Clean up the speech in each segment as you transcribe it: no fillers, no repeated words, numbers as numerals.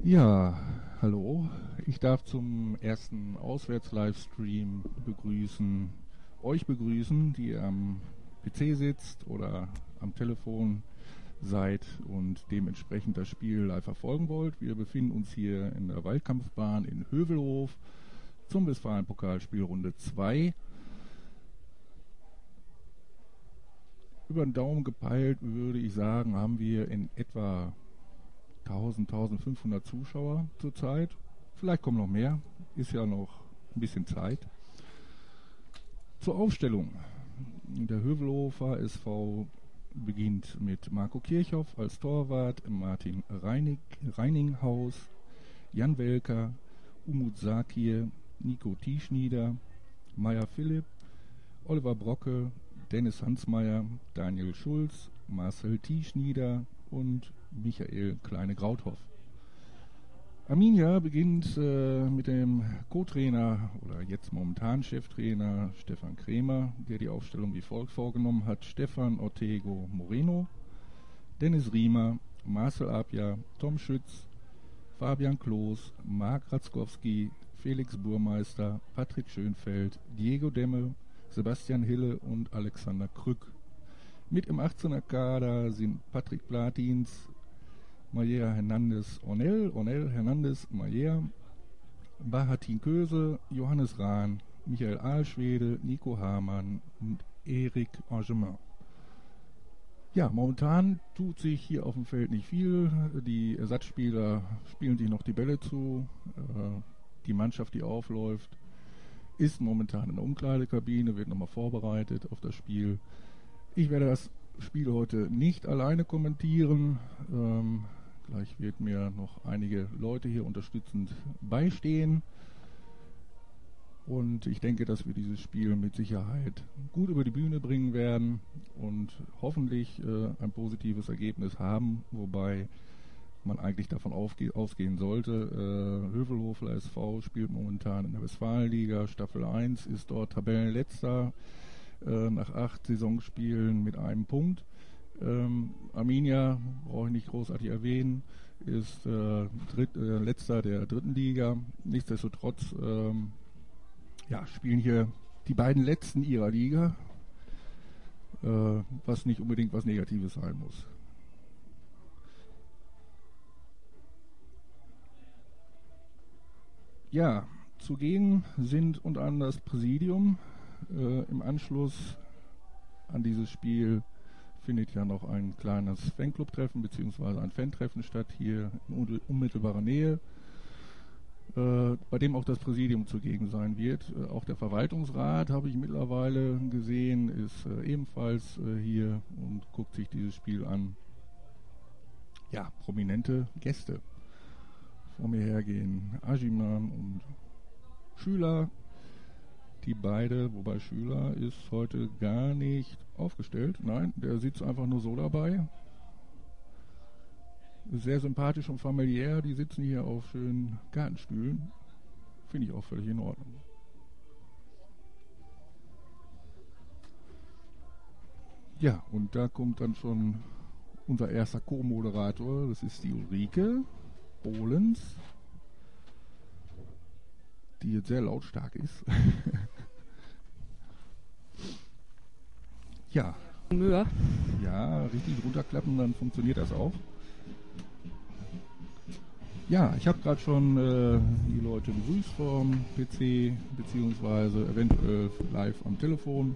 Ja, hallo. Ich darf zum ersten Auswärts-Livestream euch begrüßen, die ihr am PC sitzt oder am Telefon seid und dementsprechend das Spiel live verfolgen wollt. Wir befinden uns hier in der Waldkampfbahn in Hövelhof zum Westfalen-Pokalspiel Runde 2. Über den Daumen gepeilt würde ich sagen, haben wir in etwa 1500 Zuschauer zurzeit. Vielleicht kommen noch mehr, ist ja noch ein bisschen Zeit. Zur Aufstellung. Der Hövelhofer SV beginnt mit Marco Kirchhoff als Torwart, Martin Reininghaus, Jan Welker, Umut Sakir, Nico Tieschnieder, Meier Philipp, Oliver Brocke, Dennis Hansmeier, Daniel Schulz, Marcel Tieschnieder und Michael Kleine-Grauthoff. Arminia beginnt mit dem Co-Trainer oder jetzt momentan Cheftrainer Stefan Krämer, der die Aufstellung wie folgt vorgenommen hat: Stefan Ortego Moreno, Dennis Riemer, Marcel Abja, Tom Schütz, Fabian Kloß, Marc Ratzkowski, Felix Burmeister, Patrick Schönfeld, Diego Demme, Sebastian Hille und Alexander Krück. Mit im 18er Kader sind Patrick Platins, Mayer Hernandez Onel Hernandez Mayer, Bahatin Köse, Johannes Rahn, Michael Ahlschwede, Nico Hamann und Erik Angemin. Ja, momentan tut sich hier auf dem Feld nicht viel. Die Ersatzspieler spielen sich noch die Bälle zu. Die Mannschaft, die aufläuft, ist momentan in der Umkleidekabine, wird nochmal vorbereitet auf das Spiel. Ich werde das Spiel heute nicht alleine kommentieren. Gleich wird mir noch einige Leute hier unterstützend beistehen. Und ich denke, dass wir dieses Spiel mit Sicherheit gut über die Bühne bringen werden und hoffentlich ein positives Ergebnis haben, wobei man eigentlich davon ausgehen sollte. Hövelhofer SV spielt momentan in der Westfalenliga, Staffel 1, ist dort Tabellenletzter nach 8 Saisonspielen mit einem Punkt. Arminia, brauche ich nicht großartig erwähnen, ist letzter der dritten Liga. Nichtsdestotrotz spielen hier die beiden Letzten ihrer Liga, was nicht unbedingt was Negatives sein muss. Ja, zugegen sind unter anderem das Präsidium. Im Anschluss an dieses Spiel findet ja noch ein kleines Fanclub-Treffen bzw. ein Fan-Treffen statt, hier in unmittelbarer Nähe, bei dem auch das Präsidium zugegen sein wird. Auch der Verwaltungsrat, habe ich mittlerweile gesehen, ist ebenfalls hier und guckt sich dieses Spiel an. Ja, prominente Gäste. Vor mir hergehen Agiman und Schüler. Die beide, wobei Schüler ist heute gar nicht aufgestellt. Nein, der sitzt einfach nur so dabei. Sehr sympathisch und familiär. Die sitzen hier auf schönen Gartenstühlen. Finde ich auch völlig in Ordnung. Ja, und da kommt dann schon unser erster Co-Moderator. Das ist die Ulrike Bohlens, die jetzt sehr lautstark ist. Ja. Mühe. Ja, richtig runterklappen, dann funktioniert das auch. Ja, ich habe gerade schon die Leute begrüßt vom PC, beziehungsweise eventuell live am Telefon.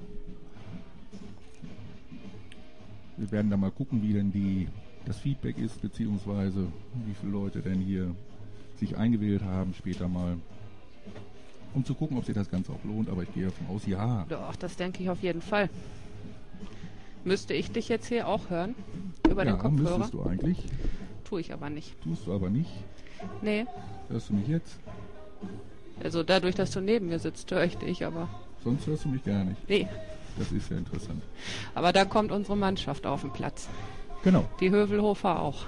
Wir werden dann mal gucken, wie denn das Feedback ist, beziehungsweise wie viele Leute denn hier sich eingewählt haben später mal, um zu gucken, ob sich das Ganze auch lohnt. Aber ich gehe davon aus, ja. Doch, das denke ich auf jeden Fall. Müsste ich dich jetzt hier auch hören? Über den Kopfhörer? Ja, müsstest du eigentlich. Tue ich aber nicht. Tust du aber nicht? Nee. Hörst du mich jetzt? Also dadurch, dass du neben mir sitzt, höre ich dich, aber... Sonst hörst du mich gar nicht? Nee. Das ist ja interessant. Aber da kommt unsere Mannschaft auf den Platz. Genau. Die Hövelhofer auch.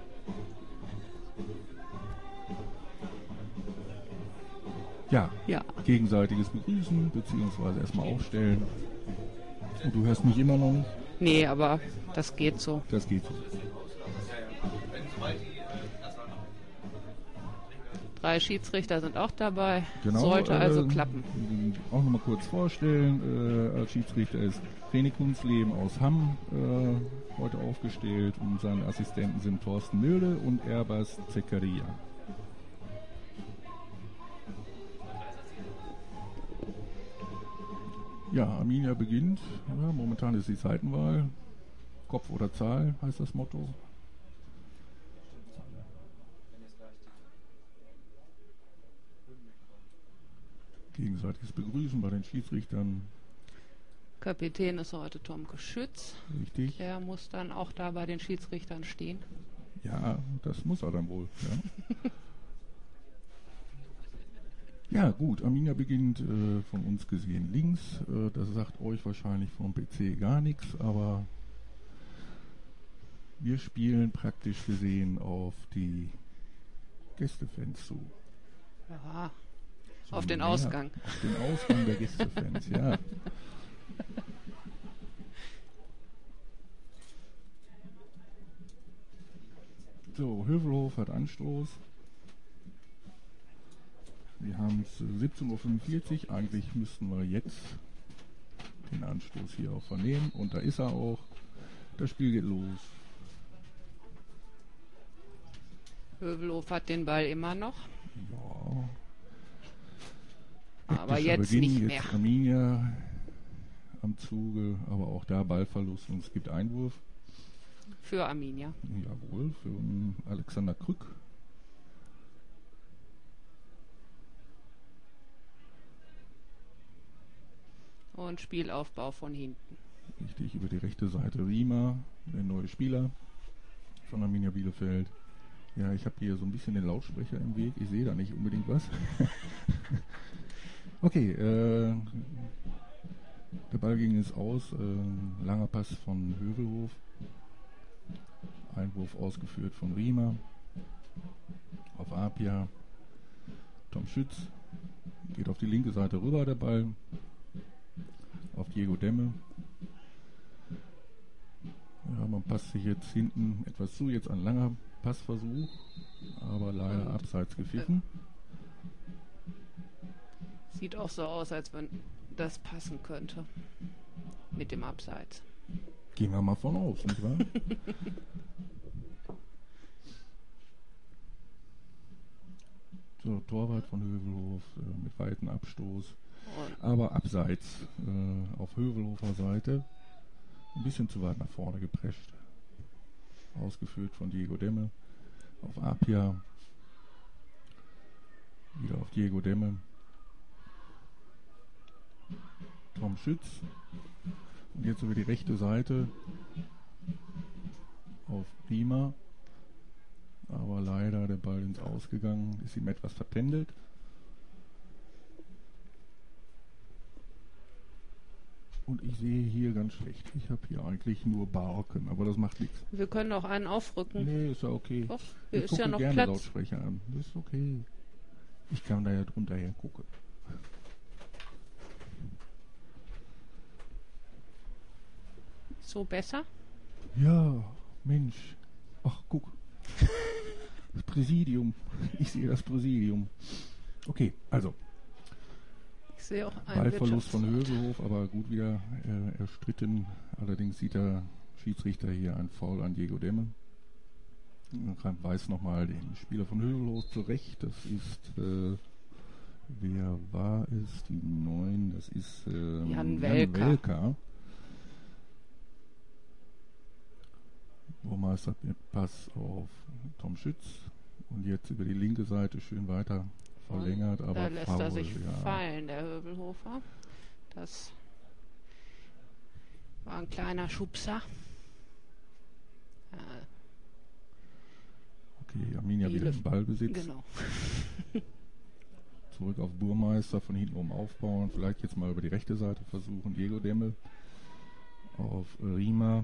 Ja. Ja. Gegenseitiges Begrüßen, beziehungsweise erstmal aufstellen. Und du hörst mich immer noch nicht? Nee, aber das geht so. Das geht so. 3 Schiedsrichter sind auch dabei. Genau, Sollte also klappen. Auch nochmal kurz vorstellen, als Schiedsrichter ist René Kunzleben aus Hamm heute aufgestellt und seine Assistenten sind Thorsten Milde und Erbas Zekaria. Ja, Arminia beginnt. Ja, momentan ist die Seitenwahl. Kopf oder Zahl heißt das Motto. Gegenseitiges Begrüßen bei den Schiedsrichtern. Kapitän ist heute Tomke Schütz. Richtig. Der muss dann auch da bei den Schiedsrichtern stehen. Ja, das muss er dann wohl. Ja, ja gut, Arminia beginnt von uns gesehen links. Das sagt euch wahrscheinlich vom PC gar nichts, aber wir spielen praktisch gesehen auf die Gästefans zu. Ja, so auf den Ausgang. Auf den Ausgang der Gästefans, ja. So, Hövelhof hat Anstoß. Wir haben es 17:45 Uhr. Eigentlich müssten wir jetzt den Anstoß hier auch vernehmen. Und da ist er auch. Das Spiel geht los. Hövelhof hat den Ball immer noch. Ja. Aber jetzt Beginn, nicht mehr. Jetzt Arminia am Zuge, aber auch da Ballverlust und es gibt Einwurf. Für Arminia. Jawohl, für Alexander Krück. Und Spielaufbau von hinten. Richtig, über die rechte Seite Riemer, der neue Spieler von Arminia Bielefeld. Ja, ich habe hier so ein bisschen den Lautsprecher im Weg. Ich sehe da nicht unbedingt was. Okay, der Ball ging jetzt aus. Langer Pass von Hövelhof. Einwurf ausgeführt von Riemer. Auf Apia. Tom Schütz. Geht auf die linke Seite rüber, der Ball. Auf Diego Demme. Ja, man passt sich jetzt hinten etwas zu. Jetzt ein langer Passversuch. Aber leider abseits gepfiffen. Sieht auch so aus, als wenn das passen könnte. Mit dem Abseits. Gehen wir mal von aus, nicht wahr? So, Torwart von Hövelhof mit weiten Abstoß. Aber abseits auf Hövelhofer Seite. Ein bisschen zu weit nach vorne geprescht. Ausgeführt von Diego Demme. Auf Apia. Wieder auf Diego Demme. Tom Schütz. Und jetzt über die rechte Seite auf Riemer. Aber leider der Ball ins Ausgegangen. Ist ihm etwas vertändelt. Und ich sehe hier ganz schlecht. Ich habe hier eigentlich nur Barken, aber das macht nichts. Wir können auch einen aufrücken. Nee, ist ja okay. Doch, Ich ist gucke ja noch gerne Platz. Lautsprecher an. Das ist okay. Ich kann da ja drunter her gucken. So besser? Ja, Mensch. Ach, guck. Das Präsidium. Ich sehe das Präsidium. Okay, also. Ich sehe auch einen Ballverlust von Hövelhof, aber gut wieder erstritten. Allerdings sieht der Schiedsrichter hier ein Foul an Diego Demme. Weist nochmal den Spieler von Hövelhof zurecht. Das ist, wer war es? Die 9, das ist Jan Welker. Burmeister mit Pass auf Tom Schütz. Und jetzt über die linke Seite schön weiter verlängert, aber da lässt faul, er sich ja. fallen, der Hövelhofer. Das war ein kleiner Schubser. Okay, Arminia wieder im Ballbesitz. Genau. Zurück auf Burmeister, von hinten oben aufbauen. Vielleicht jetzt mal über die rechte Seite versuchen. Diego Demme auf Riemer.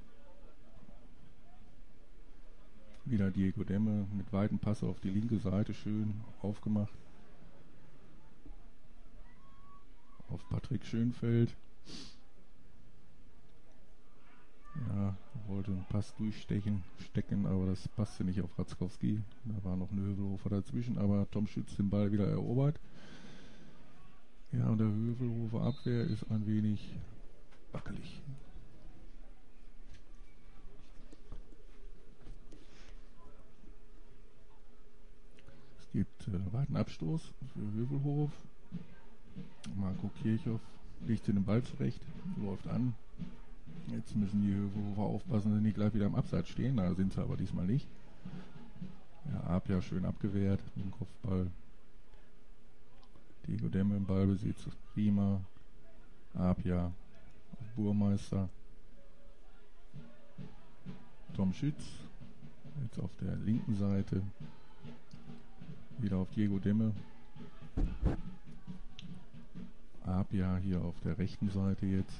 Wieder Diego Demme mit weiten Pass auf die linke Seite, schön aufgemacht. Auf Patrick Schönfeld. Ja, wollte einen Pass stecken, aber das passte nicht auf Ratzkowski. Da war noch ein Hövelhofer dazwischen, aber Tom Schütz den Ball wieder erobert. Ja, und der Hövelhofer Abwehr ist ein wenig wackelig. Es gibt weiten Abstoß für Hövelhof. Marco Kirchhoff legt den Ball zurecht, läuft an. Jetzt müssen die Hövelhofer aufpassen, dass sie nicht gleich wieder im Abseits stehen. Da sind sie aber diesmal nicht. Ja, Apia schön abgewehrt mit dem Kopfball. Diego Demme im Ballbesitz. Riemer. Apia auf Burmeister. Tom Schütz. Jetzt auf der linken Seite. Wieder auf Diego Demme. Apia hier auf der rechten Seite jetzt.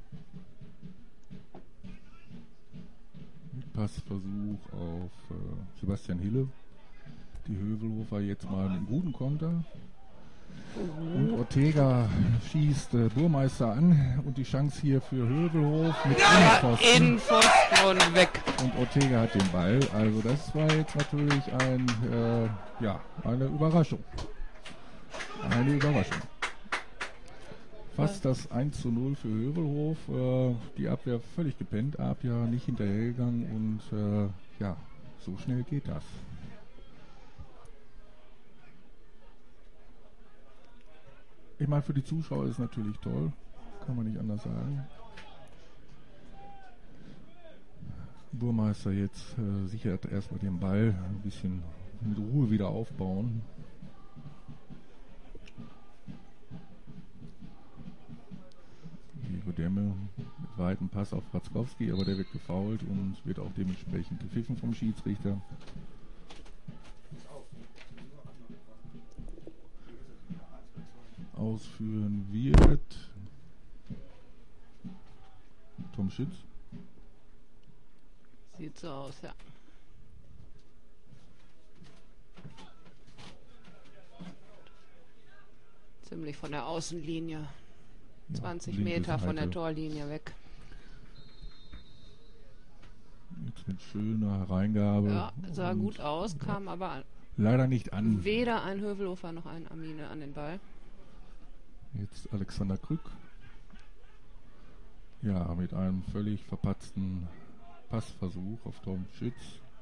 Passversuch auf Sebastian Hille. Die Hövelhofer jetzt mal mit einem guten Konter. Und Ortega schießt Burmeister an und die Chance hier für Hövelhof mit Innenpfosten und weg. Und Ortega hat den Ball. Also das war jetzt natürlich eine Überraschung. Eine Überraschung. Fast das 1:0 für Hövelhof. Die Abwehr völlig gepennt. Apia nicht hinterhergegangen und so schnell geht das. Ich meine, für die Zuschauer ist es natürlich toll. Kann man nicht anders sagen. Burmeister jetzt sichert erstmal den Ball. Ein bisschen mit Ruhe wieder aufbauen. Diego Demme mit weitem Pass auf Ratzkowski, aber der wird gefoult und wird auch dementsprechend gepfiffen vom Schiedsrichter. Ausführen wird Tom Schütz. Sieht so aus, ja. Ziemlich von der Außenlinie. 20 Meter von der Torlinie weg. Jetzt mit schöner Hereingabe. Ja, sah gut aus, kam aber leider nicht an. Weder ein Hövelhofer noch ein Amine an den Ball. Jetzt Alexander Krück. Ja, mit einem völlig verpatzten Passversuch auf Tom Schütz.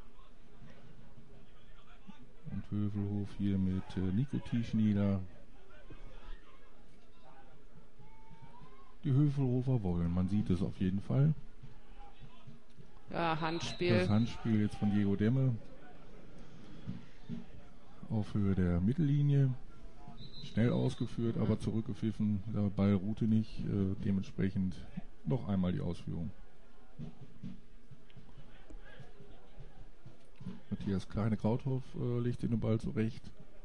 Und Hövelhof hier mit Nico Tischnieder. Die Hövelhofer wollen, man sieht es auf jeden Fall. Ja, Handspiel. Das Handspiel jetzt von Diego Demme. Auf Höhe der Mittellinie. Schnell ausgeführt, aber zurückgepfiffen. Der Ball ruhte nicht. Dementsprechend noch einmal die Ausführung. Matthias Kleine-Krauthoff legt den Ball zurecht.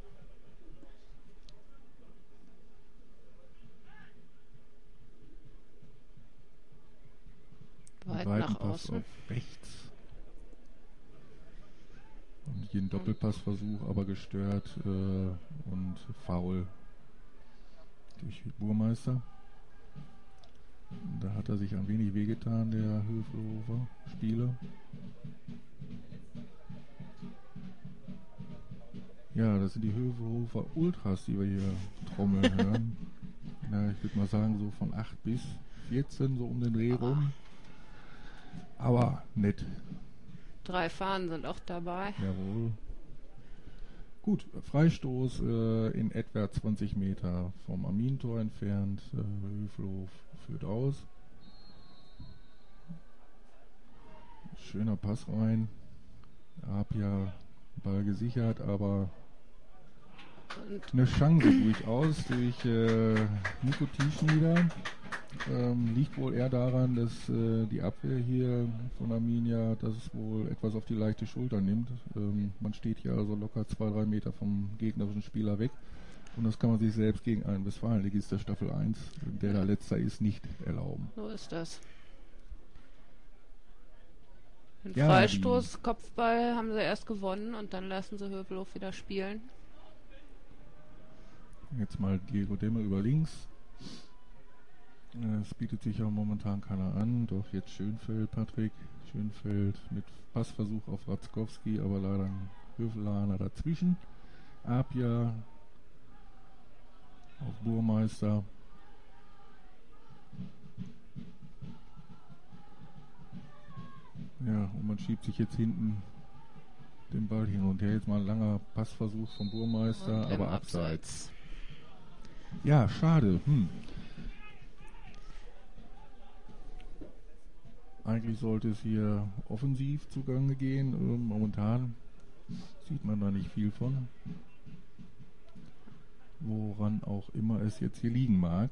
Weiten nach Pass außen. Auf rechts. Und jeden Doppelpassversuch aber gestört und Foul durch Burmeister. Da hat er sich ein wenig wehgetan, der Hövelhofer Spieler. Ja, das sind die Hövelhofer Ultras, die wir hier trommeln hören. Ja, ich würde mal sagen, so von 8 bis 14, so um den Dreh rum. Aber nett. 3 Fahnen sind auch dabei. Jawohl. Gut, Freistoß in etwa 20 Meter vom Armin-Tor entfernt. Hövelhof führt aus. Schöner Pass rein. Apia Ball gesichert, aber eine Chance durchaus durch Nico Tischnieder. Liegt wohl eher daran, dass die Abwehr hier von Arminia das wohl etwas auf die leichte Schulter nimmt. Man steht hier also locker 2-3 Meter vom gegnerischen Spieler weg. Und das kann man sich selbst gegen einen Westfalenligist der Staffel 1, der da letzter ist, nicht erlauben. So ist das. Den Freistoß, Kopfball haben sie erst gewonnen und dann lassen sie Hövelhof wieder spielen. Jetzt mal Diego Demme über links. Es bietet sich ja momentan keiner an, doch jetzt Schönfeld, Patrick. Schönfeld mit Passversuch auf Ratzkowski, aber leider ein Höfelaner dazwischen. Apia auf Burmeister. Ja, und man schiebt sich jetzt hinten den Ball hin und her. Jetzt mal ein langer Passversuch vom Burmeister, Und aber abseits. Ja, schade. Eigentlich sollte es hier offensiv zugange gehen. Momentan sieht man da nicht viel von. Woran auch immer es jetzt hier liegen mag.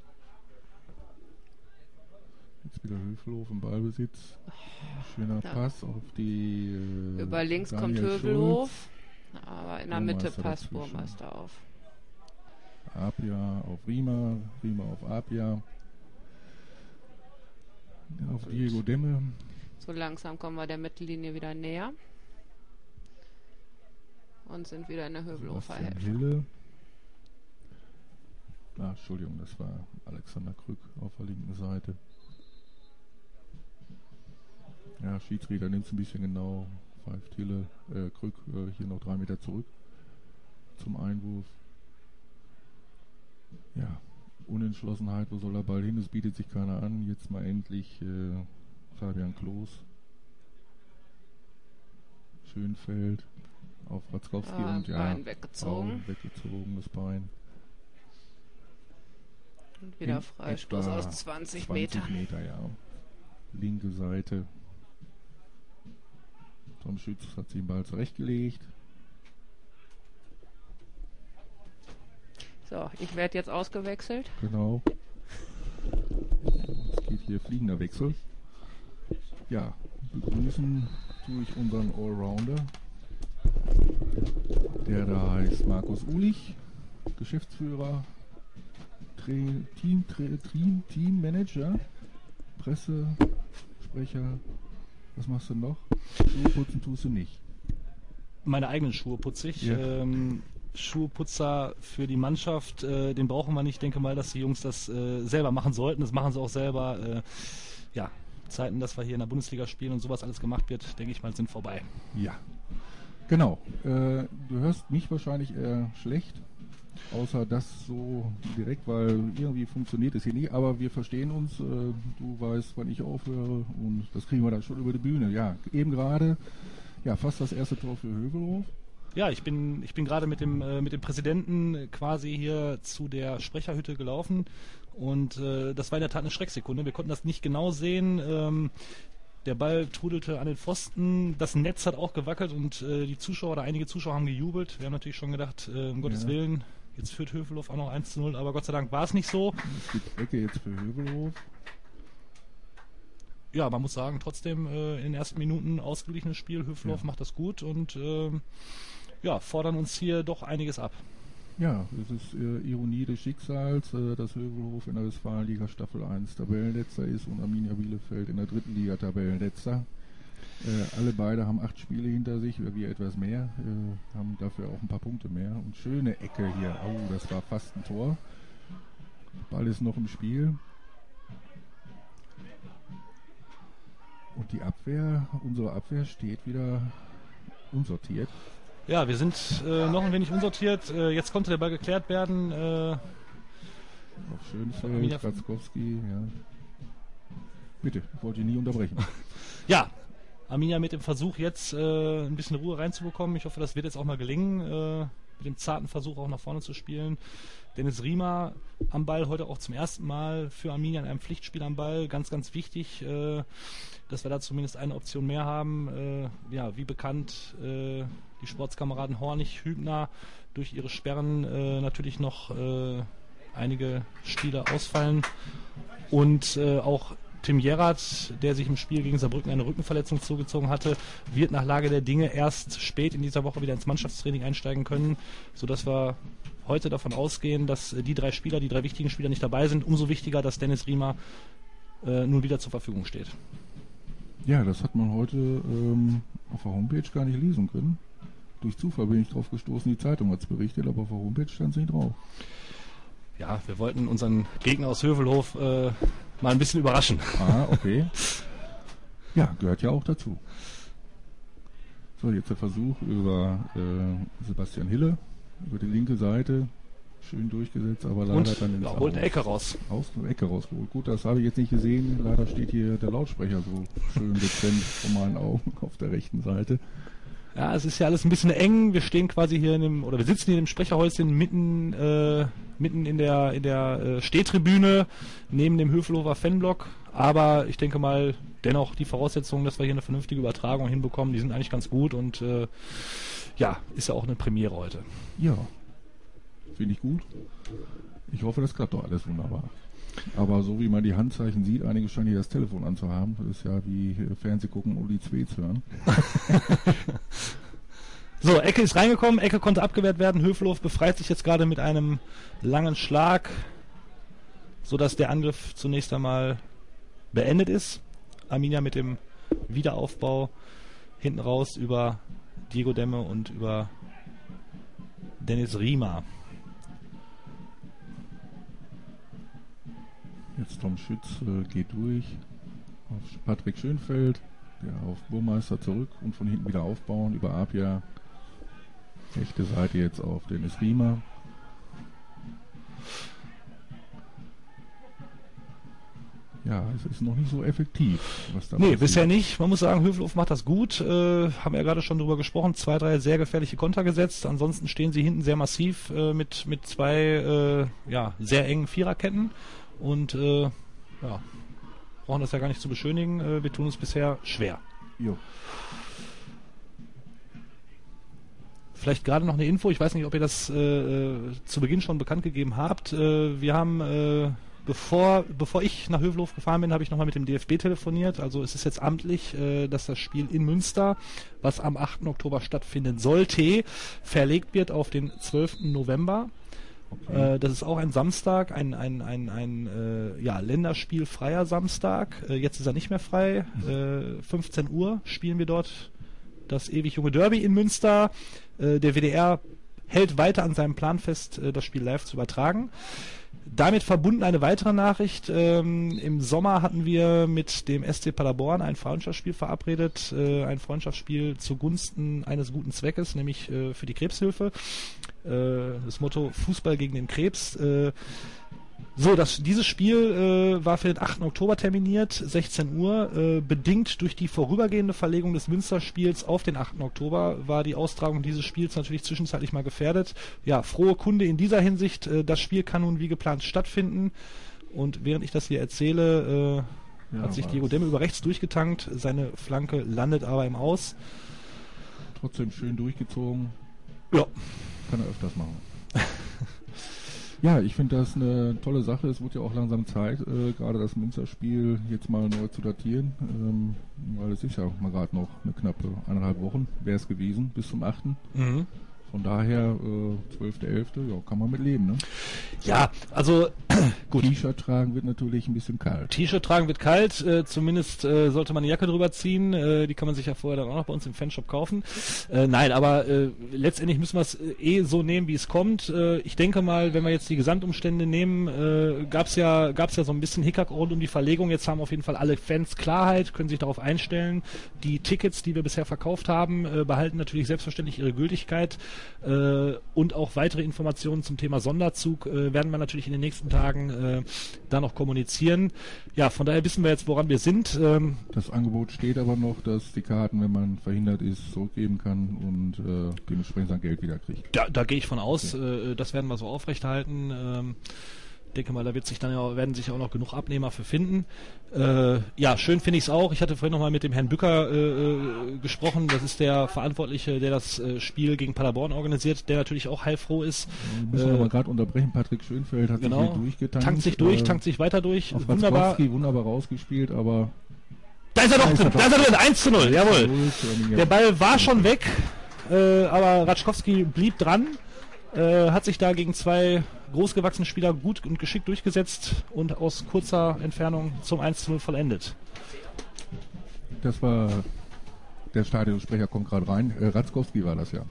Jetzt wieder Hövelhof im Ballbesitz. Schöner Pass auf die. Über links Daniel kommt Hövelhof, aber in der Mitte Burmeister passt dazwischen. Burmeister auf. Apia auf Riemer, Riemer auf Apia. Auf Diego Demme. So langsam kommen wir der Mittellinie wieder näher. Und sind wieder in der Hövelhofer Sebastian Hälfte. Hille. Entschuldigung, das war Alexander Krück auf der linken Seite. Ja, Schiedsrichter nimmt es ein bisschen genau. Pfeift Hille, Krück hier noch 3 Meter zurück zum Einwurf. Ja, Unentschlossenheit, wo soll der Ball hin? Es bietet sich keiner an. Jetzt mal endlich Fabian Klos. Schönfeld auf Ratzkowski und Bein weggezogen. Weggezogen, das Bein. Und wieder Freistoß aus 20 Metern. 20 Meter, ja. Linke Seite. Tom Schütz hat sich den Ball zurechtgelegt. So, ich werde jetzt ausgewechselt. Genau. Es geht hier fliegender Wechsel. Ja, begrüßen tue ich unseren Allrounder. Der da heißt Markus Ulich, Geschäftsführer, Teammanager, Pressesprecher. Was machst du noch? Schuhe putzen tust du nicht. Meine eigenen Schuhe putze ich. Ja. Schuhputzer für die Mannschaft, den brauchen wir nicht. Ich denke mal, dass die Jungs das selber machen sollten. Das machen sie auch selber. Zeiten, dass wir hier in der Bundesliga spielen und sowas alles gemacht wird, denke ich mal, sind vorbei. Ja, genau. Du hörst mich wahrscheinlich eher schlecht, außer das so direkt, weil irgendwie funktioniert es hier nie, aber wir verstehen uns. Du weißt, wann ich aufhöre und das kriegen wir dann schon über die Bühne. Ja, eben gerade, fast das erste Tor für Hövelhof. Ja, ich bin gerade mit dem Präsidenten quasi hier zu der Sprecherhütte gelaufen und das war in der Tat eine Schrecksekunde. Wir konnten das nicht genau sehen. Der Ball trudelte an den Pfosten, das Netz hat auch gewackelt und die Zuschauer oder einige Zuschauer haben gejubelt. Wir haben natürlich schon gedacht, um Gottes Willen, jetzt führt Hövelhof auch noch 1:0, aber Gott sei Dank war es nicht so. Es gibt Ecke jetzt für Hövelhof. Ja, man muss sagen, trotzdem in den ersten Minuten ausgeglichenes Spiel. Hövelhof macht das gut und fordern uns hier doch einiges ab. Ja, es ist Ironie des Schicksals, dass Hövelhof in der Westfalenliga Staffel 1 Tabellenletzter ist und Arminia Bielefeld in der 3. Liga Tabellenletzter. Alle beide haben 8 Spiele hinter sich, wir etwas mehr, haben dafür auch ein paar Punkte mehr. Und schöne Ecke hier, das war fast ein Tor. Ball ist noch im Spiel. Und die Abwehr, unsere Abwehr steht wieder unsortiert. Ja, wir sind noch ein wenig unsortiert. Jetzt konnte der Ball geklärt werden. Auf Schönfeld, Ratzkowski, ja. Bitte, ich wollte ihn nie unterbrechen. Ja, Arminia mit dem Versuch jetzt ein bisschen Ruhe reinzubekommen. Ich hoffe, das wird jetzt auch mal gelingen, mit dem zarten Versuch auch nach vorne zu spielen. Dennis Riemer am Ball, heute auch zum ersten Mal für Arminia in einem Pflichtspiel am Ball. Ganz, ganz wichtig, dass wir da zumindest eine Option mehr haben. Wie bekannt, die Sportskameraden Hornig, Hübner durch ihre Sperren natürlich noch einige Spiele ausfallen. Und auch Tim Gerrard, der sich im Spiel gegen Saarbrücken eine Rückenverletzung zugezogen hatte, wird nach Lage der Dinge erst spät in dieser Woche wieder ins Mannschaftstraining einsteigen können, sodass wir heute davon ausgehen, dass die 3 wichtigen Spieler nicht dabei sind. Umso wichtiger, dass Dennis Riemer nun wieder zur Verfügung steht. Ja, das hat man heute auf der Homepage gar nicht lesen können. Durch Zufall bin ich drauf gestoßen, die Zeitung hat es berichtet, aber auf der Homepage stand es nicht drauf. Ja, wir wollten unseren Gegner aus Hövelhof mal ein bisschen überraschen. Ah, okay. Ja, gehört ja auch dazu. So, jetzt der Versuch über Sebastian Hille, über die linke Seite. Schön durchgesetzt, aber leider Und dann holt eine Ecke raus. Ecke rausgeholt. Gut, das habe ich jetzt nicht gesehen. Leider steht hier der Lautsprecher so schön dezent vor meinen Augen auf der rechten Seite. Ja, es ist ja alles ein bisschen eng. Wir stehen quasi hier wir sitzen hier in dem Sprecherhäuschen mitten in der Stehtribüne neben dem Hövelhofer Fanblock. Aber ich denke mal, dennoch die Voraussetzungen, dass wir hier eine vernünftige Übertragung hinbekommen, die sind eigentlich ganz gut und ja, ist ja auch eine Premiere heute. Ja, finde ich gut. Ich hoffe, das klappt doch alles wunderbar. Aber so wie man die Handzeichen sieht, einige scheinen hier das Telefon anzuhaben. Das ist ja wie Fernseh gucken und die Zweets hören. So, Ecke ist reingekommen, Ecke konnte abgewehrt werden. Hövelhof befreit sich jetzt gerade mit einem langen Schlag, sodass der Angriff zunächst einmal beendet ist. Arminia mit dem Wiederaufbau hinten raus über Diego Demme und über Dennis Riemer. Jetzt Tom Schütz geht durch auf Patrick Schönfeld, der auf Burmeister zurück und von hinten wieder aufbauen über Apia. Rechte Seite jetzt auf Dennis Riemer. Ja, es ist noch nicht so effektiv, was da passiert. Bisher nicht. Man muss sagen, Hövelhof macht das gut. Haben wir ja gerade schon drüber gesprochen. 2, 3 sehr gefährliche Konter gesetzt. Ansonsten stehen sie hinten sehr massiv mit 2 sehr engen Viererketten. Und brauchen das ja gar nicht zu beschönigen. Wir tun es bisher schwer. Jo. Vielleicht gerade noch eine Info. Ich weiß nicht, ob ihr das zu Beginn schon bekannt gegeben habt. Wir haben... Bevor ich nach Hövelhof gefahren bin, habe ich nochmal mit dem DFB telefoniert. Also es ist jetzt amtlich, dass das Spiel in Münster, was am 8. Oktober stattfinden sollte, verlegt wird auf den 12. November. Okay. Das ist auch ein Samstag, ein länderspielfreier Samstag. Jetzt ist er nicht mehr frei. 15 Uhr spielen wir dort das ewig junge Derby in Münster. Der WDR hält weiter an seinem Plan fest, das Spiel live zu übertragen. Damit verbunden eine weitere Nachricht. Im Sommer hatten wir mit dem SC Paderborn ein Freundschaftsspiel verabredet. Ein Freundschaftsspiel zugunsten eines guten Zweckes, nämlich für die Krebshilfe. Das Motto Fußball gegen den Krebs. Dieses Spiel war für den 8. Oktober terminiert, 16 Uhr. Bedingt durch die vorübergehende Verlegung des Münsterspiels auf den 8. Oktober war die Austragung dieses Spiels natürlich zwischenzeitlich mal gefährdet. Ja, frohe Kunde in dieser Hinsicht. Das Spiel kann nun wie geplant stattfinden. Und während ich das hier erzähle, hat sich Diego Demme über rechts durchgetankt. Seine Flanke landet aber im Aus. Trotzdem schön durchgezogen. Ja. Kann er öfters machen. Ja, ich finde das eine tolle Sache. Es wird ja auch langsam Zeit, gerade das Münsterspiel jetzt mal neu zu datieren, weil es ist ja mal gerade noch eine knappe 1,5 Wochen, wäre es gewesen, bis zum 8. Mhm. Von daher 12.11., ja, kann man mit leben, ne? Ja, also gut. T-Shirt tragen wird natürlich ein bisschen kalt. T-Shirt tragen wird kalt, zumindest sollte man eine Jacke drüber ziehen, die kann man sich ja vorher dann auch noch bei uns im Fanshop kaufen. Nein, aber letztendlich müssen wir es so nehmen, wie es kommt. Ich denke mal, wenn wir jetzt die Gesamtumstände nehmen, gab's ja so ein bisschen Hickhack rund um die Verlegung. Jetzt haben auf jeden Fall alle Fans Klarheit, können sich darauf einstellen. Die Tickets, die wir bisher verkauft haben, behalten natürlich selbstverständlich ihre Gültigkeit. Und auch weitere Informationen zum Thema Sonderzug werden wir natürlich in den nächsten Tagen da noch kommunizieren. Ja, von daher wissen wir jetzt, woran wir sind. Das Angebot steht aber noch, dass die Karten, wenn man verhindert ist, zurückgeben kann und dementsprechend sein Geld wieder kriegt. Da gehe ich von aus. Okay. Das werden wir so aufrechterhalten. Ich denke mal, da werden sich auch noch genug Abnehmer für finden. Ja, schön finde ich es auch. Ich hatte vorhin noch mal mit dem Herrn Bücker gesprochen. Das ist der Verantwortliche, der das Spiel gegen Paderborn organisiert, der natürlich auch heilfroh ist. Müssen wir aber gerade unterbrechen. Patrick Schönfeld hat sich hier durchgetankt. Tankt sich weiter durch. Auf wunderbar rausgespielt, aber... Da ist er doch drin. 1:0, jawohl. Der Ball war schon weg, aber Raczkowski blieb dran. Hat sich da gegen 2 großgewachsene Spieler gut und geschickt durchgesetzt und aus kurzer Entfernung zum 1:0 vollendet. Das war der Stadionsprecher, kommt gerade rein. Raczkowski war das ja.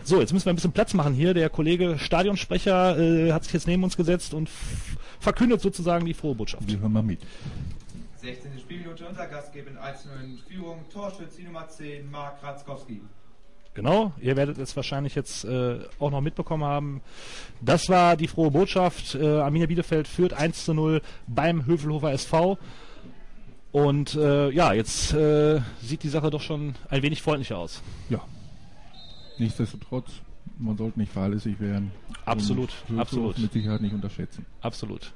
So, jetzt müssen wir ein bisschen Platz machen hier. Der Kollege Stadionsprecher hat sich jetzt neben uns gesetzt und verkündet sozusagen die frohe Botschaft. Wir hören mal mit. 16. Spielminute, unser Gastgeber in 1:0 in Führung, Torschütze die Nummer 10, Marc Ratzkowski. Genau, ihr werdet es wahrscheinlich jetzt auch noch mitbekommen haben. Das war die frohe Botschaft. Arminia Bielefeld führt 1:0 beim Hövelhofer SV. Und jetzt sieht die Sache doch schon ein wenig freundlicher aus. Ja. Nichtsdestotrotz, man sollte nicht fahrlässig werden. Absolut, und absolut. mit Sicherheit nicht unterschätzen. Absolut.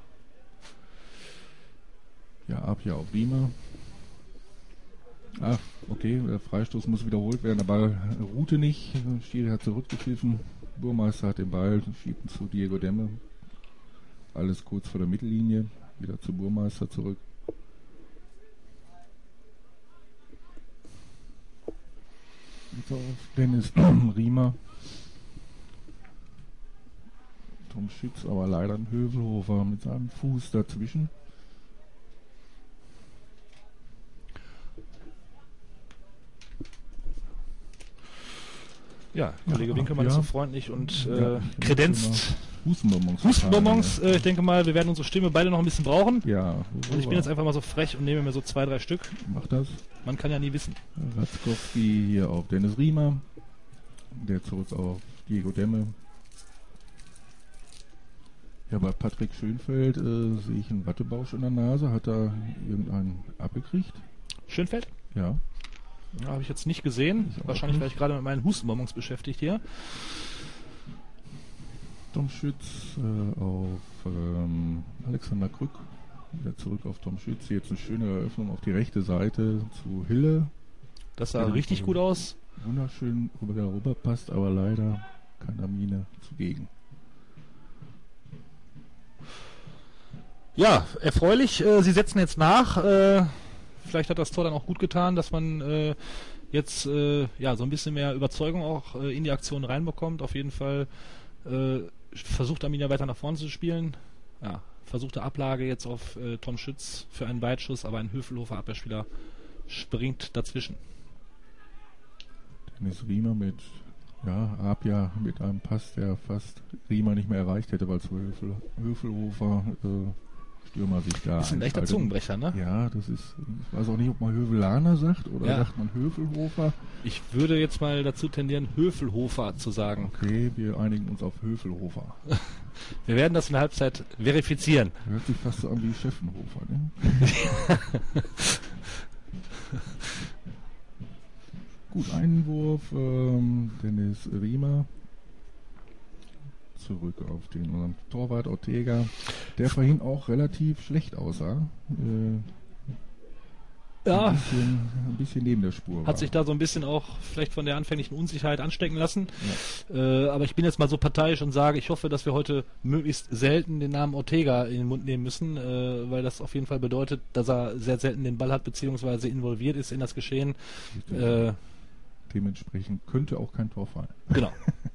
Ja, ab hier auf Riemer. Ach, okay, der Freistoß muss wiederholt werden, der Ball ruhte nicht. Schiri hat zurückgepfiffen. Burmeister hat den Ball, schiebt ihn zu Diego Demme. Alles kurz vor der Mittellinie. Wieder zu Burmeister zurück. Jetzt auf Dennis Riemer. Tom Schütz, aber leider ein Hövelhofer mit seinem Fuß dazwischen. Ja, Kollege Winkelmann ist so freundlich und kredenzt Hustenbonbons. Hustenbonbons. Ich denke mal, wir werden unsere Stimme beide noch ein bisschen brauchen. Ja. Und ich bin jetzt einfach mal so frech und nehme mir so 2, 3 Stück. Mach das. Man kann ja nie wissen. Ratzkowski hier auf Dennis Riemer. Der zurück auf Diego Demme. Ja, bei Patrick Schönfeld sehe ich einen Wattebausch in der Nase. Hat er irgendeinen abgekriegt? Schönfeld? Ja. Ja, habe ich jetzt nicht gesehen. Wahrscheinlich war ich gerade mit meinen Hustenbonbons beschäftigt hier. Tom Schütz auf Alexander Krück. Wieder zurück auf Tom Schütz. Jetzt eine schöne Eröffnung auf die rechte Seite zu Hille. Das sah richtig gut aus. Wunderschön rüber passt, aber leider keine Mine zugegen. Ja, erfreulich. Sie setzen jetzt nach. Vielleicht hat das Tor dann auch gut getan, dass man jetzt so ein bisschen mehr Überzeugung auch in die Aktion reinbekommt. Auf jeden Fall versucht Arminia weiter nach vorne zu spielen. Ja, versuchte Ablage jetzt auf Tom Schütz für einen Weitschuss, aber ein Hövelhofer Abwehrspieler springt dazwischen. Dennis Riemer mit Apia mit einem Pass, der fast Riemer nicht mehr erreicht hätte, weil zu Hövelhofer Stürmer sich da. Das ist ein leichter Zungenbrecher, ne? Ja, das ist, ich weiß auch nicht, ob man Hövelaner sagt oder sagt man Hövelhofer. Ich würde jetzt mal dazu tendieren, Hövelhofer zu sagen. Okay, wir einigen uns auf Hövelhofer. Wir werden das in der Halbzeit verifizieren. Hört sich fast so an wie Scheffenhofer, ne? Gut, Einwurf, Dennis Riemer. Zurück auf den unseren Torwart Ortega, der vorhin auch relativ schlecht aussah. Ein bisschen neben der Spur. Hat sich da so ein bisschen auch vielleicht von der anfänglichen Unsicherheit anstecken lassen. Ja. Aber ich bin jetzt mal so parteiisch und sage, ich hoffe, dass wir heute möglichst selten den Namen Ortega in den Mund nehmen müssen, weil das auf jeden Fall bedeutet, dass er sehr selten den Ball hat, beziehungsweise involviert ist in das Geschehen. Dementsprechend könnte auch kein Tor fallen. Genau.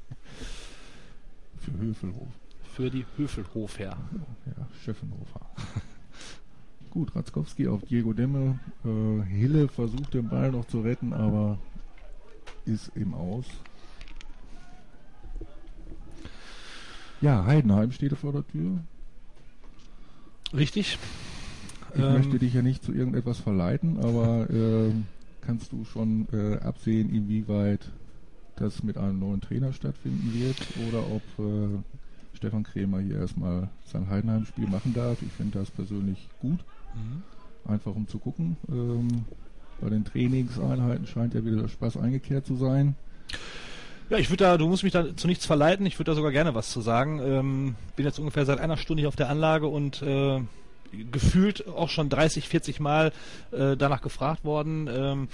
Für Hövelhof. Für die Hövelhofer. Ja, Scheffenhofer. Gut, Ratzkowski auf Diego Demme. Hille versucht den Ball noch zu retten, aber ist im Aus. Ja, Heidenheim steht vor der Tür. Richtig. Ich möchte dich ja nicht zu irgendetwas verleiten, aber kannst du schon absehen, inwieweit das mit einem neuen Trainer stattfinden wird oder ob Stefan Krämer hier erstmal sein Heidenheim-Spiel machen darf? Ich finde das persönlich gut. Einfach um zu gucken. Bei den Trainingseinheiten scheint ja wieder der Spaß eingekehrt zu sein. Ja, du musst mich da zu nichts verleiten. Ich würde da sogar gerne was zu sagen. Bin jetzt ungefähr seit einer Stunde hier auf der Anlage und gefühlt auch schon 30, 40 Mal danach gefragt worden,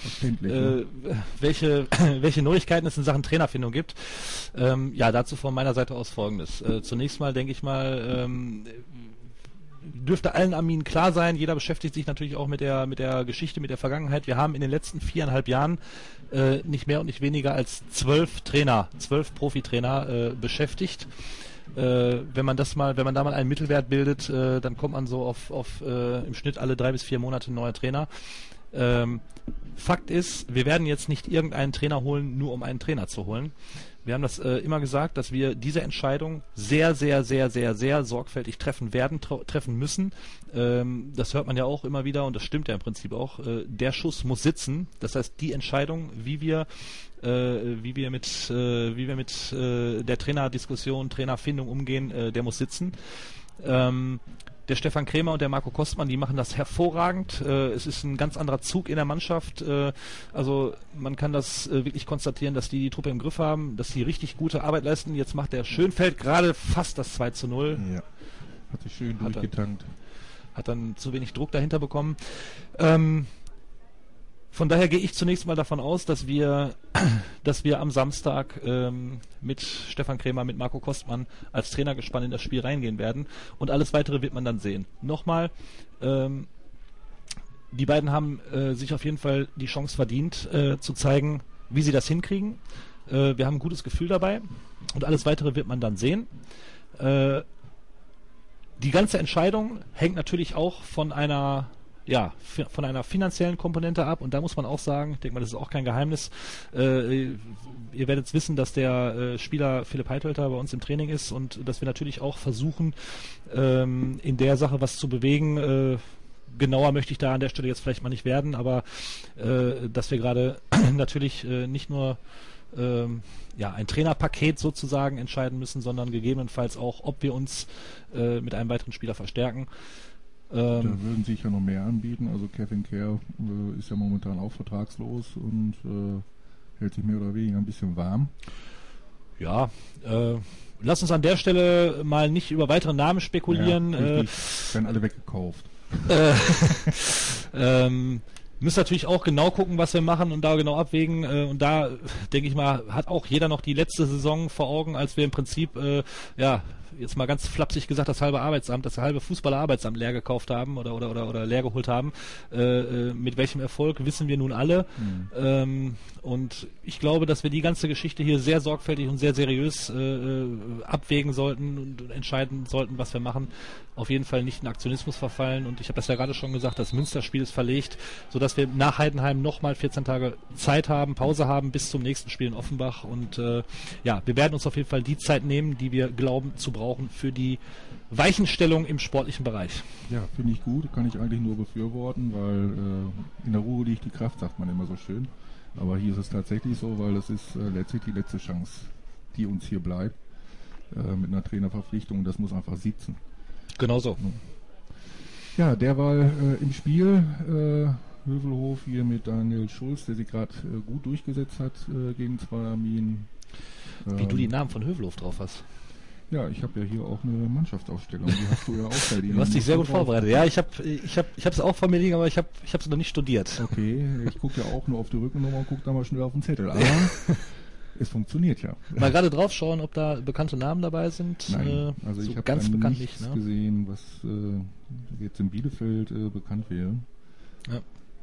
welche Neuigkeiten es in Sachen Trainerfindung gibt. Dazu von meiner Seite aus Folgendes. Zunächst mal denke ich mal, dürfte allen Arminen klar sein, jeder beschäftigt sich natürlich auch mit der Geschichte, mit der Vergangenheit. Wir haben in den letzten 4,5 Jahren nicht mehr und nicht weniger als 12 Profitrainer beschäftigt. Wenn man da mal einen Mittelwert bildet, dann kommt man so auf im Schnitt alle 3 bis 4 Monate ein neuer Trainer. Fakt ist, wir werden jetzt nicht irgendeinen Trainer holen, nur um einen Trainer zu holen. Wir haben das immer gesagt, dass wir diese Entscheidung sehr, sehr, sehr, sehr, sehr sorgfältig treffen werden, treffen müssen. Das hört man ja auch immer wieder und das stimmt ja im Prinzip auch. Der Schuss muss sitzen. Das heißt, die Entscheidung, wie wir mit der Trainerdiskussion, Trainerfindung umgehen, der muss sitzen. Der Stefan Krämer und der Marco Kostmann, die machen das hervorragend. Es ist ein ganz anderer Zug in der Mannschaft. Also man kann das wirklich konstatieren, dass die Truppe im Griff haben, dass sie richtig gute Arbeit leisten. Jetzt macht der Schönfeld gerade fast das 2:0. Ja, hat sich schön durchgetankt. Hat dann zu wenig Druck dahinter bekommen. Von daher gehe ich zunächst mal davon aus, dass wir am Samstag mit Stefan Krämer, mit Marco Kostmann als Trainergespann in das Spiel reingehen werden. Und alles Weitere wird man dann sehen. Nochmal, die beiden haben sich auf jeden Fall die Chance verdient, zu zeigen, wie sie das hinkriegen. Wir haben ein gutes Gefühl dabei. Und alles Weitere wird man dann sehen. Die ganze Entscheidung hängt natürlich auch von einer finanziellen Komponente ab und da muss man auch sagen, ich denke mal, das ist auch kein Geheimnis, ihr werdet jetzt wissen, dass der Spieler Philipp Heitholter bei uns im Training ist und dass wir natürlich auch versuchen, in der Sache was zu bewegen. Genauer möchte ich da an der Stelle jetzt vielleicht mal nicht werden, aber dass wir gerade natürlich nicht nur ein Trainerpaket sozusagen entscheiden müssen, sondern gegebenenfalls auch, ob wir uns mit einem weiteren Spieler verstärken. Da würden sich ja noch mehr anbieten. Also Kevin Kerr ist ja momentan auch vertragslos und hält sich mehr oder weniger ein bisschen warm. Ja, lass uns an der Stelle mal nicht über weitere Namen spekulieren. Ja, werden alle weggekauft. Müssen natürlich auch genau gucken, was wir machen und da genau abwägen. Und da, denke ich mal, hat auch jeder noch die letzte Saison vor Augen, als wir im Prinzip, jetzt mal ganz flapsig gesagt, das halbe Fußballerarbeitsamt leer gekauft haben oder leer geholt haben. Mit welchem Erfolg wissen wir nun alle. Und ich glaube, dass wir die ganze Geschichte hier sehr sorgfältig und sehr seriös abwägen sollten und entscheiden sollten, was wir machen. Auf jeden Fall nicht in Aktionismus verfallen. Und ich habe das ja gerade schon gesagt, das Münsterspiel ist verlegt, sodass wir nach Heidenheim nochmal 14 Tage Zeit haben, Pause haben bis zum nächsten Spiel in Offenbach. Und wir werden uns auf jeden Fall die Zeit nehmen, die wir glauben zu brauchen für die Weichenstellung im sportlichen Bereich. Ja, finde ich gut, kann ich eigentlich nur befürworten, weil in der Ruhe liegt die Kraft, sagt man immer so schön. Aber hier ist es tatsächlich so, weil das ist letztlich die letzte Chance, die uns hier bleibt, mit einer Trainerverpflichtung. Das muss einfach sitzen. Genau so. Ja, derweil im Spiel Hövelhof hier mit Daniel Schulz, der sich gerade gut durchgesetzt hat gegen zwei Arminen. Wie du die Namen von Hövelhof drauf hast. Ja, ich habe ja hier auch eine Mannschaftsaufstellung. Die hast du ja auch bei dir. Du hast dich sehr gut vorbereitet. Ja, ich habe es auch vor mir liegen, aber ich habe es noch nicht studiert. Okay, ich gucke ja auch nur auf die Rückennummer und gucke da mal schnell auf den Zettel. Aber es funktioniert ja. Mal gerade drauf schauen, ob da bekannte Namen dabei sind. Nein, also so ich habe ganz bekannt nichts nicht, ne? gesehen, was jetzt in Bielefeld bekannt wäre. Ja.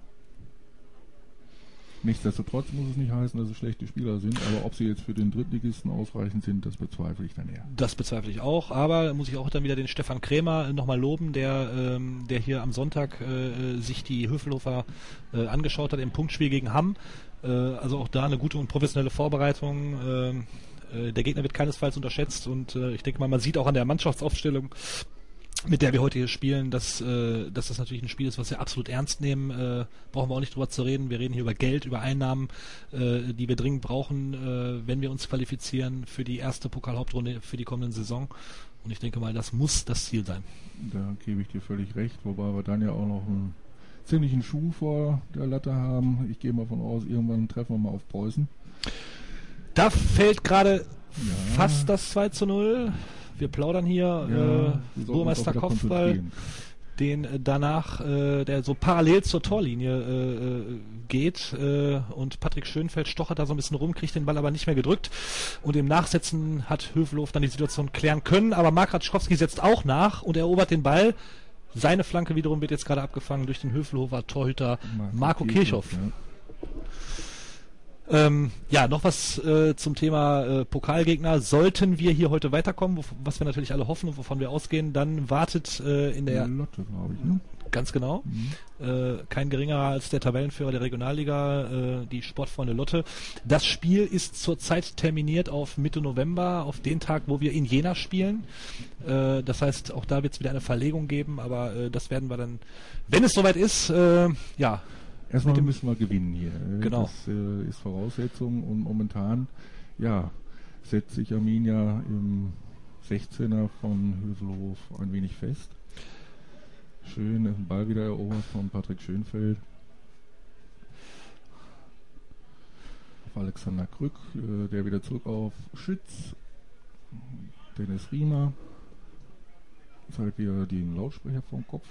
Nichtsdestotrotz muss es nicht heißen, dass es schlechte Spieler sind, aber ob sie jetzt für den Drittligisten ausreichend sind, das bezweifle ich dann eher. Das bezweifle ich auch, aber muss ich auch dann wieder den Stefan Krämer nochmal loben, der hier am Sonntag sich die Hövelhofer angeschaut hat im Punktspiel gegen Hamm. Also auch da eine gute und professionelle Vorbereitung. Der Gegner wird keinesfalls unterschätzt und ich denke mal, man sieht auch an der Mannschaftsaufstellung, mit der wir heute hier spielen, dass das natürlich ein Spiel ist, was wir absolut ernst nehmen. Brauchen wir auch nicht drüber zu reden. Wir reden hier über Geld, über Einnahmen, die wir dringend brauchen, wenn wir uns qualifizieren für die erste Pokalhauptrunde für die kommende Saison. Und ich denke mal, das muss das Ziel sein. Da gebe ich dir völlig recht, wobei wir dann ja auch noch einen ziemlichen Schuh vor der Latte haben. Ich gehe mal von aus, irgendwann treffen wir mal auf Preußen. Da fällt gerade fast das 2:0. Wir plaudern hier, Burmeister Kopfball, den danach, der so parallel zur Torlinie geht und Patrick Schönfeld stochert da so ein bisschen rum, kriegt den Ball aber nicht mehr gedrückt und im Nachsetzen hat Hövelhof dann die Situation klären können, aber Mark Raczkowski setzt auch nach und erobert den Ball. Seine Flanke wiederum wird jetzt gerade abgefangen durch den Hövelhofer Torhüter Marco Kirchhoff. Ja, noch was zum Thema Pokalgegner. Sollten wir hier heute weiterkommen, was wir natürlich alle hoffen und wovon wir ausgehen, dann wartet in der Lotte, glaube ich, ne? Ganz genau. Kein geringerer als der Tabellenführer der Regionalliga, die Sportfreunde Lotte. Das Spiel ist zurzeit terminiert auf Mitte November, auf den Tag, wo wir in Jena spielen. Das heißt, auch da wird es wieder eine Verlegung geben, aber das werden wir dann, wenn es soweit ist, ja. Erstmal müssen wir gewinnen hier. Genau. Das ist Voraussetzung und momentan, ja, setzt sich Arminia im 16er von Hövelhof ein wenig fest. Schön, den Ball wieder erobert von Patrick Schönfeld. Auf Alexander Krück, der wieder zurück auf Schütz. Dennis Riemer. Jetzt halt wieder den Lautsprecher vom Kopf.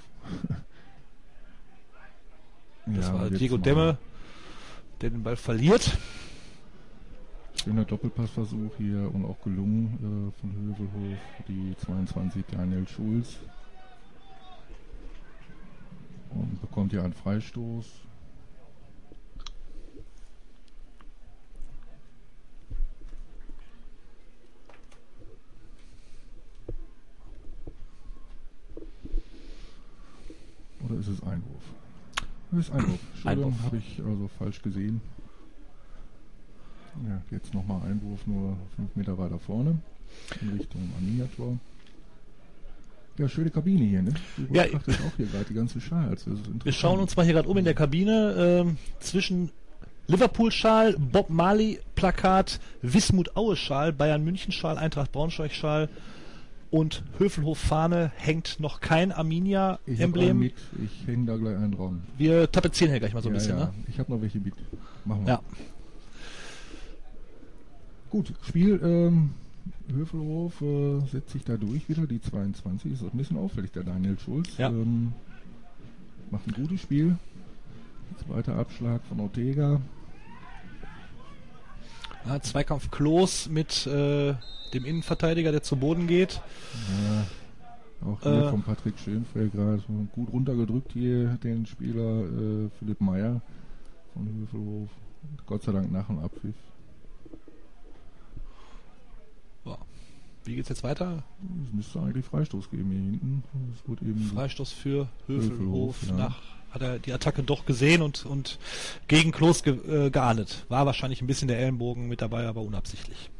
Das war Diego Demme, der den Ball verliert. Schöner Doppelpassversuch hier und auch gelungen von Hövelhof. Die 22 Daniel Schulz. Und bekommt hier einen Freistoß. Oder ist es Einwurf? Das ist Einwurf. Entschuldigung, habe ich also falsch gesehen. Ja, jetzt nochmal Einwurf, nur 5 Meter weiter vorne. In Richtung Arminia-Tor. Ja, schöne Kabine hier, ne? Du betrachtest auch hier gerade die ganze Schal. Wir schauen uns mal hier gerade um in der Kabine. Zwischen Liverpool-Schal, Bob Marley-Plakat, Wismut-Aue-Schal, Bayern-München-Schal, Eintracht Braunschweig-Schal und Hövelhof-Fahne hängt noch kein Arminia-Emblem. Ich hänge da gleich einen dran. Wir tapezieren hier gleich mal so ein bisschen, ja. ne? Ich habe noch welche mit. Machen wir. Ja. Gut, Spiel, Hövelhof setzt sich da durch wieder, die 22, ist auch ein bisschen auffällig, der Daniel Schulz. Ja. Macht ein gutes Spiel. Zweiter Abschlag von Ortega. Zweikampf Klos mit dem Innenverteidiger, der zu Boden geht. Ja, auch hier von Patrick Schönfeld gerade gut runtergedrückt hier den Spieler Philipp Meyer von Hövelhof. Gott sei Dank nach dem Abpfiff. Wie geht's jetzt weiter? Es müsste eigentlich Freistoß geben hier hinten. Es wurde eben Freistoß für Hövelhof. Ja. Hat er die Attacke doch gesehen und gegen Klos geahndet. War wahrscheinlich ein bisschen der Ellenbogen mit dabei, aber unabsichtlich.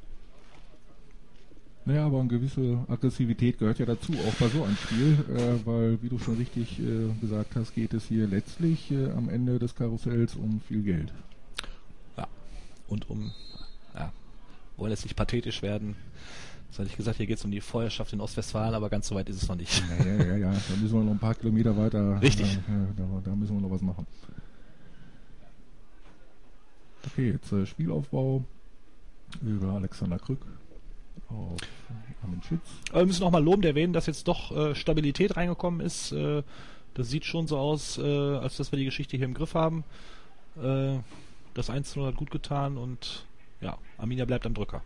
Naja, aber eine gewisse Aggressivität gehört ja dazu, auch bei so einem Spiel, weil, wie du schon richtig gesagt hast, geht es hier letztlich am Ende des Karussells um viel Geld. Ja, und wollen jetzt nicht pathetisch werden. Das hatte ich gesagt, hier geht es um die Feuerschaft in Ostwestfalen, aber ganz so weit ist es noch nicht. Ja, da müssen wir noch ein paar Kilometer weiter. Richtig. Da müssen wir noch was machen. Okay, jetzt Spielaufbau über Alexander Krück auf Armin Schütz. Aber wir müssen auch mal lobend erwähnen, dass jetzt doch Stabilität reingekommen ist. Das sieht schon so aus, als dass wir die Geschichte hier im Griff haben. Das 1:0 hat gut getan und ja, Arminia bleibt am Drücker.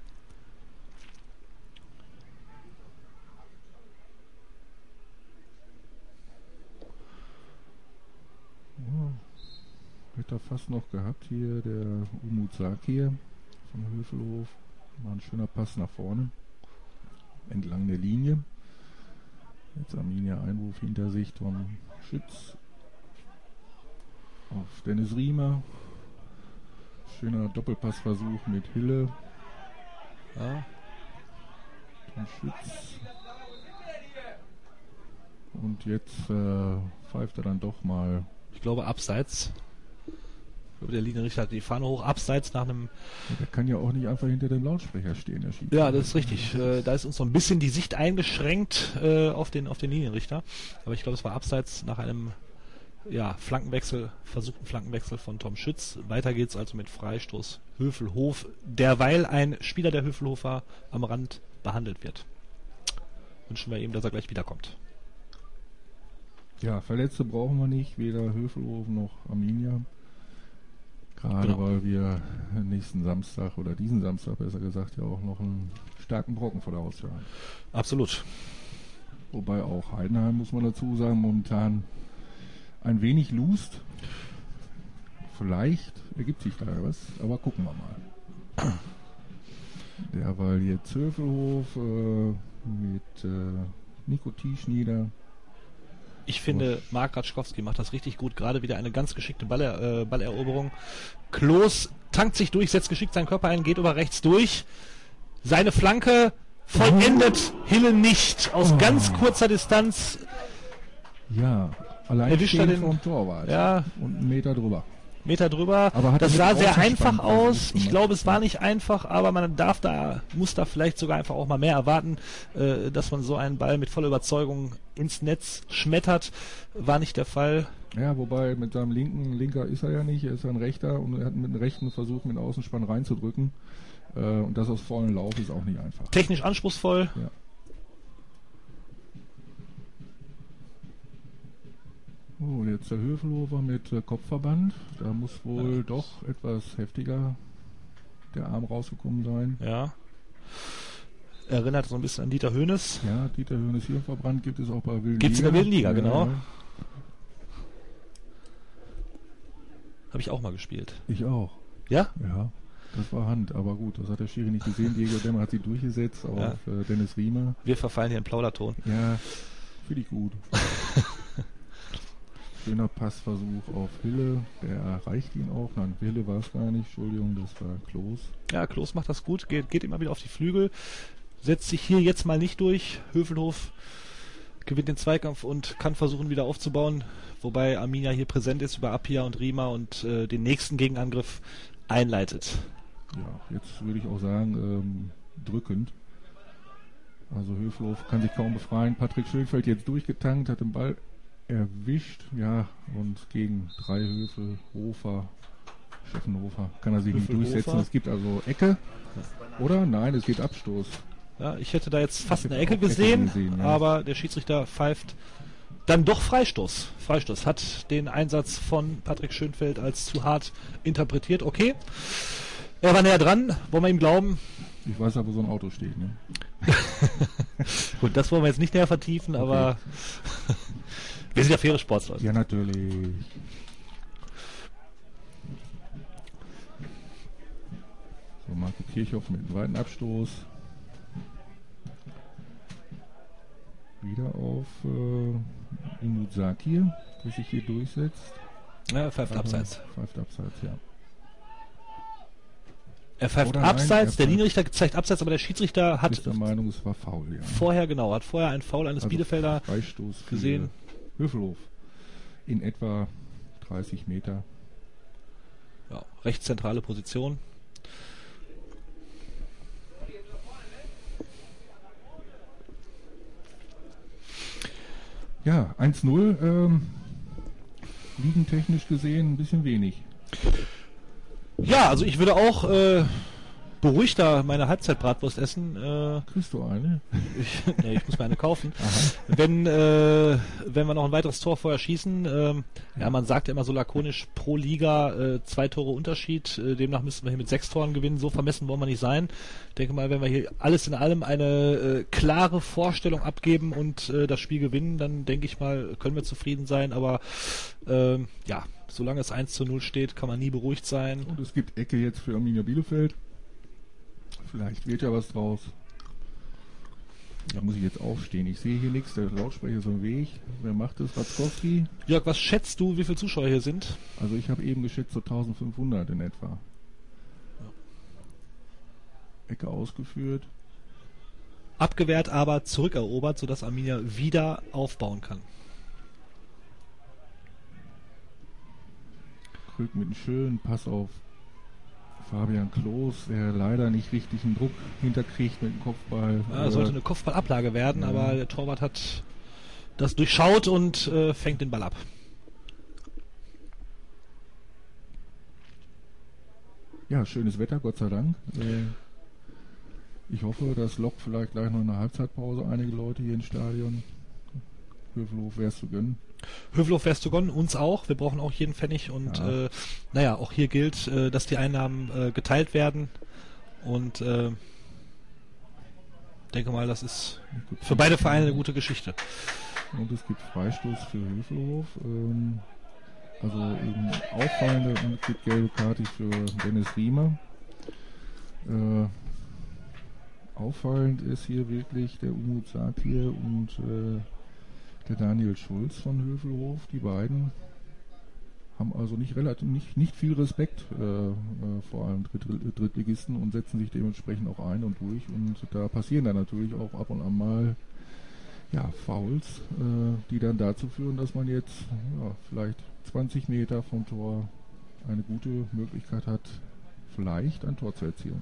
Hätte er fast noch gehabt hier, der Umut Sakir von Hövelhof. War ein schöner Pass nach vorne. Entlang der Linie. Jetzt Arminia Einwurf hinter sich von Schütz. Auf Dennis Riemer. Schöner Doppelpassversuch mit Hille. Ja. Von Schütz. Und jetzt pfeift er dann doch mal. Ich glaube abseits. Der Linienrichter hat die Fahne hoch, abseits nach einem... Ja, der kann ja auch nicht einfach hinter dem Lautsprecher stehen, der Schiedsrichter. Ja, das ist richtig. Da ist uns so ein bisschen die Sicht eingeschränkt auf den Linienrichter. Aber ich glaube, es war abseits nach einem versuchten Flankenwechsel von Tom Schütz. Weiter geht's also mit Freistoß Hövelhof, derweil ein Spieler der Hövelhofer am Rand behandelt wird. Wünschen wir ihm, dass er gleich wiederkommt. Ja, Verletzte brauchen wir nicht, weder Hövelhof noch Arminia. Gerade Genau. weil wir nächsten Samstag oder diesen Samstag besser gesagt ja auch noch einen starken Brocken vor der Haustür haben. Absolut. Wobei auch Heidenheim, muss man dazu sagen, momentan ein wenig lust. vielleicht ergibt sich da was, aber gucken wir mal. Derweil jetzt Hövelhof mit Nico Tieschnieder. Ich finde, Marc Raczkowski macht das richtig gut. Gerade wieder eine ganz geschickte Balleroberung. Klos tankt sich durch, setzt geschickt seinen Körper ein, geht über rechts durch. Seine Flanke vollendet Hille nicht. Aus ganz kurzer Distanz. Ja, allein Erwischt er den vom Torwart. Ja. Und einen Meter drüber. Aber das sah sehr einfach aus. Ich glaube, es war nicht. nicht einfach, aber man muss da vielleicht sogar einfach auch mal mehr erwarten, dass man so einen Ball mit voller Überzeugung ins Netz schmettert. War nicht der Fall. Ja, wobei mit seinem Linker ist er ja nicht, er ist ein Rechter und er hat mit dem Rechten versucht, mit dem Außenspann reinzudrücken. Und das aus vollen Lauf ist auch nicht einfach. Technisch anspruchsvoll. Ja. Oh, jetzt der Hövelhofer mit Kopfverband. Da muss wohl doch etwas heftiger der Arm rausgekommen sein. Ja. Erinnert so ein bisschen an Dieter Hoeneß. Ja, Dieter Hoeneß Hirnverband gibt es auch bei Wilden Liga. Gibt es in der Wilden Liga, Ja, genau. ja. Habe ich auch mal gespielt. Ich auch. Ja? Ja, das war Hand. Aber gut, das hat der Schiri nicht gesehen. Diego Demmer hat sie durchgesetzt auf Dennis Riemer. Wir verfallen hier in Plauderton. Ja, finde ich gut. Schöner Passversuch auf Hille. Der erreicht ihn auch. Nein, Hille war es gar nicht. Entschuldigung, das war Klos. Ja, Klos macht das gut. Geht immer wieder auf die Flügel. Setzt sich hier jetzt mal nicht durch. Hövelhof gewinnt den Zweikampf und kann versuchen, wieder aufzubauen. Wobei Arminia hier präsent ist über Appia und Riemer und den nächsten Gegenangriff einleitet. Ja, jetzt würde ich auch sagen, drückend. Also Hövelhof kann sich kaum befreien. Patrick Schönfeld jetzt durchgetankt, hat den Ball erwischt, ja, und gegen 3 Hövelhofer, Scheffenhofer, kann er sich nicht durchsetzen. Es gibt also Ecke, oder? Nein, es geht Abstoß. Ja, ich hätte da jetzt fast Ich eine hätte Ecke auch Ecke gesehen, gesehen, ja. aber der Schiedsrichter pfeift dann doch Freistoß. Freistoß hat den Einsatz von Patrick Schönfeld als zu hart interpretiert. Okay, er war näher dran, wollen wir ihm glauben. Ich weiß aber, wo so ein Auto steht, ne? Gut, das wollen wir jetzt nicht näher vertiefen, aber wir sind ja faire Sportsleute. Ja, natürlich. So, Marco Kirchhoff mit einem weiten Abstoß. Wieder auf Inut Sakir, der sich hier durchsetzt. Ja, er pfeift abseits. Pfeift abseits, ja. Er pfeift Oder nein, abseits, er der pfeift- Linienrichter zeigt abseits, aber der Schiedsrichter hat Ist der Meinung, es war faul, ja. vorher ein Foul eines Also Bielefelder Freistoß für gesehen. Hövelhof. In etwa 30 Meter. Ja, recht zentrale Position. Ja, 1-0. Liegentechnisch gesehen ein bisschen wenig. Ja, also ich würde auch beruhigter meine Halbzeitbratwurst essen. Kriegst du eine? Ich muss mir eine kaufen. Wenn wir noch ein weiteres Tor vorher schießen, ja, man sagt ja immer so lakonisch pro Liga 2 Tore Unterschied, demnach müssten wir hier mit 6 Toren gewinnen, so vermessen wollen wir nicht sein. Ich denke mal, wenn wir hier alles in allem eine klare Vorstellung abgeben und das Spiel gewinnen, dann denke ich mal, können wir zufrieden sein, aber ja, solange es 1:0 steht, kann man nie beruhigt sein. Und es gibt Ecke jetzt für Arminia Bielefeld. Vielleicht wird ja was draus. Da muss ich jetzt aufstehen. Ich sehe hier nichts. Der Lautsprecher ist im Weg. Wer macht das? Ratzkowski? Jörg, was schätzt du, wie viele Zuschauer hier sind? Also ich habe eben geschätzt so 1500 in etwa. Ecke ausgeführt. Abgewehrt, aber zurückerobert, sodass Arminia wieder aufbauen kann. Krück mit einem schönen Pass auf Fabian Klos, der leider nicht richtig einen Druck hinterkriegt mit dem Kopfball. Ja, sollte eine Kopfballablage werden, Ja. aber der Torwart hat das durchschaut und fängt den Ball ab. Ja, schönes Wetter, Gott sei Dank. Ich hoffe, das lockt vielleicht gleich noch in der Halbzeitpause einige Leute hier ins Stadion. Hövelhof wär's zu gönnen. Hövelhof wär's zu gönnen, uns auch. Wir brauchen auch jeden Pfennig und Ja. naja, auch hier gilt, dass die Einnahmen geteilt werden und denke mal, das ist Gut. für beide Vereine eine gute Geschichte. Und es gibt Freistoß für Hövelhof. Also eben auffallende und gibt gelbe Karte für Dennis Riemer. Auffallend ist hier wirklich der Umut Satir und der Daniel Schulz von Hövelhof. Die beiden haben also nicht viel Respekt vor allem Drittligisten und setzen sich dementsprechend auch ein und durch. Und da passieren dann natürlich auch ab und an mal Fouls, die dann dazu führen, dass man jetzt vielleicht 20 Meter vom Tor eine gute Möglichkeit hat, vielleicht ein Tor zu erzielen.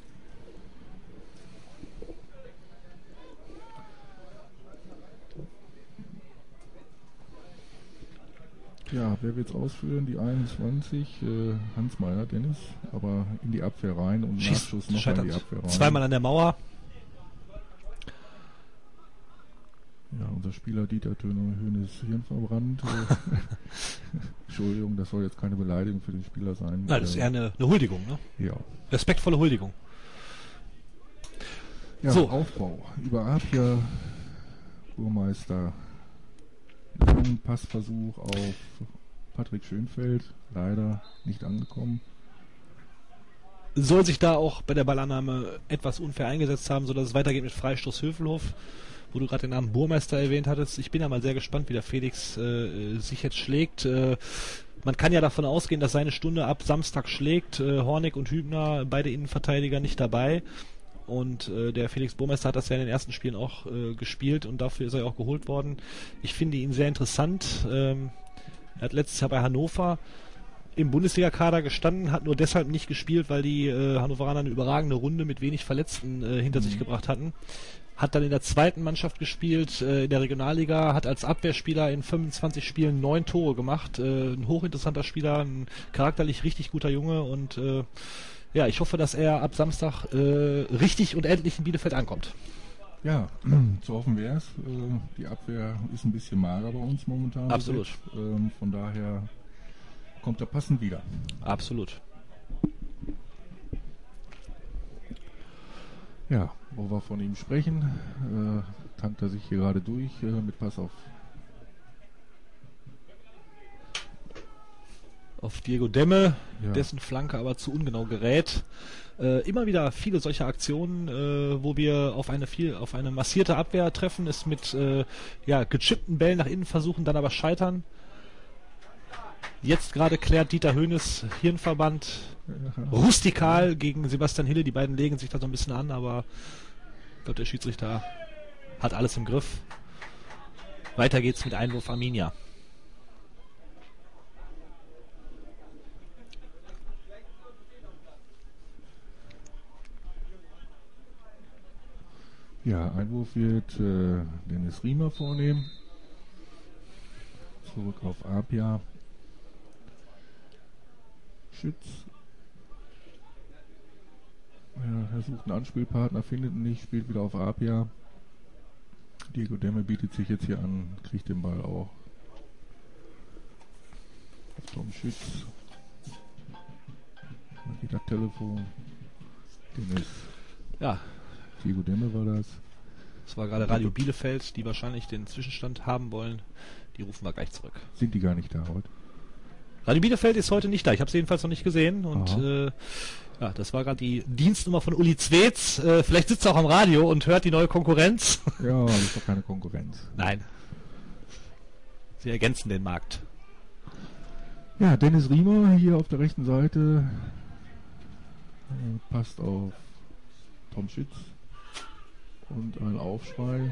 Ja, wer wird es ausführen? Die 21, Hans Meyer, Dennis, aber in die Abwehr rein und Nachschuss noch in die Abwehr rein. Zweimal an der Mauer. Ja, unser Spieler Dieter Höhnes Hirn verbrannt. Entschuldigung, das soll jetzt keine Beleidigung für den Spieler sein. Nein, das ist eher eine Huldigung, ne? Ja. Respektvolle Huldigung. Ja, so. Aufbau. Über Apia, Burmeister. Ein Passversuch auf Patrick Schönfeld, leider nicht angekommen. Soll sich da auch bei der Ballannahme etwas unfair eingesetzt haben, sodass es weitergeht mit Freistoß Hövelhof, wo du gerade den Namen Burmeister erwähnt hattest. Ich bin ja mal sehr gespannt, wie der Felix sich jetzt schlägt. Man kann ja davon ausgehen, dass seine Stunde ab Samstag schlägt. Hornig und Hübner, beide Innenverteidiger, nicht dabei. Und der Felix Burmeister hat das ja in den ersten Spielen auch gespielt und dafür ist er auch geholt worden. Ich finde ihn sehr interessant. Er hat letztes Jahr bei Hannover im Bundesliga-Kader gestanden, hat nur deshalb nicht gespielt, weil die Hannoveraner eine überragende Runde mit wenig Verletzten hinter sich gebracht hatten. Hat dann in der zweiten Mannschaft gespielt, in der Regionalliga, hat als Abwehrspieler in 25 Spielen 9 Tore gemacht. Ein hochinteressanter Spieler, ein charakterlich richtig guter Junge und ja, ich hoffe, dass er ab Samstag richtig und endlich in Bielefeld ankommt. Ja, zu hoffen wäre es. Die Abwehr ist ein bisschen mager bei uns momentan. Absolut. Von daher kommt er passend wieder. Absolut. Ja, wo wir von ihm sprechen, tankt er sich hier gerade durch mit Pass auf Diego Demme, ja. Dessen Flanke aber zu ungenau gerät. Immer wieder viele solcher Aktionen, wo wir auf eine massierte Abwehr treffen, es mit gechippten Bällen nach innen versuchen, dann aber scheitern. Jetzt gerade klärt Dieter Höhnes Hirnverband rustikal gegen Sebastian Hille. Die beiden legen sich da so ein bisschen an, aber ich glaube, der Schiedsrichter hat alles im Griff. Weiter geht's mit Einwurf Arminia. Ja, Einwurf wird Dennis Riemer vornehmen. Zurück auf Apia. Schütz. Ja, er sucht einen Anspielpartner, findet ihn nicht, spielt wieder auf Apia. Diego Demme bietet sich jetzt hier an, kriegt den Ball auch. Tom Schütz. Dann geht das Telefon. Dennis. Ja. Diego Demme war das. Das war gerade Radio Bielefeld, die wahrscheinlich den Zwischenstand haben wollen. Die rufen wir gleich zurück. Sind die gar nicht da heute? Radio Bielefeld ist heute nicht da. Ich habe sie jedenfalls noch nicht gesehen. Und das war gerade die Dienstnummer von Uli Zwetz. Vielleicht sitzt er auch am Radio und hört die neue Konkurrenz. Ja, das ist doch keine Konkurrenz. Nein. Sie ergänzen den Markt. Ja, Dennis Riemer hier auf der rechten Seite. Passt auf Tom Schütz. Und ein Aufschrei.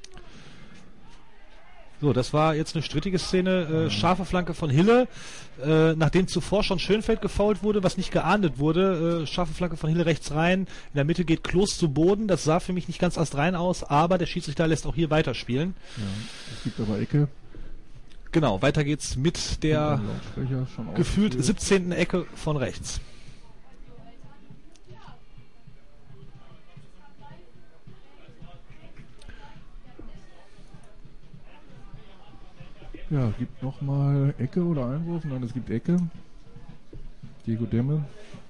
So, das war jetzt eine strittige Szene. Scharfe Flanke von Hille, nachdem zuvor schon Schönfeld gefoult wurde, was nicht geahndet wurde. Scharfe Flanke von Hille rechts rein. In der Mitte geht Klos zu Boden. Das sah für mich nicht ganz astrein aus, aber der Schiedsrichter lässt auch hier weiterspielen. Ja, es gibt aber Ecke. Genau, weiter geht's mit der gefühlt 17. Ecke von rechts. Ja, gibt nochmal Ecke oder Einwurf? Nein, es gibt Ecke. Diego Demme.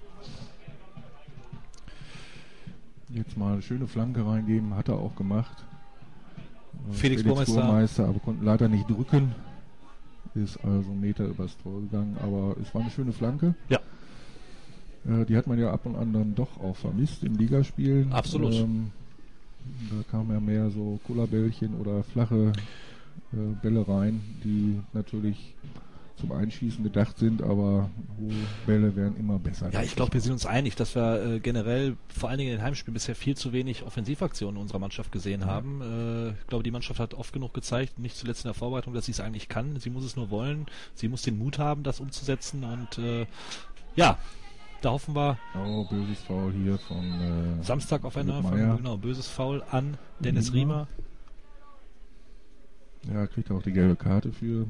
Jetzt mal eine schöne Flanke reingeben, hat er auch gemacht. Felix Burmeister, aber konnte leider nicht drücken. ist also einen Meter übers Tor gegangen, aber es war eine schöne Flanke. Ja. Die hat man ja ab und an dann doch auch vermisst in Ligaspielen. Absolut. Da kamen ja mehr so Kullerbällchen oder flache Bälle rein, die natürlich zum Einschießen gedacht sind, aber hohe Bälle werden immer besser. Ja, ich glaube, wir sind uns einig, dass wir generell vor allen Dingen in den Heimspielen bisher viel zu wenig Offensivaktionen unserer Mannschaft gesehen haben. Ich glaube, die Mannschaft hat oft genug gezeigt, nicht zuletzt in der Vorbereitung, dass sie es eigentlich kann. Sie muss es nur wollen. Sie muss den Mut haben, das umzusetzen und ja, da hoffen wir. Oh, böses Foul hier von Samstag auf einer genau, böses Foul an Dennis Riemer. Ja, kriegt auch die gelbe Karte für.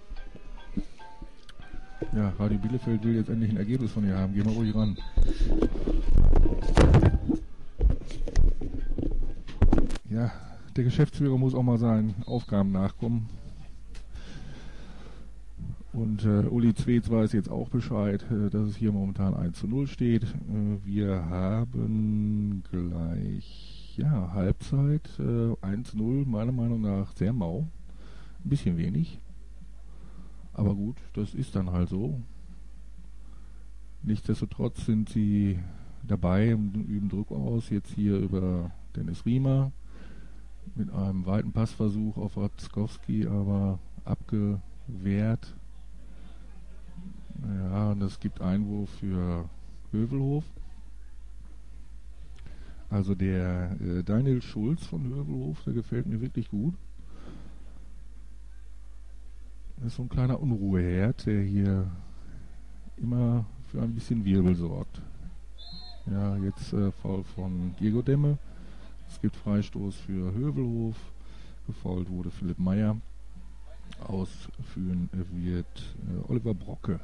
Ja, Radio Bielefeld will jetzt endlich ein Ergebnis von ihr haben. Gehen wir ruhig ran. Ja, der Geschäftsführer muss auch mal seinen Aufgaben nachkommen. Und Uli Zweetz weiß jetzt auch Bescheid, dass es hier momentan 1:0 steht. Wir haben gleich Halbzeit 1:0, meiner Meinung nach sehr mau. Ein bisschen wenig. Aber gut, das ist dann halt so. Nichtsdestotrotz sind sie dabei und üben Druck aus. Jetzt hier über Dennis Riemer mit einem weiten Passversuch auf Rapskowski, aber abgewehrt. Ja, und es gibt Einwurf für Hövelhof. Also der Daniel Schulz von Hövelhof, der gefällt mir wirklich gut. Das ist so ein kleiner Unruheherd, der hier immer für ein bisschen Wirbel sorgt. Ja, jetzt Foul von Diego Demme. Es gibt Freistoß für Hövelhof. Gefoult wurde Philipp Meyer. Ausführen wird Oliver Brocke.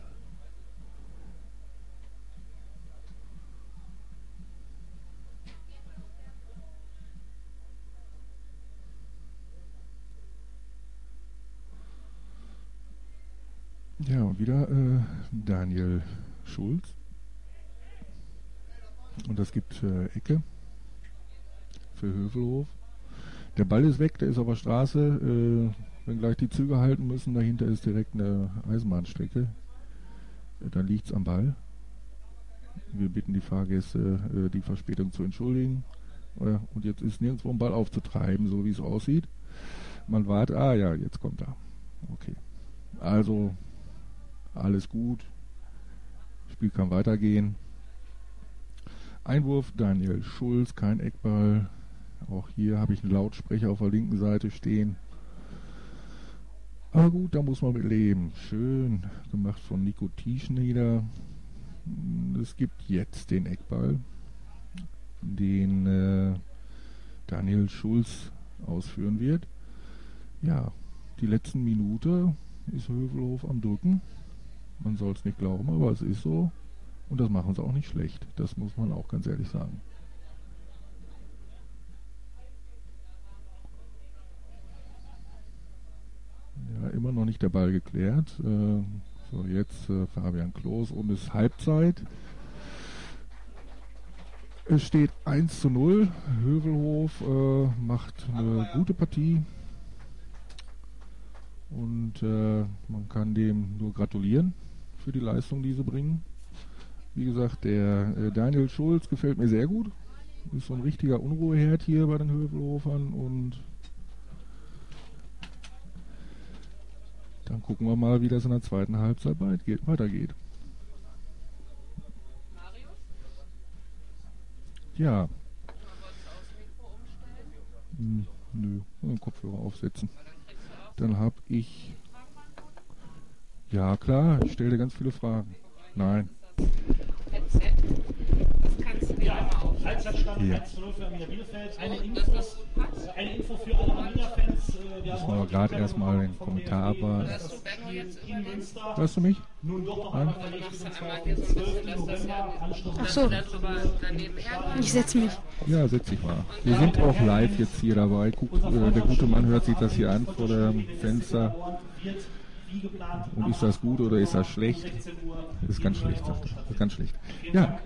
Ja, und wieder Daniel Schulz. Und das gibt Ecke für Hövelhof. Der Ball ist weg, der ist auf der Straße. Wenn gleich die Züge halten müssen, dahinter ist direkt eine Eisenbahnstrecke. Dann liegt es am Ball. Wir bitten die Fahrgäste, die Verspätung zu entschuldigen. Und jetzt ist nirgendwo ein Ball aufzutreiben, so wie es aussieht. Man wartet, ja, jetzt kommt er. Okay. Also alles gut. Spiel kann weitergehen. Einwurf Daniel Schulz, kein Eckball. Auch hier habe ich einen Lautsprecher auf der linken Seite stehen. Aber gut, da muss man mit leben. Schön gemacht von Nico Tieschneder. Es gibt jetzt den Eckball, den Daniel Schulz ausführen wird. Ja, die letzten Minute ist Hövelhof am Drücken. Man soll es nicht glauben, aber es ist so. Und das machen sie auch nicht schlecht. Das muss man auch ganz ehrlich sagen. Ja, immer noch nicht der Ball geklärt. So, jetzt Fabian Klos und es ist Halbzeit. Es steht 1:0. Hövelhof macht eine gute Partie. Und man kann dem nur gratulieren für die Leistung, die sie bringen. Wie gesagt, der Daniel Schulz gefällt mir sehr gut. Ist so ein richtiger Unruheherd hier bei den Hövelhofern. Und dann gucken wir mal, wie das in der zweiten Halbzeit weitergeht. Ja. Nö, den Kopfhörer aufsetzen. Dann habe ich... Ja, klar, ich stelle dir ganz viele Fragen. Nein. Headset. Das kannst du dir einmal aufschreiben. Halbzeitstand 1:0 für Arminia Bielefeld. Eine Info für alle Arminia-Fans. Müssen wir gerade erstmal den Kommentar abwarten. Hörst du mich? Nun doch noch Nein? einmal verlegt und zwar am 12. November. Ach so. Ich setze mich. Ja, setz dich mal. Wir sind auch live jetzt hier dabei. Der gute Mann hört sich das hier an vor dem Fenster. Und ist das gut oder ist das schlecht? Das ist ganz schlecht, sagt er. Das ist ganz schlecht. Ja.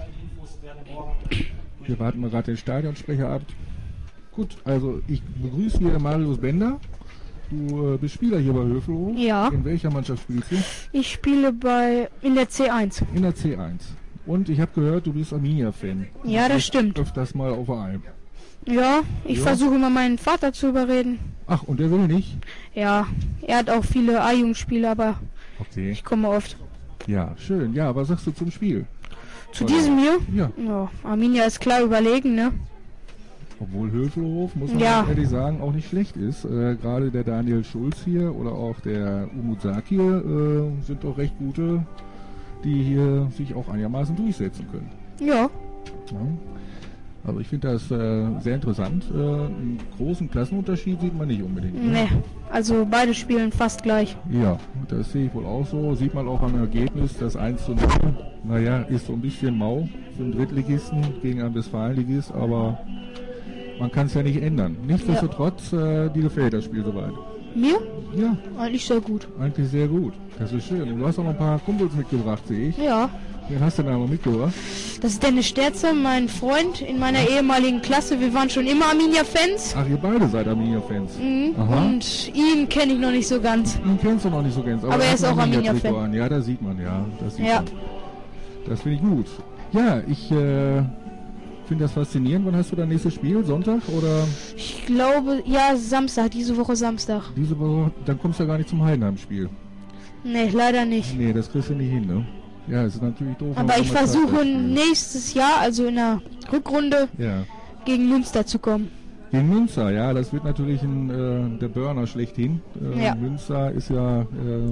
Wir warten mal gerade den Stadionsprecher ab. Gut, also ich begrüße hier Marius Bender Du bist Spieler hier bei Hövelhof. Ja. In welcher Mannschaft spielst du? Ich spiele in der C1. In der C1. Und ich habe gehört, du bist Arminia-Fan. Ja, das stimmt. Öfters mal auf der Alm. Ja, ich Ja. versuche immer meinen Vater zu überreden. Ach, und der will nicht? Ja, er hat auch viele A-Jugendspiele, aber Okay. ich komme oft. Ja, schön. Ja, was sagst du zum Spiel? Zu diesem hier? Ja. Ja, Arminia ist klar überlegen, ne? Obwohl Hövelhof, muss man Ja. ganz ehrlich sagen, auch nicht schlecht ist. Gerade der Daniel Schulz hier oder auch der Umuzaki sind doch recht gute, die hier sich auch einigermaßen durchsetzen können. Ja. Ja. Also ich finde das sehr interessant. Einen großen Klassenunterschied sieht man nicht unbedingt. Ne? Ne, also beide spielen fast gleich. Ja, das sehe ich wohl auch so. Sieht man auch am Ergebnis, das 1:0, naja, ist so ein bisschen mau für einen Drittligisten gegen einen Westfalenligist, aber man kann es ja nicht ändern. Nichtsdestotrotz, dir gefällt das Spiel soweit. Mir? Ja, Eigentlich sehr gut. eigentlich sehr gut. Das ist schön. Und du hast auch noch ein paar Kumpels mitgebracht, sehe ich. Ja. Wen hast du denn da noch mitgebracht? Das ist Dennis Sterze, mein Freund in meiner ehemaligen Klasse. Wir waren schon immer Arminia-Fans. Ach, ihr beide seid Arminia-Fans. Mhm. Aha. Und ihn kenne ich noch nicht so ganz. Den kennst du noch nicht so ganz. Aber er hat ist ein auch Arminia-Fan. Trikot an. Ja, das sieht man, ja. Das sieht Ja. man. Das finde ich gut. Ja, ich finde das faszinierend. Wann hast du dein nächstes Spiel? Sonntag oder Ich glaube, ja, Samstag, diese Woche Samstag. diese Woche? Dann kommst du ja gar nicht zum Heidenheim-Spiel. Nee, leider nicht. Nee, das kriegst du nicht hin, ne? Ja, es ist natürlich doof. Aber wenn ich man Zeit versuche hat, spielen. nächstes Jahr, also in der Rückrunde, Ja. gegen Münster zu kommen. Gegen Münster, ja, das wird natürlich der Burner schlechthin. Ja. Münster ist ja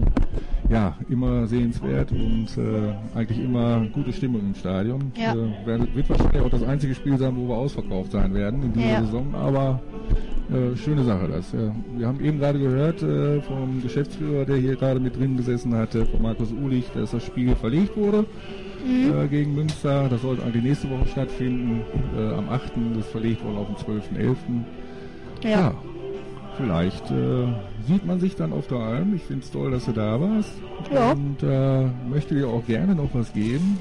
immer sehenswert und eigentlich immer gute Stimmung im Stadion. Ja. Wird wahrscheinlich auch das einzige Spiel sein, wo wir ausverkauft sein werden in dieser Ja. Saison, aber schöne Sache das. Wir haben eben gerade gehört vom Geschäftsführer, der hier gerade mit drin gesessen hatte, von Markus Uhlich, dass das Spiel verlegt wurde. Gegen Münster. Das sollte eigentlich nächste Woche stattfinden, am 8. Das verlegt worden auf den 12.11. Ja. Vielleicht sieht man sich dann auf der Alm. Ich finde es toll, dass du da warst. Ja. Und möchte dir auch gerne noch was geben.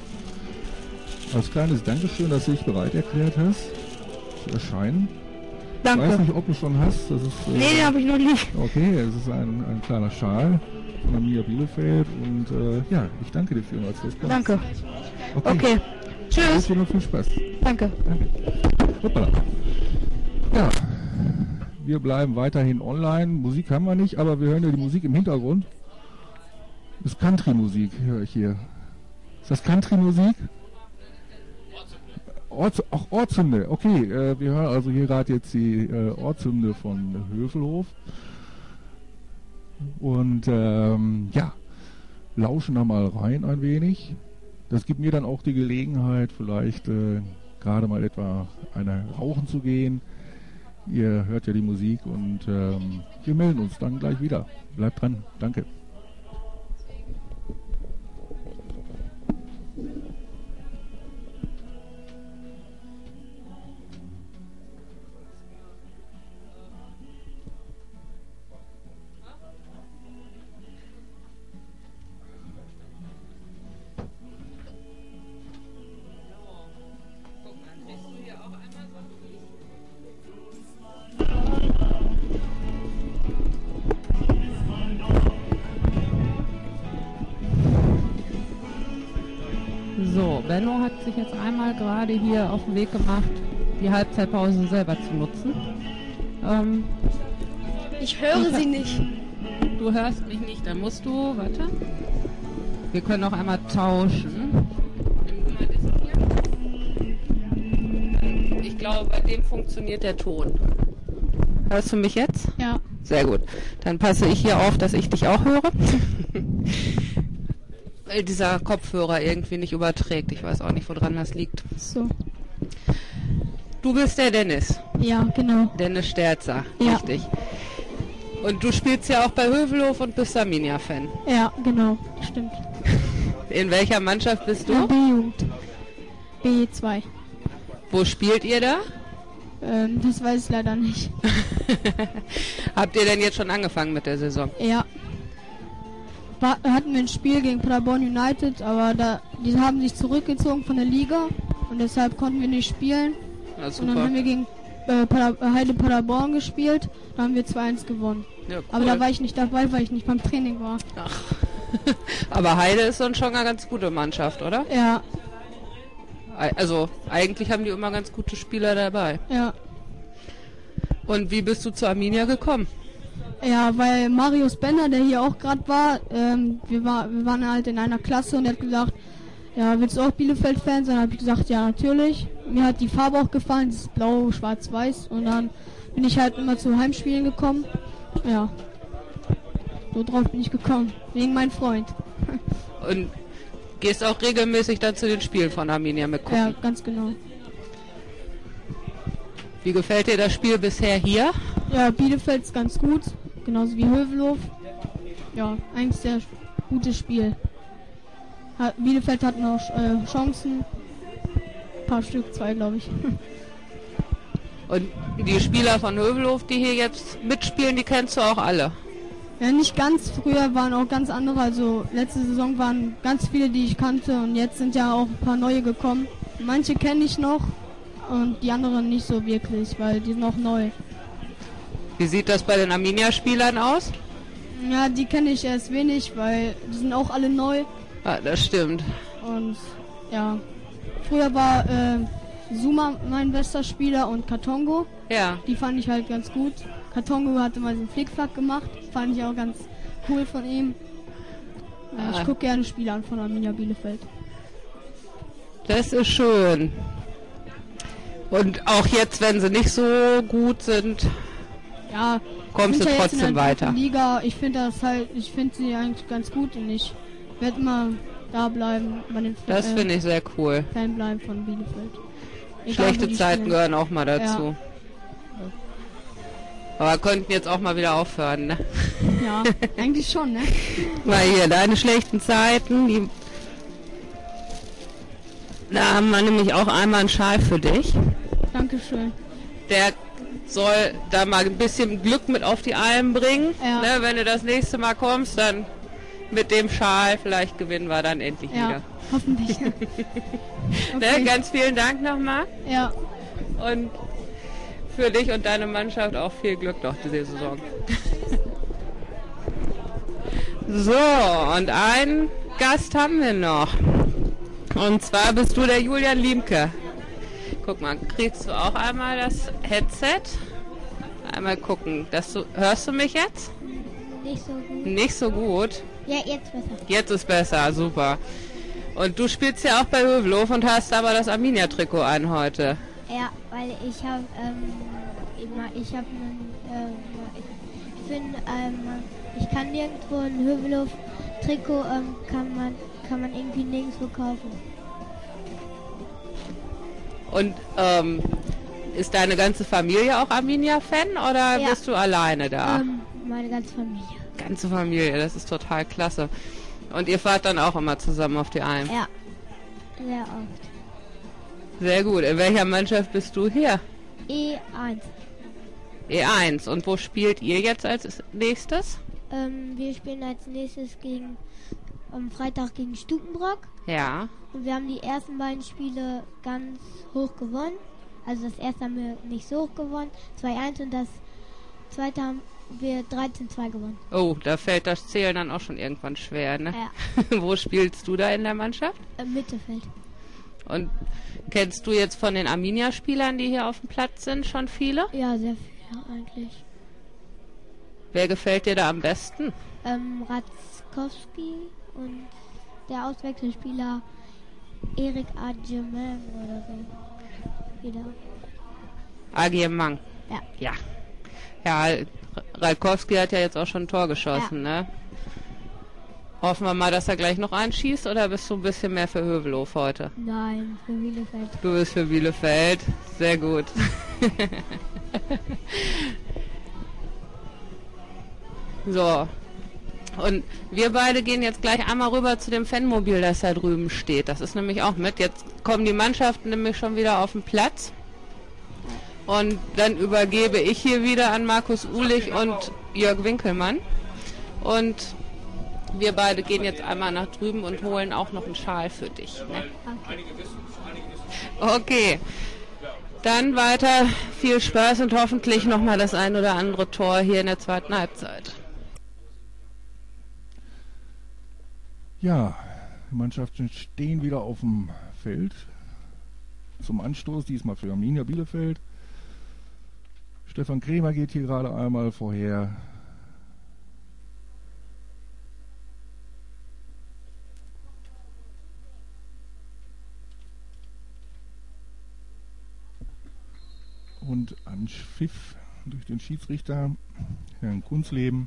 Als kleines Dankeschön, dass du dich bereit erklärt hast, zu erscheinen. Ich weiß Danke. nicht, ob du schon hast. Das ist, Nee, den habe ich noch nicht. okay, es ist ein kleiner Schal von Arminia Bielefeld. Und ja, ich danke dir vielmals. dass du kommst. Danke. Okay. Ich Tschüss. wünsche dir noch viel Spaß. Danke. Hoppala. Ja, wir bleiben weiterhin online. Musik haben wir nicht, aber wir hören ja die Musik im Hintergrund. Das ist Country-Musik, höre ich hier. Ist das Country-Musik? Auch Ortshymne, okay. Wir hören also hier gerade jetzt die Ortshymne von Hövelhof. Und ja, lauschen da mal rein ein wenig. Das gibt mir dann auch die Gelegenheit, vielleicht gerade mal etwa eine rauchen zu gehen. Ihr hört ja die Musik und wir melden uns dann gleich wieder. Bleibt dran. Danke. So, Benno hat sich jetzt einmal gerade hier auf den Weg gemacht, die Halbzeitpause selber zu nutzen. Ich höre sie nicht. Du hörst mich nicht, dann musst du, warte. Wir können auch einmal tauschen. Nimm du mal das hier. Ich glaube, bei dem funktioniert der Ton. Hörst du mich jetzt? Ja. Sehr gut. Dann passe ich hier auf, dass ich dich auch höre. Weil dieser Kopfhörer irgendwie nicht überträgt. Ich weiß auch nicht, woran das liegt. So. Du bist der Dennis. Ja, genau. Dennis Sterzer. Ja. Richtig. Und du spielst ja auch bei Hövelhof und bist Arminia-Fan. Ja, genau. Stimmt. In welcher Mannschaft bist Ja, du? B-Jugend. B2. Wo spielt ihr da? Das weiß ich leider nicht. Habt ihr denn jetzt schon angefangen mit der Saison? Ja. Hatten wir ein Spiel gegen Paderborn United, aber die haben sich zurückgezogen von der Liga und deshalb konnten wir nicht spielen. Na, Und dann super. haben wir gegen Heide Paderborn gespielt, da haben wir 2-1 gewonnen. Ja, cool. Aber da war ich nicht dabei, weil ich nicht beim Training war. Ach. Aber Heide ist dann schon eine ganz gute Mannschaft, oder? Ja, Also eigentlich haben die immer ganz gute Spieler dabei. ja. Und wie bist du zu Arminia gekommen? Ja, weil Marius Benner, der hier auch gerade war, wir waren halt in einer Klasse und er hat gesagt, ja, willst du auch Bielefeld-Fan sein? Dann habe ich gesagt, ja, natürlich. Mir hat die Farbe auch gefallen, das ist blau, schwarz, weiß. Und dann bin ich halt immer zu Heimspielen gekommen. Ja, so drauf bin ich gekommen, wegen meinem Freund. Und gehst auch regelmäßig dann zu den Spielen von Arminia mitgucken? Ja, ganz genau. Wie gefällt dir das Spiel bisher hier? Ja, Bielefeld ist ganz gut, genauso wie Hövelhof. Ja, eigentlich sehr gutes Spiel. Bielefeld hat noch Chancen. Ein paar Stück, 2 glaube ich. Und die Spieler von Hövelhof, die hier jetzt mitspielen, die kennst du auch alle? Ja, nicht ganz. Früher waren auch ganz andere. Also letzte Saison waren ganz viele, die ich kannte. Und jetzt sind ja auch ein paar neue gekommen. Manche kenne ich noch und die anderen nicht so wirklich, weil die sind noch neu. Wie sieht das bei den Arminia-Spielern aus? Ja, die kenne ich erst wenig, weil die sind auch alle neu. Ah, das stimmt. Und ja, früher war Zuma mein bester Spieler und Katongo. Ja. Die fand ich halt ganz gut. Katongo hatte mal so einen Flickflack gemacht. Fand ich auch ganz cool von ihm. Ja, ich gucke gerne Spiele an von Arminia Bielefeld. Das ist schön. Und auch jetzt, wenn sie nicht so gut sind, Ja, kommst du sind ja jetzt trotzdem in der weiter. dritten Liga. Ich finde sie eigentlich ganz gut und ich werde immer da bleiben, bei den Das finde ich sehr cool. Fan bleiben von Bielefeld. Egal, wo Schlechte die Zeiten spielen. gehören auch mal dazu. Aber könnten jetzt auch mal wieder aufhören, ne? Ja, eigentlich schon, ne? Weil hier, deine schlechten Zeiten, da haben wir nämlich auch einmal einen Schal für dich. Dankeschön. Der soll da mal ein bisschen Glück mit auf die Alm bringen. Ja. Ne, wenn du das nächste Mal kommst, dann mit dem Schal, vielleicht gewinnen wir dann endlich Ja, wieder. hoffentlich. Ne, Okay. ganz vielen Dank nochmal. Ja, Und für dich und deine Mannschaft auch viel Glück noch diese Saison. So, und einen Gast haben wir noch. Und zwar bist du der Julian Liemke. Guck mal, kriegst du auch einmal das Headset? Einmal gucken. Hörst du mich jetzt? Nicht so gut. Nicht so gut. Ja, jetzt besser. Jetzt ist besser, super. Und du spielst ja auch bei Hövelhof und hast aber das Arminia-Trikot an heute. Ja, weil ich habe, ich finde, ich kann nirgendwo ein Hövelhof-Trikot, kann man irgendwie nirgendwo kaufen. Und ist deine ganze Familie auch Arminia-Fan oder Ja. bist du alleine da? Meine ganze Familie. Ganze Familie, das ist total klasse. Und ihr fahrt dann auch immer zusammen auf die Alm? Ja, sehr oft. Sehr gut. In welcher Mannschaft bist du hier? E1. E1. Und wo spielt ihr jetzt als nächstes? Wir spielen als nächstes am Freitag gegen Stukenbrock. Ja. Und wir haben die ersten beiden Spiele ganz hoch gewonnen. Also das erste haben wir nicht so hoch gewonnen, 2-1, und das zweite haben wir 13-2 gewonnen. Oh, da fällt das Zählen dann auch schon irgendwann schwer, ne? Ja. Wo spielst du da in der Mannschaft? Im Mittelfeld. Und kennst du jetzt von den Arminia-Spielern, die hier auf dem Platz sind, schon viele? Ja, sehr viele eigentlich. Wer gefällt dir da am besten? Ratzkowski und der Auswechselspieler Erik Adjeman oder so. Wieder. Agiemang. Ja. Ja. Ja, Ralkowski hat ja jetzt auch schon ein Tor geschossen, ne? Hoffen wir mal, dass er gleich noch einschießt, oder bist du ein bisschen mehr für Hövelhof heute? Nein, für Bielefeld. Du bist für Bielefeld. Sehr gut. So. Und wir beide gehen jetzt gleich einmal rüber zu dem Fanmobil, das da drüben steht. Das ist nämlich auch mit. Jetzt kommen die Mannschaften nämlich schon wieder auf den Platz. Und dann übergebe ich hier wieder an Markus Uhlich und Jörg Winkelmann. Und wir beide gehen jetzt einmal nach drüben und holen auch noch einen Schal für dich. Ne? Okay. Okay. Dann weiter viel Spaß und hoffentlich nochmal das ein oder andere Tor hier in der zweiten Halbzeit. Ja, die Mannschaften stehen wieder auf dem Feld zum Anstoß, diesmal für Arminia Bielefeld. Stefan Krämer geht hier gerade einmal vorher. Und Anpfiff durch den Schiedsrichter, Herrn Kunzleben.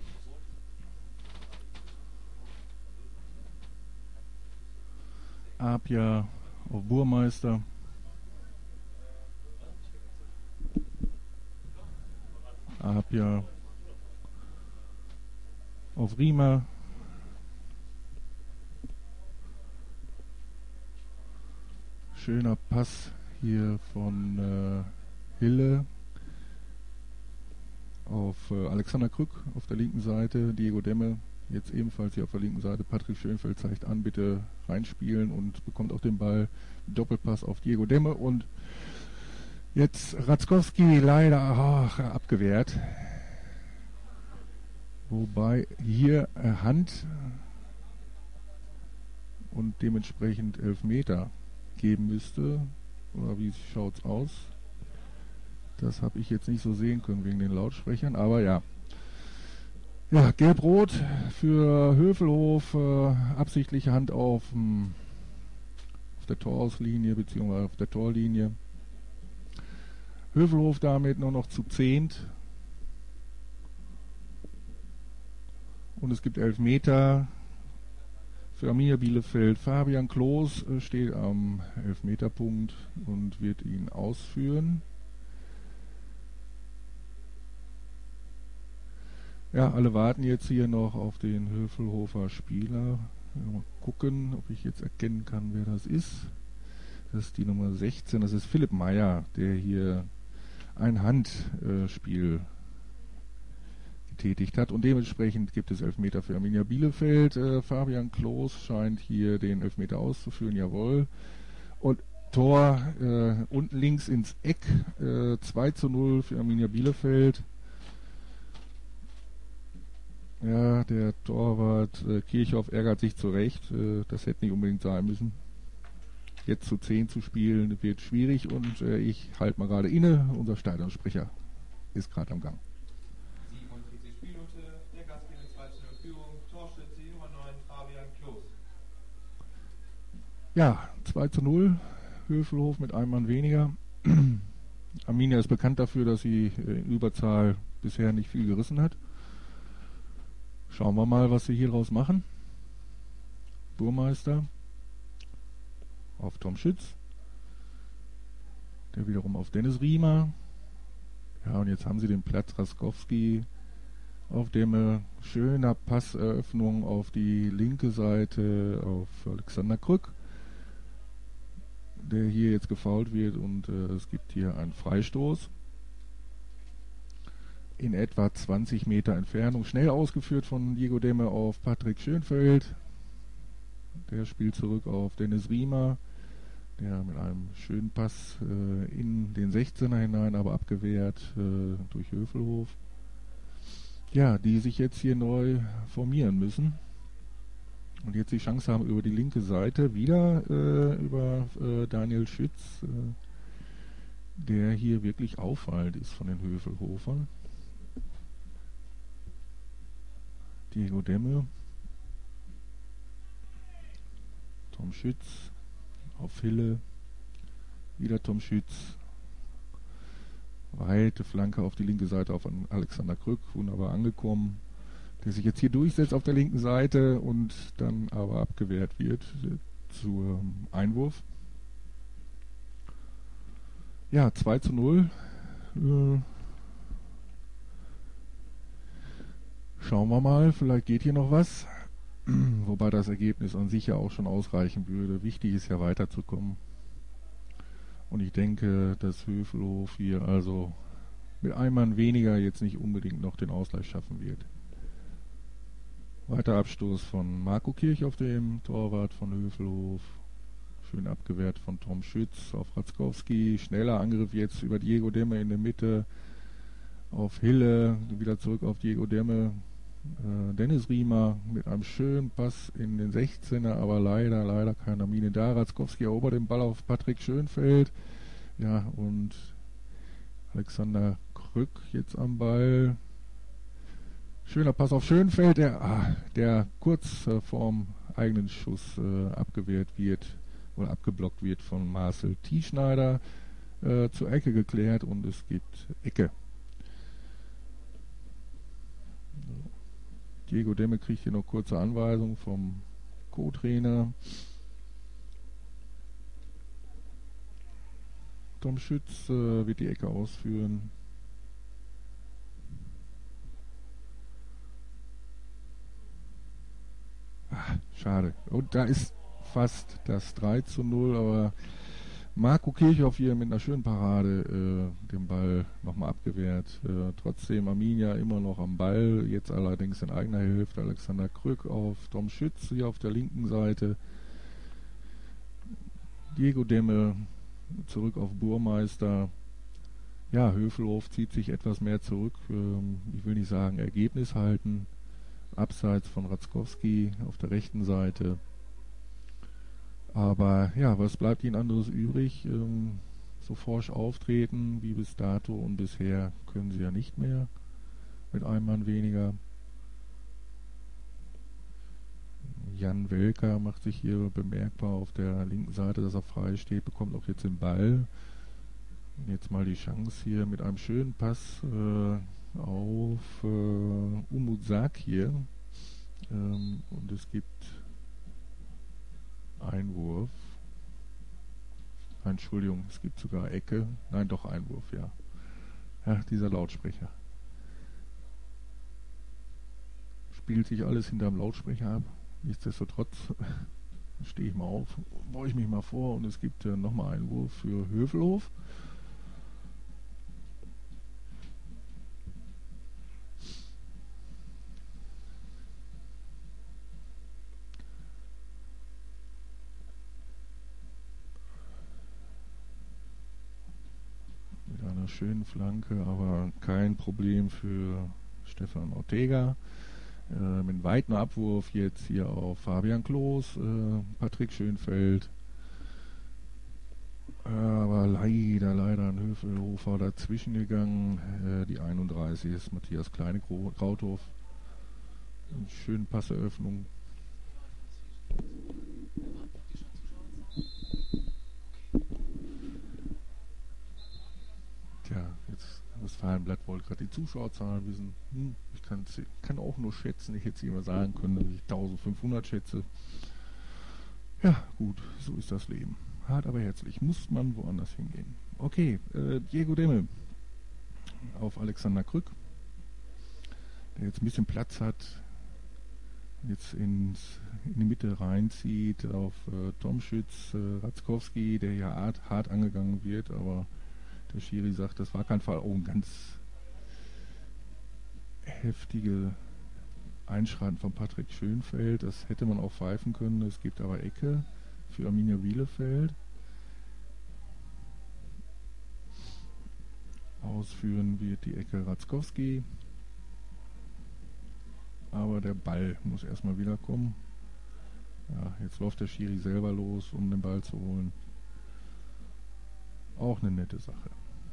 Apia auf Burmeister. Apia auf Riemer. Schöner Pass hier von Hille auf Alexander Krück auf der linken Seite. Diego Demme jetzt ebenfalls hier auf der linken Seite. Patrick Schönfeld zeigt an, bitte reinspielen und bekommt auch den Ball. Doppelpass auf Diego Demme und jetzt Ratzkowski leider abgewehrt. Wobei hier Hand und dementsprechend Elfmeter geben müsste. Oder wie schaut's aus? Das habe ich jetzt nicht so sehen können wegen den Lautsprechern, aber ja. Ja, gelb-rot für Hövelhof, absichtliche Hand auf der Torauslinie bzw. auf der Torlinie. Hövelhof damit nur noch zu 10. Und es gibt Elfmeter für Arminia Bielefeld. Fabian Klos steht am Elfmeterpunkt und wird ihn ausführen. Ja, alle warten jetzt hier noch auf den Hövelhofer Spieler. Mal gucken, ob ich jetzt erkennen kann, wer das ist. Das ist die Nummer 16, das ist Philipp Meyer, der hier ein Handspiel getätigt hat. Und dementsprechend gibt es Elfmeter für Arminia Bielefeld. Fabian Klos scheint hier den Elfmeter auszuführen, jawohl. Und Tor unten links ins Eck, 2:0 für Arminia Bielefeld. Ja, der Torwart Kirchhoff ärgert sich zu Recht. Das hätte nicht unbedingt sein müssen. Jetzt zu 10 zu spielen wird schwierig und ich halte mal gerade inne. Unser Stadionsprecher ist gerade am Gang. 47 Spielminute, der Gastgeber 2:0 Führung, Torschütze Nummer 9, Fabian Klos. Ja, 2:0, Hövelhof mit einem Mann weniger. Arminia ist bekannt dafür, dass sie in Überzahl bisher nicht viel gerissen hat. Schauen wir mal, was sie hier draus machen. Burmeister auf Tom Schütz. Der wiederum auf Dennis Riemer. Ja, und jetzt haben sie den Platz Raskowski auf dem schöner Passeröffnung auf die linke Seite auf Alexander Krück, der hier jetzt gefoult wird und es gibt hier einen Freistoß. In etwa 20 Meter Entfernung, schnell ausgeführt von Diego Demme auf Patrick Schönfeld. Der spielt zurück auf Dennis Riemer, der mit einem schönen Pass in den 16er hinein, aber abgewehrt durch Hövelhof. Ja, die sich jetzt hier neu formieren müssen. Und jetzt die Chance haben über die linke Seite wieder über Daniel Schütz, der hier wirklich auffallend ist von den Hövelhofern. Diego Demme, Tom Schütz auf Hille, wieder Tom Schütz, weite Flanke auf die linke Seite auf Alexander Krück, wunderbar angekommen, der sich jetzt hier durchsetzt auf der linken Seite und dann aber abgewehrt wird zum Einwurf. Ja, 2:0. Schauen wir mal, vielleicht geht hier noch was. Wobei das Ergebnis an sich ja auch schon ausreichen würde. Wichtig ist ja weiterzukommen. Und ich denke, dass Hövelhof hier also mit einem Mann weniger jetzt nicht unbedingt noch den Ausgleich schaffen wird. Weiter Abstoß von Marco Kirchhoff, dem Torwart von Hövelhof. schön abgewehrt von Tom Schütz auf Ratzkowski. Schneller Angriff jetzt über Diego Demme in der Mitte auf Hille, wieder zurück auf Diego Demme. Dennis Riemer mit einem schönen Pass in den 16er, aber leider keine Mine da. Ratzkowski erobert den Ball auf Patrick Schönfeld. Ja, und Alexander Krück jetzt am Ball. Schöner Pass auf Schönfeld, der kurz vorm eigenen Schuss abgewehrt wird oder abgeblockt wird von Marcel Tieschneider, zur Ecke geklärt und es gibt Ecke. Diego Demme kriegt hier noch kurze Anweisung vom Co-Trainer. Tom Schütz wird die Ecke ausführen. Schade. Und da ist fast das 3:0, aber Marco Kirchhoff hier mit einer schönen Parade den Ball nochmal abgewehrt. Trotzdem Arminia immer noch am Ball, jetzt allerdings in eigener Hälfte. Alexander Krück auf Tom Schütz hier auf der linken Seite. Diego Demme zurück auf Burmeister. Ja, Hövelhof zieht sich etwas mehr zurück. Ich will nicht sagen Ergebnis halten. Abseits von Ratzkowski auf der rechten Seite. Aber ja, was bleibt ihnen anderes übrig? So forsch auftreten wie bis dato und bisher können sie ja nicht mehr mit einem Mann weniger. Jan Welker macht sich hier bemerkbar auf der linken Seite, dass er frei steht, bekommt auch jetzt den Ball. Jetzt mal die Chance hier mit einem schönen Pass auf Umut hier. Und es gibt Einwurf. Entschuldigung, es gibt sogar Ecke. Nein, doch Einwurf, ja. Ja, dieser Lautsprecher. Spielt sich alles hinterm Lautsprecher ab. Nichtsdestotrotz stehe ich mal auf, baue ich mich mal vor und es gibt nochmal Einwurf für Hövelhof. Schönen Flanke, aber kein Problem für Stefan Ortega. Mit einem weiten Abwurf jetzt hier auf Fabian Klos, Patrick Schönfeld. Aber leider ein Hövelhofer dazwischen gegangen. Die 31 ist Matthias Kleine-Krauthof. Schöne Passeröffnung. Tja, jetzt das Westfalenblatt wollte gerade die Zuschauerzahlen wissen. Ich kann auch nur schätzen, ich hätte sie immer sagen können, dass ich 1500 schätze. Ja, gut, so ist das Leben. Hart aber herzlich, muss man woanders hingehen. Okay, Diego Demme auf Alexander Krück, der jetzt ein bisschen Platz hat, jetzt in die Mitte reinzieht auf Tom Schütz, Ratzkowski, der ja hart angegangen wird, aber der Schiri sagt, das war kein Fall. Oh, ein ganz heftige Einschreiten von Patrick Schönfeld. Das hätte man auch pfeifen können. Es gibt aber Ecke für Arminia Bielefeld. Ausführen wird die Ecke Ratzkowski. Aber der Ball muss erstmal wiederkommen. Ja, jetzt läuft der Schiri selber los, um den Ball zu holen. Auch eine nette Sache.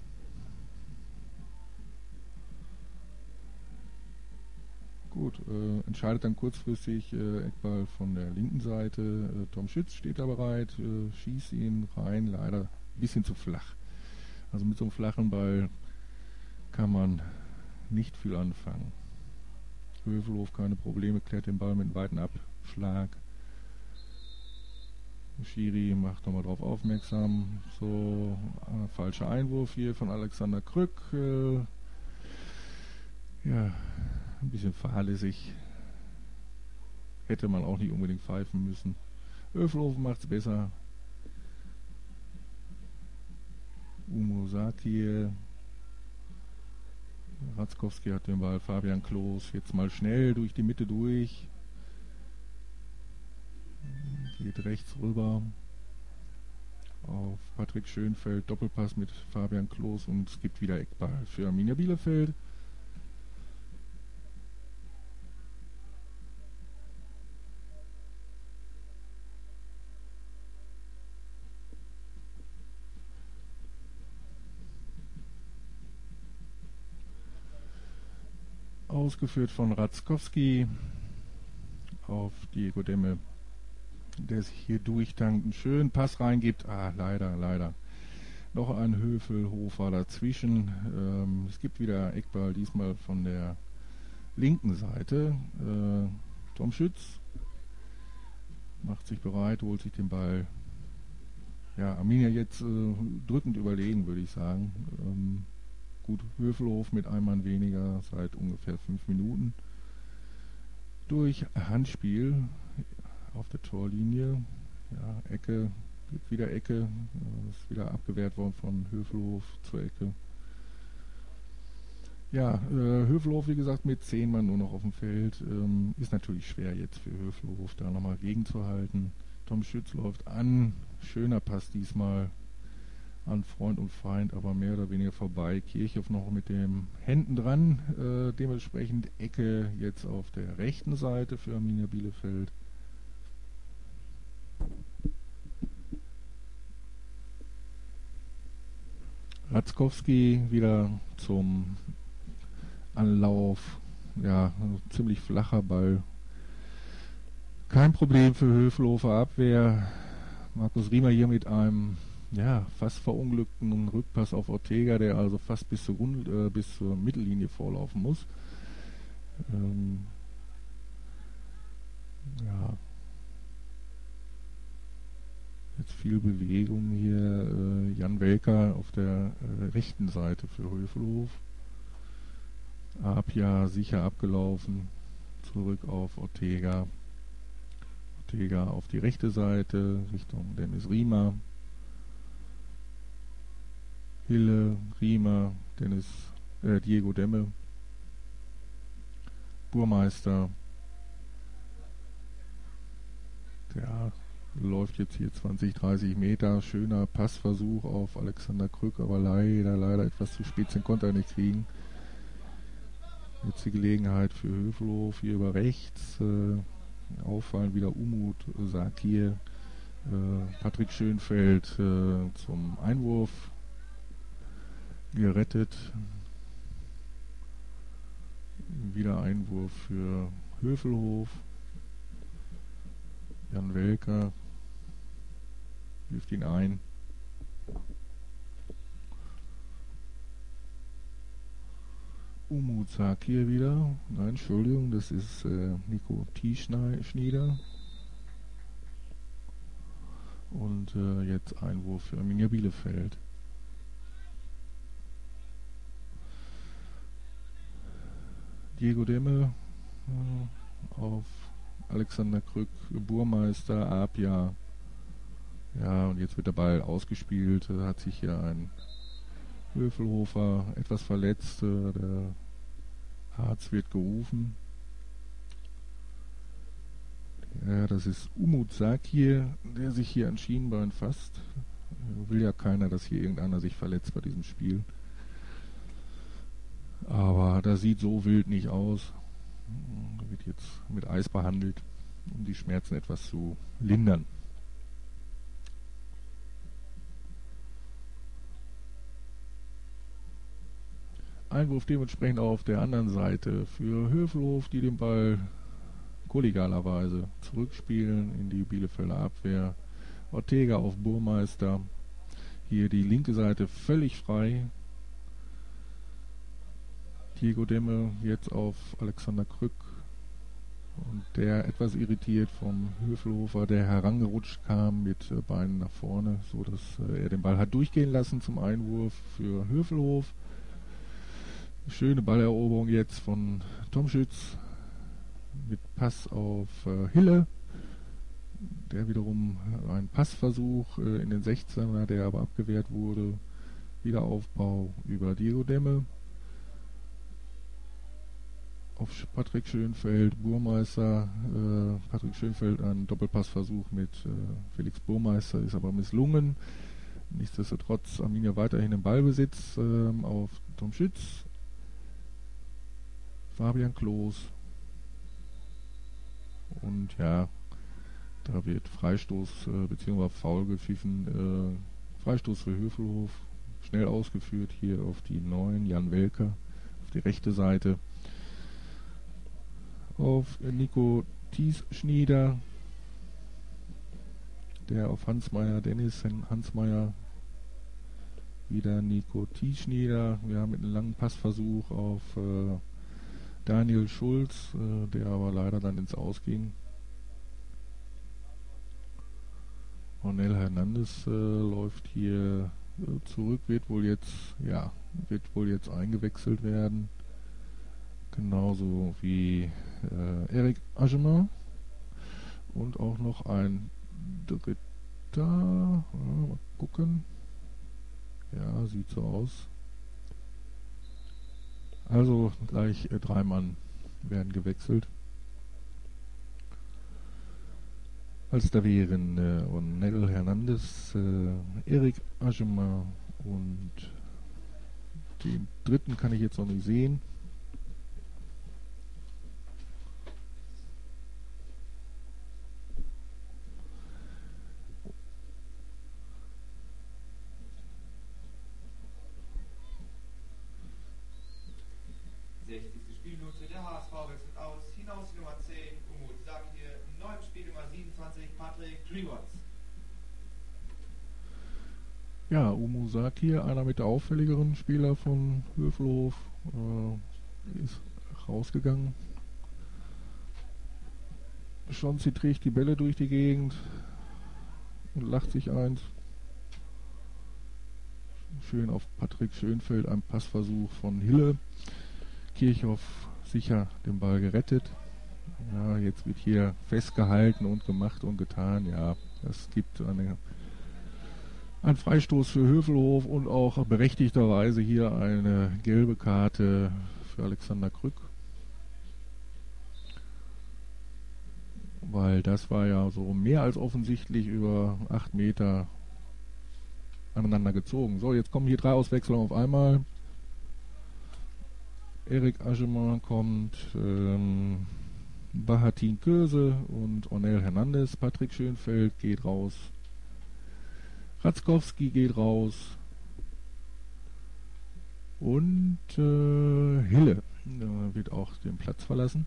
Gut, entscheidet dann kurzfristig Eckball von der linken Seite. Tom Schütz steht da bereit, schießt ihn rein, leider ein bisschen zu flach. Also mit so einem flachen Ball kann man nicht viel anfangen. Hövelhof keine Probleme, klärt den Ball mit einem weiten Abschlag. Schiri macht nochmal drauf aufmerksam. So, falscher Einwurf hier von Alexander Krück. Ja, ein bisschen fahrlässig. Hätte man auch nicht unbedingt pfeifen müssen. Hövelhof macht es besser. Umosaki. Ratzkowski hat den Ball. Fabian Klos jetzt mal schnell durch die Mitte durch. Geht rechts rüber. Patrick Schönfeld, Doppelpass mit Fabian Klos und es gibt wieder Eckball für Arminia Bielefeld. Ausgeführt von Ratzkowski auf Diego Demme, der sich hier durchtankt, einen schönen Pass reingibt. Leider. Noch ein Höfelhofer dazwischen. Es gibt wieder Eckball, diesmal von der linken Seite. Tom Schütz macht sich bereit, holt sich den Ball. Ja, Arminia jetzt drückend überlegen, würde ich sagen. Gut, Höfelhof mit einem Mann weniger seit ungefähr 5 Minuten. Durch Handspiel auf der Torlinie. Ja, Ecke, gibt wieder Ecke. Ist wieder abgewehrt worden von Höfelhof zur Ecke. Ja, Höfelhof, wie gesagt, mit 10 Mann nur noch auf dem Feld. Ist natürlich schwer jetzt für Höfelhof, da nochmal gegenzuhalten. Tom Schütz läuft an. Schöner Pass diesmal an Freund und Feind, aber mehr oder weniger vorbei. Kirchhoff noch mit den Händen dran. Dementsprechend Ecke jetzt auf der rechten Seite für Arminia Bielefeld. Ratzkowski wieder zum Anlauf. Ja, ziemlich flacher Ball. Kein Problem für Höfelhofer Abwehr. Markus Riemer hier mit einem fast verunglückten Rückpass auf Ortega, der also fast bis zur Mittellinie vorlaufen muss. Jetzt viel Bewegung hier. Jan Welker auf der rechten Seite für Höfelhof. Apia sicher abgelaufen. Zurück auf Ortega. Ortega auf die rechte Seite Richtung Dennis Riemer. Hille, Riemer, Diego Demme, Burmeister, der läuft jetzt hier 20, 30 Meter, schöner Passversuch auf Alexander Krück, aber leider etwas zu spät, den konnte er nicht kriegen. Jetzt die Gelegenheit für Höfelhof hier über rechts, auffallen wieder Umut Sakir, Patrick Schönfeld zum Einwurf gerettet. Wieder Einwurf für Höfelhof. Jan Welker wirft ihn ein. Umut Sakir wieder. Nein, Entschuldigung, das ist Nico Schnieder. Und jetzt Einwurf für Arminia Bielefeld. Diego Demme auf Alexander Krück, Burmeister, Apia. Ja, und jetzt wird der Ball ausgespielt. Da hat sich hier ein Höfelhofer etwas verletzt. Der Arzt wird gerufen. Ja, das ist Umut Sakir, der sich hier an Schienbein fasst. Will ja keiner, dass hier irgendeiner sich verletzt bei diesem Spiel. Aber das sieht so wild nicht aus. Da wird jetzt mit Eis behandelt, um die Schmerzen etwas zu lindern. Einwurf dementsprechend auf der anderen Seite für Höfelhof, die den Ball kollegialerweise zurückspielen in die Bielefelder Abwehr. Ortega auf Burmeister. Hier die linke Seite völlig frei. Diego Demme jetzt auf Alexander Krück. Und der etwas irritiert vom Höfelhofer, der herangerutscht kam mit Beinen nach vorne, so dass er den Ball hat durchgehen lassen zum Einwurf für Höfelhof. Schöne Balleroberung jetzt von Tom Schütz mit Pass auf Hille. Der wiederum ein Passversuch in den 16er, der aber abgewehrt wurde. Wiederaufbau über Diego Demme. Auf Patrick Schönfeld, Burmeister. Patrick Schönfeld ein Doppelpassversuch mit Felix Burmeister, ist aber misslungen. Nichtsdestotrotz Arminia weiterhin im Ballbesitz auf Tom Schütz. Fabian Klos. Und ja, da wird Freistoß bzw. Foul gepfiffen. Freistoß für Hövelhof. Schnell ausgeführt hier auf die 9, Jan Welker. Auf die rechte Seite. Auf Nico Thiesschnieder. Der auf Hansmeier, Dennis Hansmeier. Wieder Nico Thiesschnieder. Wir haben mit einem langen Passversuch auf Daniel Schulz, der aber leider dann ins Aus ging. Ornel Hernandez läuft hier zurück, wird wohl jetzt eingewechselt werden. Genauso wie Eric Ageman. Und auch noch ein dritter. Mal gucken. Ja, sieht so aus. Also gleich 3 Mann werden gewechselt. Als da wären Ornel Hernandez, Eric Ageman und den dritten kann ich jetzt noch nicht sehen. Spielminute, der HSV wechselt aus, hinaus die Nummer 10, Umut Sakir, neu im Spiel Nummer 27, Patrick Grivots. Ja, Umu Sakir, einer mit der auffälligeren Spieler von Hövelhof, ist rausgegangen. Schonzi trägt die Bälle durch die Gegend und lacht sich eins. Schön auf Patrick Schönfeld, ein Passversuch von Hille. Kirchhoff sicher den Ball gerettet. Ja, jetzt wird hier festgehalten und gemacht und getan. Ja, es gibt einen Freistoß für Hövelhof und auch berechtigterweise hier eine gelbe Karte für Alexander Krück. Weil das war ja so mehr als offensichtlich über 8 Meter aneinander gezogen. So, jetzt kommen hier 3 Auswechslungen auf einmal. Eric Ageman kommt, Bahatin Köse und Ornel Hernandez. Patrick Schönfeld geht raus. Ratzkowski geht raus. Und Hille wird auch den Platz verlassen.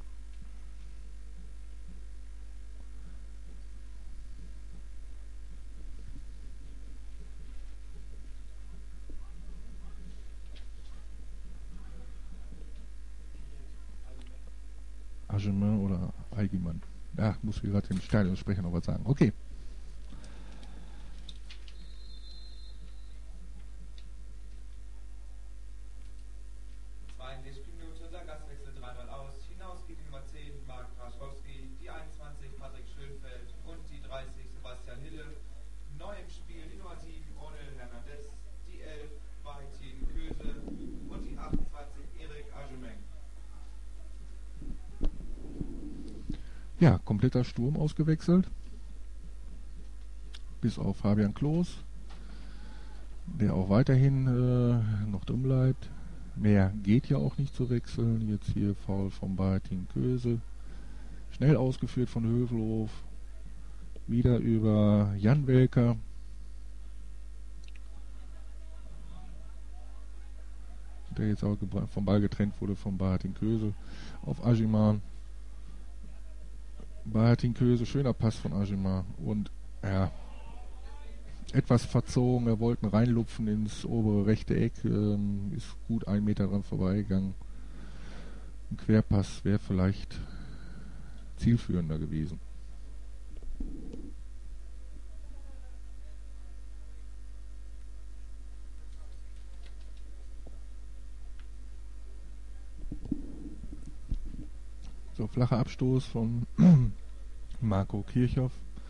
Ageman oder Eigimann. Ja, muss ich gerade dem Stadionsprecher noch was sagen. Okay. Minute, der Gastwechsel 3-mal aus. Hinaus geht die Nummer 10, Marc Raschkowski, die 21, Patrick Schönfeld und die 30, Sebastian Hille. Neu im Spiel die Nummer 7, Ornel Hernandez, die 11, Bahatin Köse und die 28, Eric Ageman. Ja, kompletter Sturm ausgewechselt. Bis auf Fabian Klos, der auch weiterhin noch drin bleibt. Mehr geht ja auch nicht zu wechseln. Jetzt hier Foul von Bahatin Köse. Schnell ausgeführt von Hövelhof. Wieder über Jan Welker. Der jetzt auch vom Ball getrennt wurde von Bahatin Köse. Auf Ageman. Bahatin Köse, schöner Pass von Ageman. Und ja, etwas verzogen, er wollte reinlupfen ins obere rechte Eck, ist gut 1 Meter dran vorbeigegangen. Ein Querpass wäre vielleicht zielführender gewesen. So, flacher Abstoß von Marco Kirchhoff.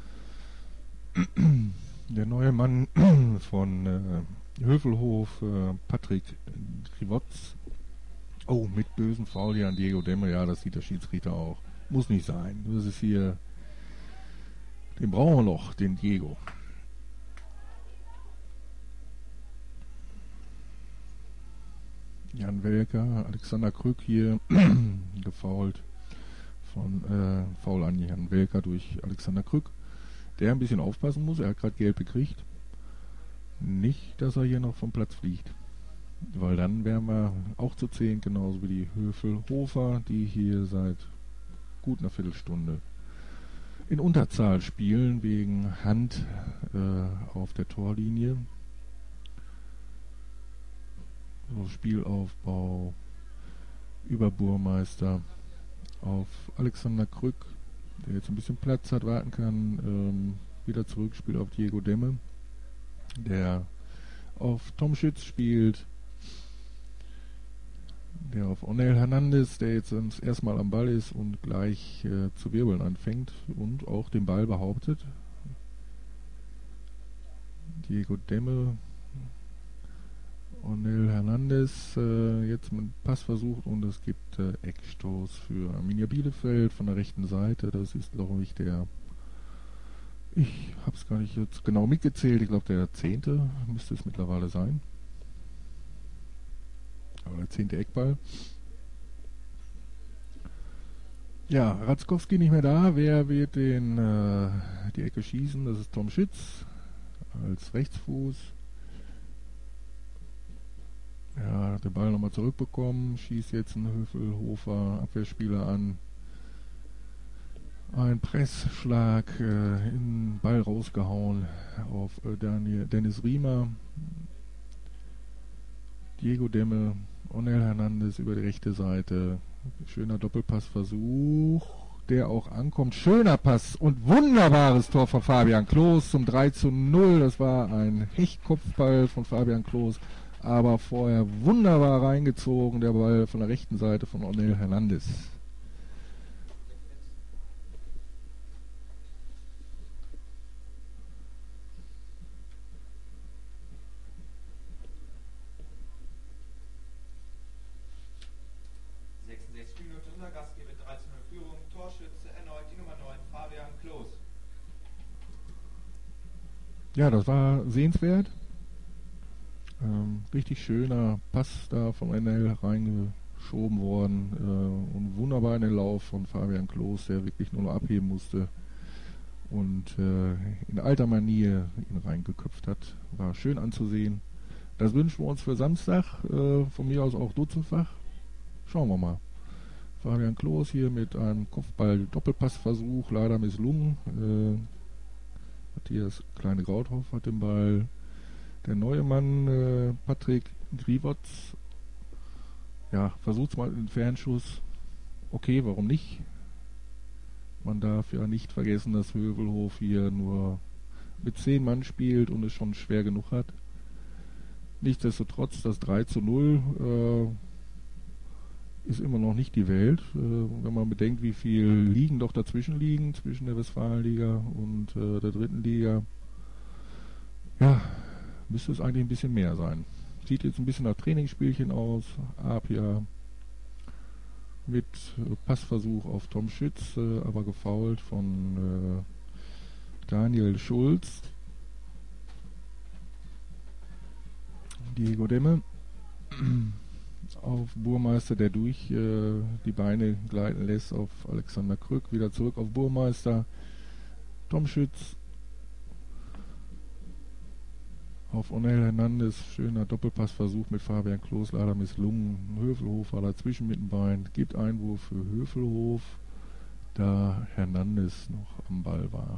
Der neue Mann von Hövelhof, Patrick Grivots. Oh, mit bösen Foul hier an Diego Demme. Ja, das sieht der Schiedsrichter auch. Muss nicht sein. Das ist hier... Den brauchen wir noch, den Diego. Jan Welker, Alexander Krück hier gefoult Foul an Jan Welker durch Alexander Krück, der ein bisschen aufpassen muss. Er hat gerade gelb gekriegt. Nicht, dass er hier noch vom Platz fliegt. Weil dann wären wir auch zu 10, genauso wie die Höfel-Hofer, die hier seit gut einer Viertelstunde in Unterzahl spielen, wegen Hand auf der Torlinie. So, Spielaufbau über Burmeister auf Alexander Krück, der jetzt ein bisschen Platz hat, warten kann. Wieder zurück, spielt auf Diego Demme, der auf Tom Schütz spielt. Der auf Onel Hernandez, der jetzt erstmal am Ball ist und gleich zu wirbeln anfängt und auch den Ball behauptet. Diego Demme, Onel Hernandez jetzt mit Pass versucht und es gibt Eckstoß für Arminia Bielefeld von der rechten Seite. Das ist, glaube ich, ich habe es gar nicht jetzt genau mitgezählt, ich glaube der 10. müsste es mittlerweile sein. Aber der 10. Eckball. Ja, Ratzkowski nicht mehr da. Wer wird die Ecke schießen? Das ist Tom Schütz als Rechtsfuß. Ja, hat den Ball nochmal zurückbekommen. Schießt jetzt einen Höfel-Hofer Abwehrspieler an. Ein Pressschlag, in den Ball rausgehauen auf Dennis Riemer. Diego Demme, Onel Hernandez über die rechte Seite. Schöner Doppelpassversuch, der auch ankommt. Schöner Pass und wunderbares Tor von Fabian Klos zum 3:0. Das war ein Hechtkopfball von Fabian Klos, aber vorher wunderbar reingezogen, der Ball von der rechten Seite von Onel Hernandez. Ja, das war sehenswert. Richtig schöner Pass da von NL reingeschoben worden und wunderbar in den Lauf von Fabian Klos, der wirklich nur noch abheben musste und in alter Manier ihn reingeköpft hat. War schön anzusehen. Das wünschen wir uns für Samstag, von mir aus auch dutzendfach. Schauen wir mal. Fabian Klos hier mit einem Kopfball-Doppelpassversuch, leider misslungen. Matthias Kleine-Grauthoff hat den Ball. Der neue Mann, Patrick Grivotz, ja, versucht mal einen Fernschuss. Okay, warum nicht? Man darf ja nicht vergessen, dass Hövelhof hier nur mit 10 Mann spielt und es schon schwer genug hat. Nichtsdestotrotz, das 3:0 ist immer noch nicht die Welt, wenn man bedenkt, wie viel Ligen doch dazwischen liegen, zwischen der Westfalenliga und der dritten Liga. Ja, müsste es eigentlich ein bisschen mehr sein. Sieht jetzt ein bisschen nach Trainingsspielchen aus. Apia mit Passversuch auf Tom Schütz, aber gefoult von Daniel Schulz. Diego Demme auf Burmeister, der durch die Beine gleiten lässt auf Alexander Krück, wieder zurück auf Burmeister. Tom Schütz auf Onel Hernandez, schöner Doppelpassversuch mit Fabian Klos, leider misslungen. Höfelhof war dazwischen mit dem Bein, gibt Einwurf für Höfelhof, da Hernandez noch am Ball war.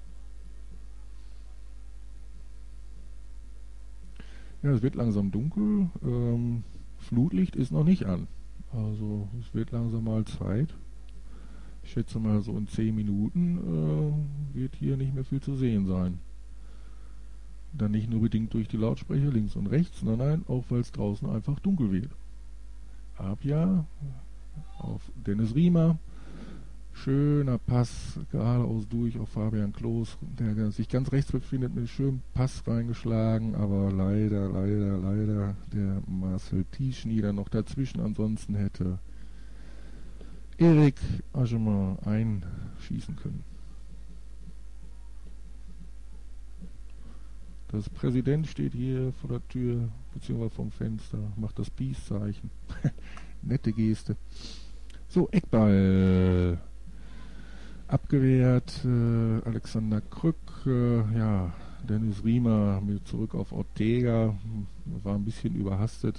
Ja, es wird langsam dunkel. Flutlicht ist noch nicht an. Also es wird langsam mal Zeit. Ich schätze mal so in 10 Minuten wird hier nicht mehr viel zu sehen sein. Dann nicht nur bedingt durch die Lautsprecher links und rechts, nein, auch weil es draußen einfach dunkel wird. Apia auf Dennis Riemer. Schöner Pass geradeaus durch auf Fabian Klos, der sich ganz rechts befindet, mit einem schönen Pass reingeschlagen, aber leider der Marcel Tischnieder noch dazwischen, ansonsten hätte Erik Ageman einschießen können. Das Präsident steht hier vor der Tür, beziehungsweise vom Fenster, macht das Peace-Zeichen. Nette Geste. So, Eckball. Abgewehrt, Alexander Krück, ja, Dennis Riemer mit zurück auf Ortega, war ein bisschen überhastet.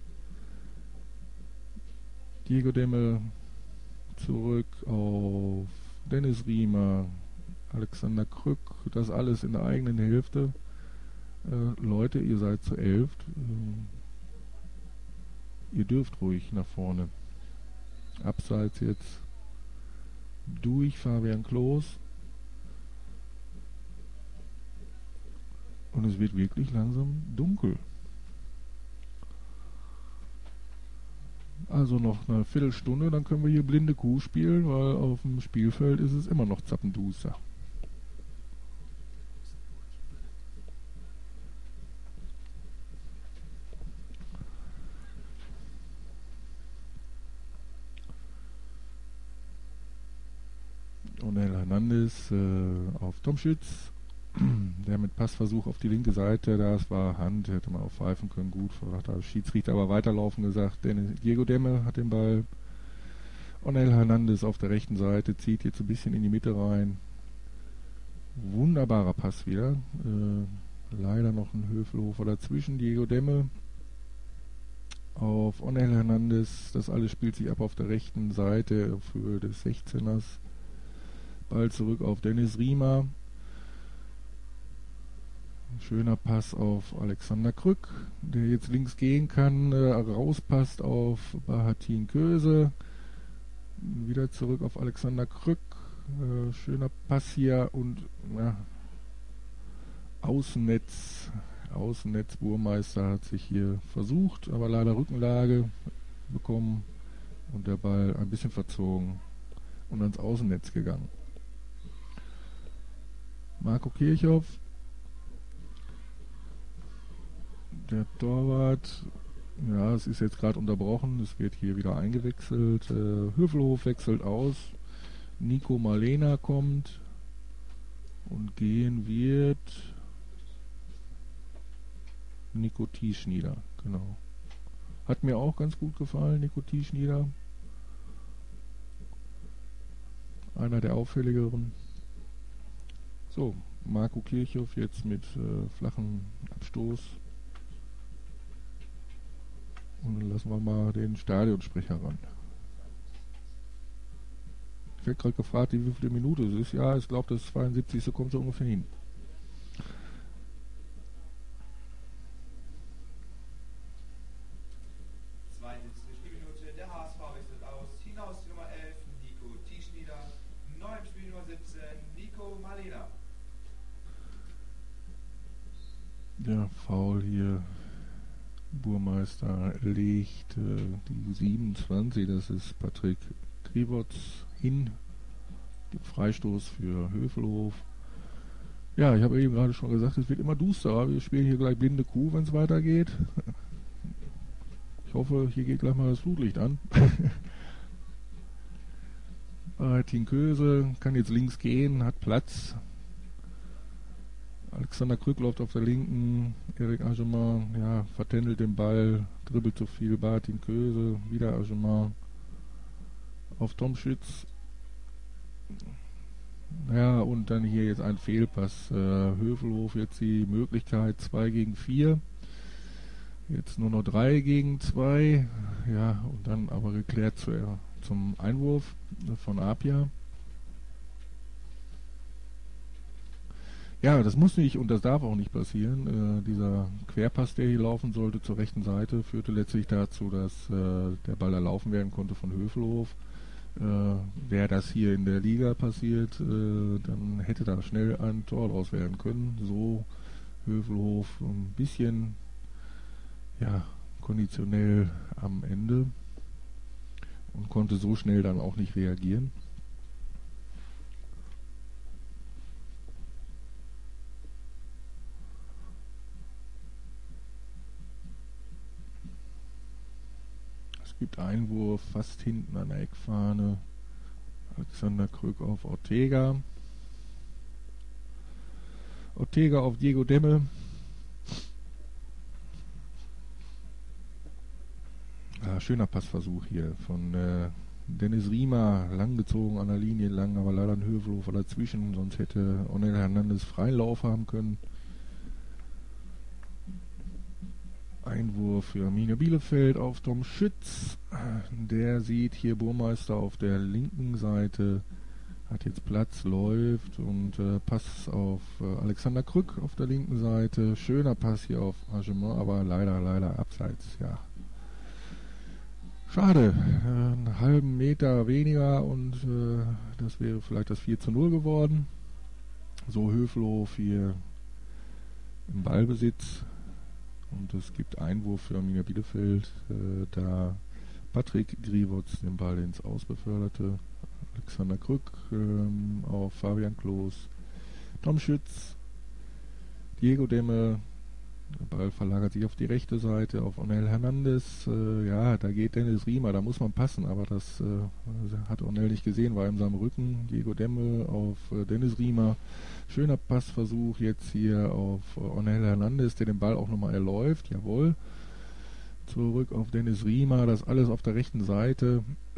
Diego Demme zurück auf Dennis Riemer, Alexander Krück, das alles in der eigenen Hälfte. Leute, ihr seid zu 11. Ihr dürft ruhig nach vorne. Abseits jetzt durch Fabian Klos. Und es wird wirklich langsam dunkel. Also noch eine Viertelstunde, dann können wir hier blinde Kuh spielen, weil auf dem Spielfeld ist es immer noch zappenduster. Onel Hernandez auf Tom Schütz, der mit Passversuch auf die linke Seite, das war Hand, hätte man auch pfeifen können, gut, hat der Schiedsrichter aber weiterlaufen gesagt, denn Diego Demme hat den Ball, Onel Hernandez auf der rechten Seite, zieht jetzt ein bisschen in die Mitte rein, wunderbarer Pass wieder, leider noch ein Höfelhofer dazwischen, Diego Demme auf Onel Hernandez, das alles spielt sich ab auf der rechten Seite auf Höhe des 16ers. Ball zurück auf Dennis Riemer. Schöner Pass auf Alexander Krück, der jetzt links gehen kann, rauspasst auf Bahattin Köse. Wieder zurück auf Alexander Krück. Schöner Pass hier und ja, Außennetz. Burmeister hat sich hier versucht, aber leider Rückenlage bekommen und der Ball ein bisschen verzogen und ans Außennetz gegangen. Marco Kirchhoff, der Torwart, ja, es ist jetzt gerade unterbrochen, es wird hier wieder eingewechselt, Hövelhof wechselt aus, Nico Malena kommt und gehen wird Nico Tieschnieder, genau. Hat mir auch ganz gut gefallen, Nico Tieschnieder. Einer der auffälligeren. So, Marco Kirchhoff jetzt mit flachen Abstoß. Und dann lassen wir mal den Stadionsprecher ran. Ich werde gerade gefragt, wie viele Minute es ist. Ja, ich glaube, das 72. kommt so ungefähr hin. Der Foul hier, Burmeister legt die 27, das ist Patrick Krivots, hin, den Freistoß für Hövelhof. Ja, ich habe eben gerade schon gesagt, es wird immer dusterer, wir spielen hier gleich blinde Kuh, wenn es weitergeht. Ich hoffe, hier geht gleich mal das Flutlicht an. Bahattin Köse kann jetzt links gehen, hat Platz. Alexander Krück läuft auf der linken, Erik Ageman, ja, vertändelt den Ball, dribbelt zu viel, Bahattin Köse, wieder Ageman auf Tom Schütz. Ja, und dann hier jetzt ein Fehlpass. Hövelhof jetzt die Möglichkeit 2 gegen 4. Jetzt nur noch 3 gegen 2. Ja, und dann aber geklärt zum Einwurf von Apia. Ja, das muss nicht und das darf auch nicht passieren. Dieser Querpass, der hier laufen sollte zur rechten Seite, führte letztlich dazu, dass der Ball erlaufen werden konnte von Hövelhof. Wäre das hier in der Liga passiert, dann hätte da schnell ein Tor draus werden können. So Hövelhof ein bisschen konditionell am Ende und konnte so schnell dann auch nicht reagieren. Es gibt Einwurf fast hinten an der Eckfahne. Alexander Krück auf Ortega. Ortega auf Diego Demme. Ja, schöner Passversuch hier von Dennis Riemer, lang gezogen an der Linie lang, aber leider ein Hövelhofer dazwischen, sonst hätte Onel Hernandez freien Lauf haben können. Einwurf für Arminia Bielefeld auf Tom Schütz. Der sieht hier Burmeister auf der linken Seite, hat jetzt Platz, läuft und Pass auf Alexander Krück auf der linken Seite. Schöner Pass hier auf Argement, aber leider abseits, ja. Schade, einen halben Meter weniger und das wäre vielleicht das 4:0 geworden. So Hövelhof hier im Ballbesitz. Und es gibt Einwurf für Arminia Bielefeld, da Patrick Griewotz den Ball ins Aus beförderte. Alexander Krück auf Fabian Klos, Tom Schütz, Diego Demme. Der Ball verlagert sich auf die rechte Seite, auf Onel Hernandez. Ja, da geht Dennis Riemer, da muss man passen, aber das hat Onel nicht gesehen, war in seinem Rücken. Diego Demme auf Dennis Riemer. Schöner Passversuch jetzt hier auf Onel Hernandez, der den Ball auch nochmal erläuft. Jawohl. Zurück auf Dennis Riemer, das alles auf der rechten Seite.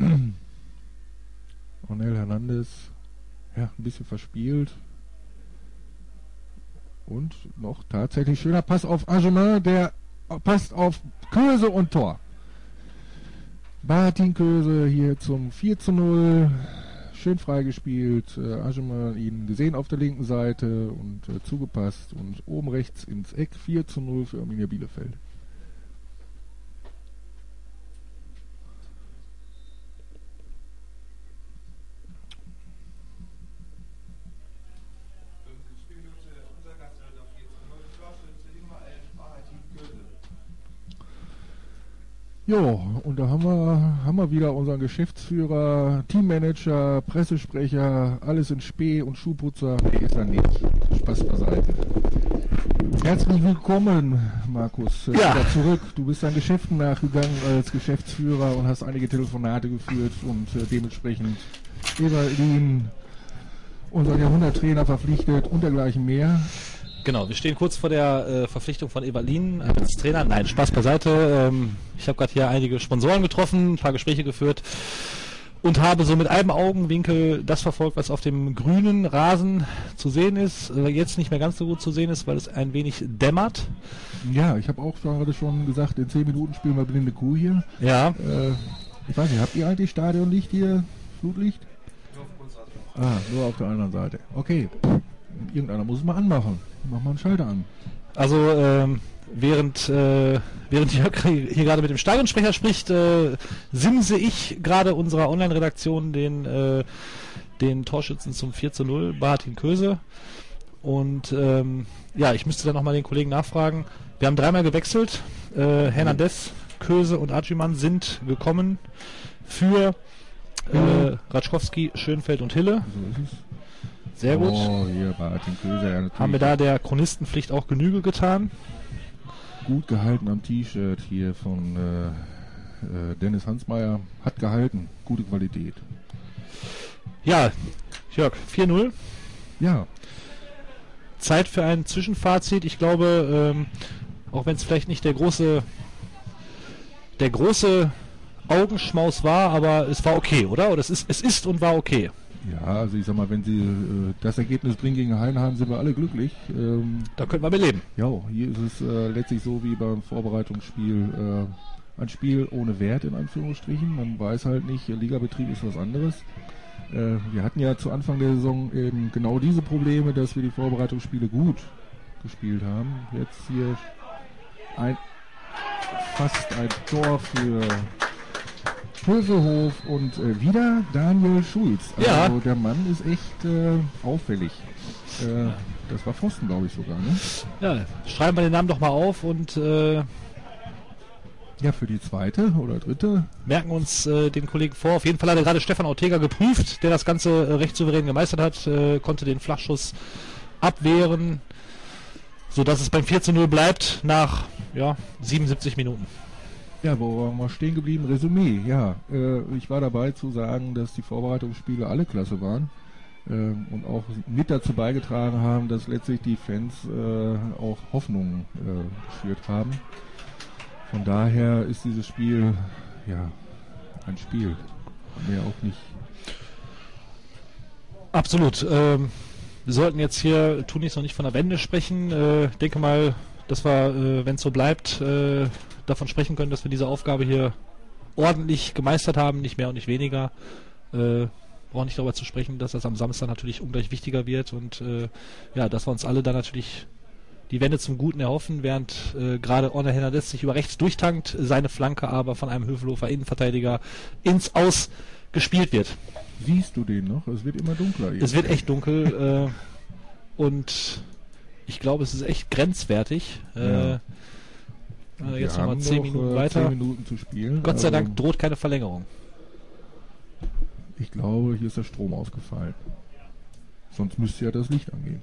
Onel Hernandez, ja, ein bisschen verspielt. Und noch tatsächlich schöner Pass auf Argement, der passt auf Köse und Tor. Martin Köse hier zum 4:0. Schön freigespielt. Argement ihn gesehen auf der linken Seite und zugepasst. Und oben rechts ins Eck 4:0 für Arminia Bielefeld. Jo, und da haben wir wieder unseren Geschäftsführer, Teammanager, Pressesprecher, alles in Spee und Schuhputzer. Nee, ist er nicht. Spaß beiseite. Herzlich willkommen, Markus. Wieder zurück. Du bist deinen Geschäften nachgegangen als Geschäftsführer und hast einige Telefonate geführt und dementsprechend Evalin, unseren Jahrhunderttrainer, verpflichtet und dergleichen mehr. Genau, wir stehen kurz vor der Verpflichtung von Evalin als Trainer. Nein, Spaß beiseite. Ich habe gerade hier einige Sponsoren getroffen, ein paar Gespräche geführt und habe so mit einem Augenwinkel das verfolgt, was auf dem grünen Rasen zu sehen ist. Jetzt nicht mehr ganz so gut zu sehen ist, weil es ein wenig dämmert. Ja, ich habe auch gerade schon gesagt, in 10 Minuten spielen wir blinde Kuh hier. Ja. Ich weiß nicht, habt ihr eigentlich Stadionlicht hier? Flutlicht? Nur auf unserer Seite. Nur auf der anderen Seite. Okay. Irgendeiner muss es mal anmachen. Mach mal einen Schalter an. Also während Jörg hier gerade mit dem Stadionsprecher spricht, simse ich gerade unserer Online-Redaktion den Torschützen zum 4:0, Martin Köse. Und ja, ich müsste dann nochmal den Kollegen nachfragen. Wir haben 3-mal gewechselt. Hernandez, Köse und Adjiman sind gekommen für Ratschkowski, Schönfeld und Hille. So ist es. Sehr gut. Oh, hier Martin Köse, ja, haben wir da der Chronistenpflicht auch Genüge getan? Gut gehalten am T-Shirt hier von Dennis Hansmeier. Hat gehalten. Gute Qualität. Ja, Jörg, 4:0. Ja. Zeit für ein Zwischenfazit. Ich glaube, auch wenn es vielleicht nicht der große Augenschmaus war, aber es war okay, oder? Oder es ist und war okay. Ja, also ich sag mal, wenn sie das Ergebnis bringen gegen Heidenheim, sind wir alle glücklich. Da können wir mit leben. Ja, hier ist es letztlich so wie beim Vorbereitungsspiel ein Spiel ohne Wert in Anführungsstrichen. Man weiß halt nicht, Ligabetrieb ist was anderes. Wir hatten ja zu Anfang der Saison eben genau diese Probleme, dass wir die Vorbereitungsspiele gut gespielt haben. Jetzt hier fast ein Tor für Hövelhof und wieder Daniel Schulz. Also ja. Der Mann ist echt auffällig. Das war Pfosten, glaube ich sogar, ne? Ja, schreiben wir den Namen doch mal auf und ja, für die zweite oder dritte. Merken uns den Kollegen vor. Auf jeden Fall hat er gerade Stefan Ortega geprüft, der das Ganze recht souverän gemeistert hat, konnte den Flachschuss abwehren, sodass es beim 4:0 bleibt nach 77 Minuten. Ja, wo waren wir stehen geblieben? Resümee, ja. Ich war dabei zu sagen, dass die Vorbereitungsspiele alle klasse waren und auch mit dazu beigetragen haben, dass letztlich die Fans auch Hoffnungen geschürt haben. Von daher ist dieses Spiel ja, ein Spiel. Mehr auch nicht. Absolut. Wir sollten jetzt hier tunlichst noch nicht von der Wende sprechen. Denke mal, dass wir, wenn es so bleibt, davon sprechen können, dass wir diese Aufgabe hier ordentlich gemeistert haben, nicht mehr und nicht weniger. Brauchen nicht darüber zu sprechen, dass das am Samstag natürlich ungleich wichtiger wird und ja, dass wir uns alle dann natürlich die Wende zum Guten erhoffen, während gerade Onel Hernandez sich über rechts durchtankt, seine Flanke aber von einem Hövelhofer Innenverteidiger ins Aus gespielt wird. Siehst du den noch? Es wird immer dunkler. Es wird echt dunkel und ich glaube, es ist echt grenzwertig. Ja. Jetzt nochmal 10 Minuten weiter. 10 Minuten zu spielen. Gott sei Dank droht keine Verlängerung. Ich glaube, hier ist der Strom ausgefallen. Sonst müsste ja das Licht angehen.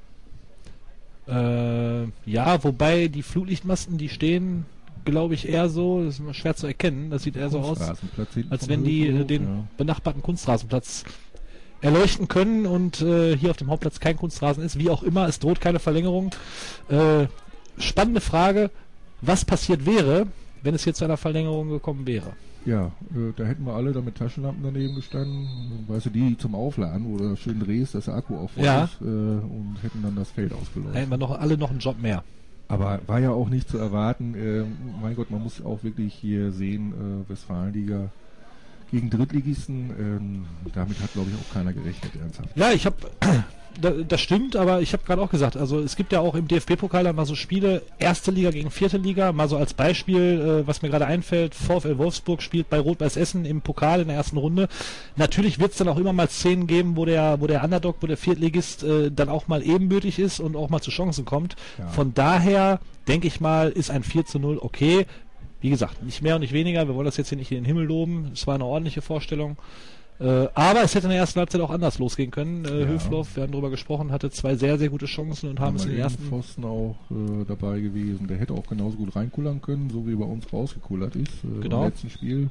Ja, wobei die Flutlichtmasten, die stehen, glaube ich, eher so, das ist immer schwer zu erkennen, das sieht eher so aus, als wenn die den benachbarten Kunstrasenplatz erleuchten können und hier auf dem Hauptplatz kein Kunstrasen ist, wie auch immer, es droht keine Verlängerung. Spannende Frage, was passiert wäre, wenn es hier zu einer Verlängerung gekommen wäre? Ja, da hätten wir alle da mit Taschenlampen daneben gestanden, weißt du, die zum Aufladen, wo du schön drehst, dass der Akku auch voll ist, und hätten dann das Feld ausgeleuchtet. Da hätten wir alle noch einen Job mehr. Aber war ja auch nicht zu erwarten. Mein Gott, man muss auch wirklich hier sehen, Westfalenliga gegen Drittligisten. Damit hat, glaube ich, auch keiner gerechnet, ernsthaft. Ja, ich habe, das stimmt, aber ich habe gerade auch gesagt, also es gibt ja auch im DFB-Pokal dann mal so Spiele, erste Liga gegen vierte Liga, mal so als Beispiel, was mir gerade einfällt, VfL Wolfsburg spielt bei Rot-Weiß Essen im Pokal in der ersten Runde. Natürlich wird es dann auch immer mal Szenen geben, wo der Underdog, wo der Viertligist dann auch mal ebenbürtig ist und auch mal zu Chancen kommt. Ja. Von daher, denke ich mal, ist ein 4:0 okay. Wie gesagt, nicht mehr und nicht weniger, wir wollen das jetzt hier nicht in den Himmel loben, es war eine ordentliche Vorstellung. Aber es hätte in der ersten Halbzeit auch anders losgehen können. Höfloff, wir haben darüber gesprochen, hatte 2 sehr, sehr gute Chancen und haben es in den ersten... Pfosten auch dabei gewesen. Der hätte auch genauso gut reinkullern können, so wie bei uns rausgekullert ist genau. Im letzten Spiel.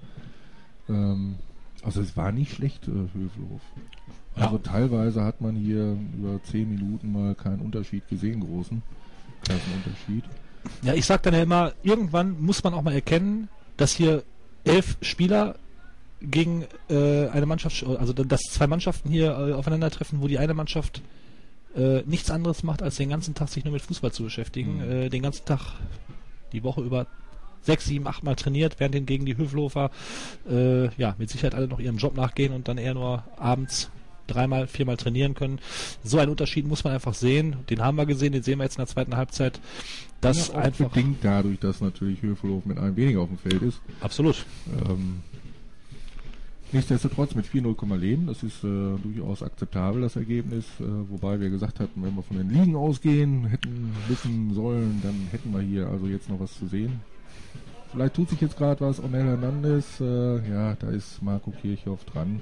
Also es war nicht schlecht, Höfloff. Also teilweise hat man hier über 10 Minuten mal keinen Unterschied gesehen, großen Klassenunterschied. Ja, ich sag dann ja immer, irgendwann muss man auch mal erkennen, dass hier 11 Spieler gegen eine Mannschaft, also dass 2 Mannschaften hier aufeinandertreffen, wo die eine Mannschaft nichts anderes macht, als den ganzen Tag sich nur mit Fußball zu beschäftigen. Den ganzen Tag, die Woche über 6, 7, 8 Mal trainiert, während hingegen die Hövelhofer mit Sicherheit alle noch ihrem Job nachgehen und dann eher nur abends 3-mal, 4-mal trainieren können. So einen Unterschied muss man einfach sehen. Den haben wir gesehen, den sehen wir jetzt in der zweiten Halbzeit. Das ja, auch einfach bedingt dadurch, dass natürlich Hövelhof mit einem weniger auf dem Feld ist. Absolut. Nichtsdestotrotz mit 4:0 kann man leben. Das ist durchaus akzeptabel, das Ergebnis. Wobei wir gesagt hatten, wenn wir von den Ligen ausgehen, hätten wissen sollen, dann hätten wir hier also jetzt noch was zu sehen. Vielleicht tut sich jetzt gerade was. Onel Hernandez, da ist Marco Kirchhoff dran.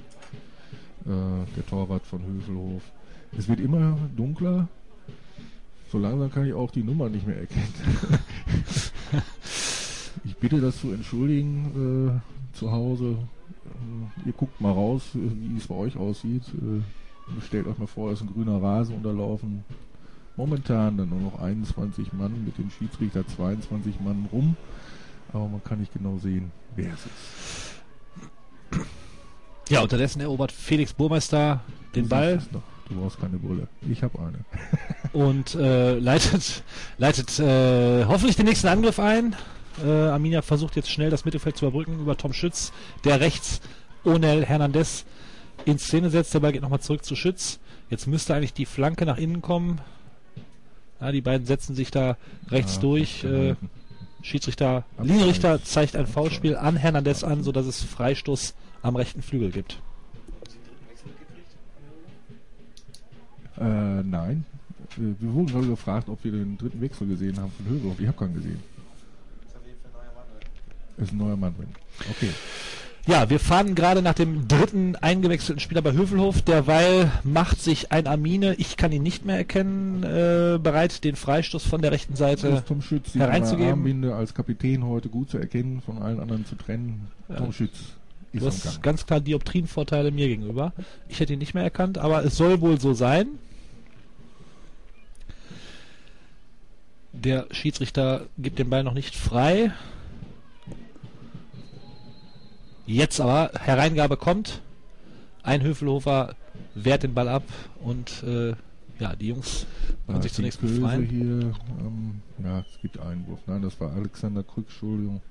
Der Torwart von Hövelhof. Es wird immer dunkler. So langsam kann ich auch die Nummer nicht mehr erkennen. Ich bitte das zu entschuldigen zu Hause. Ihr guckt mal raus, wie es bei euch aussieht. Stellt euch mal vor, es ist ein grüner Rasen unterlaufen. Momentan dann nur noch 21 Mann, mit dem Schiedsrichter 22 Mann rum. Aber man kann nicht genau sehen, wer es ist. Ja, unterdessen erobert Felix Burmeister den Ball. Du brauchst keine Brille. Ich habe eine. Und leitet hoffentlich den nächsten Angriff ein. Arminia versucht jetzt schnell das Mittelfeld zu überbrücken über Tom Schütz, der rechts Onel Hernandez in Szene setzt. Der Ball geht nochmal zurück zu Schütz. Jetzt müsste eigentlich die Flanke nach innen kommen. Ja, die beiden setzen sich da rechts durch. Linienrichter zeigt ein Foulspiel an Hernandez an, sodass es Freistoß am rechten Flügel gibt. Nein. Wir wurden gerade gefragt, ob wir den dritten Wechsel gesehen haben von Hövelhof. Ich habe keinen gesehen. Ist ein neuer Mann drin. Okay. Ja, wir fahren gerade nach dem dritten eingewechselten Spieler bei Hövelhof. Derweil macht sich ein Armine, ich kann ihn nicht mehr erkennen, bereit, den Freistoß von der rechten Seite Tom Schütz, hereinzugeben. Armbinde als Kapitän heute gut zu erkennen, von allen anderen zu trennen. Tom Schütz ist du hast ganz klar Dioptrienvorteile mir gegenüber. Ich hätte ihn nicht mehr erkannt, aber es soll wohl so sein. Der Schiedsrichter gibt den Ball noch nicht frei. Jetzt aber, Hereingabe kommt, ein Hövelhofer wehrt den Ball ab und die Jungs wollen sich zunächst befreien. Hier, es gibt Einwurf. Nein, das war Alexander Krück, Entschuldigung.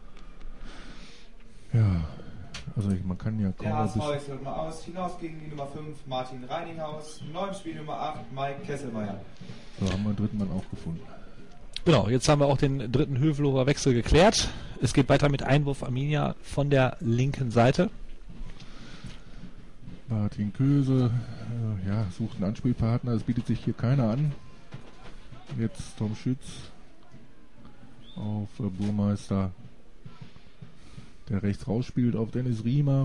Ja, also man kann ja kaum... Der HSV wechselt mal aus, hinaus gegen die Nummer 5, Martin Reininghaus, neu im Spiel Nummer 8, Mike Kesselmeier. So, haben wir den dritten Mann auch gefunden. Genau, jetzt haben wir auch den dritten Hövelhofer Wechsel geklärt. Es geht weiter mit Einwurf Arminia von der linken Seite. Martin Köse, sucht einen Anspielpartner, es bietet sich hier keiner an. Jetzt Tom Schütz auf Burmeister, der rechts rausspielt auf Dennis Riemer.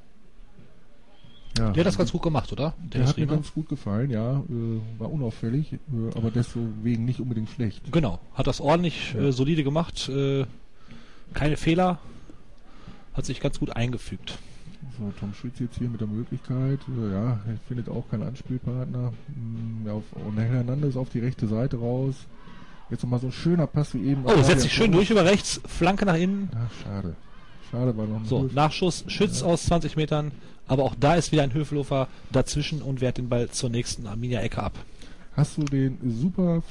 Ja, Der hat das ganz gut gemacht, oder? Der hat mir ganz gut gefallen, ja. War unauffällig, aber deswegen nicht unbedingt schlecht. Genau, hat das ordentlich solide gemacht. Keine Fehler. Hat sich ganz gut eingefügt. So, Tom Schütz jetzt hier mit der Möglichkeit. Er findet auch keinen Anspielpartner. Und Hernandez auf die rechte Seite raus. Jetzt nochmal so ein schöner Pass wie eben. Oh, setzt sich schön durch über rechts. Flanke nach innen. Ach, schade. Schade, war noch ein So, Nachschuss, Schütz aus 20 Metern. Aber auch da ist wieder ein Hövelhofer dazwischen und wehrt den Ball zur nächsten Arminia-Ecke ab. Hast du den super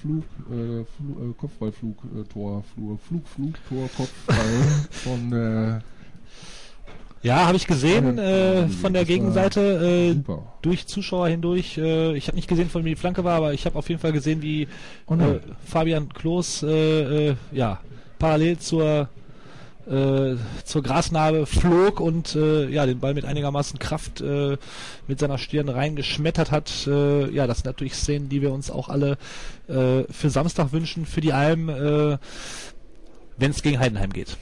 Kopfball von ja, habe ich gesehen, von der Gegenseite, super. Durch Zuschauer hindurch. Ich habe nicht gesehen, von wem die Flanke war, aber ich habe auf jeden Fall gesehen, wie Fabian Klos parallel zur Grasnarbe flog und den Ball mit einigermaßen Kraft mit seiner Stirn reingeschmettert hat. Das sind natürlich Szenen, die wir uns auch alle für Samstag wünschen, für die Alm, wenn es gegen Heidenheim geht.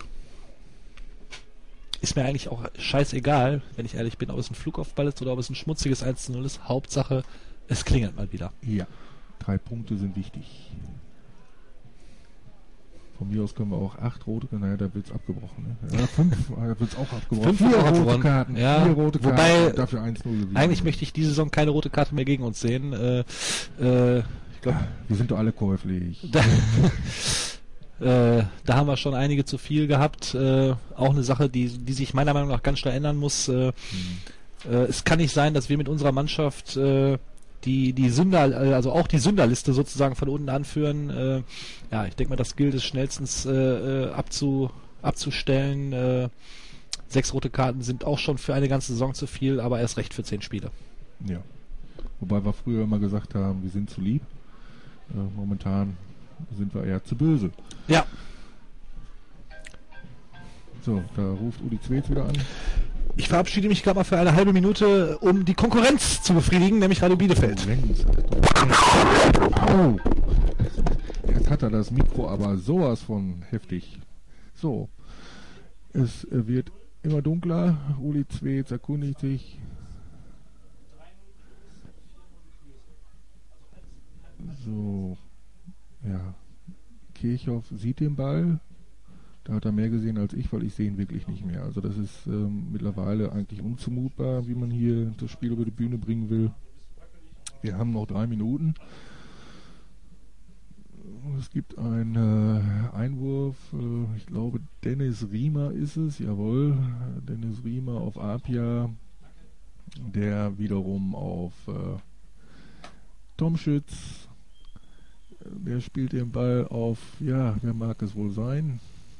Ist mir eigentlich auch scheißegal, wenn ich ehrlich bin, ob es ein Flugkopfball ist oder ob es ein schmutziges 1:0 ist. Hauptsache, es klingelt mal wieder. Ja, 3 Punkte sind wichtig. Von mir aus können wir auch 8 rote, naja, da wird es abgebrochen. Ne? Ja, 5 wird es auch abgebrochen. 5 rote Karten. Ja, 4 rote Karten, wobei dafür 1:0 gewinnen. Eigentlich möchte ich diese Saison keine rote Karte mehr gegen uns sehen. Ich glaube, wir sind doch alle käuflich. Da haben wir schon einige zu viel gehabt. Auch eine Sache, die sich meiner Meinung nach ganz schnell ändern muss. Es kann nicht sein, dass wir mit unserer Mannschaft die Sünder, also auch die Sünderliste sozusagen von unten anführen. Ich denke mal, das gilt es schnellstens abzustellen. 6 rote Karten sind auch schon für eine ganze Saison zu viel, aber erst recht für 10 Spiele. Ja. Wobei wir früher immer gesagt haben, wir sind zu lieb. Momentan sind wir eher zu böse. Ja. So, da ruft Uli Zweetz wieder an. Ich verabschiede mich gerade mal für eine halbe Minute, um die Konkurrenz zu befriedigen, nämlich Radio Bielefeld. Oh. Jetzt hat er das Mikro aber sowas von heftig. So. Es wird immer dunkler. Uli Zweetz erkundigt sich. So. Ja. Kirchhoff sieht den Ball. Da hat er mehr gesehen als ich, weil ich sehe ihn wirklich nicht mehr. Also das ist mittlerweile eigentlich unzumutbar, wie man hier das Spiel über die Bühne bringen will. Wir haben noch 3 Minuten. Es gibt einen Einwurf, ich glaube Dennis Riemer ist es, jawohl. Dennis Riemer auf Apia, der wiederum auf Tom Schütz, der spielt den Ball auf, wer mag es wohl sein?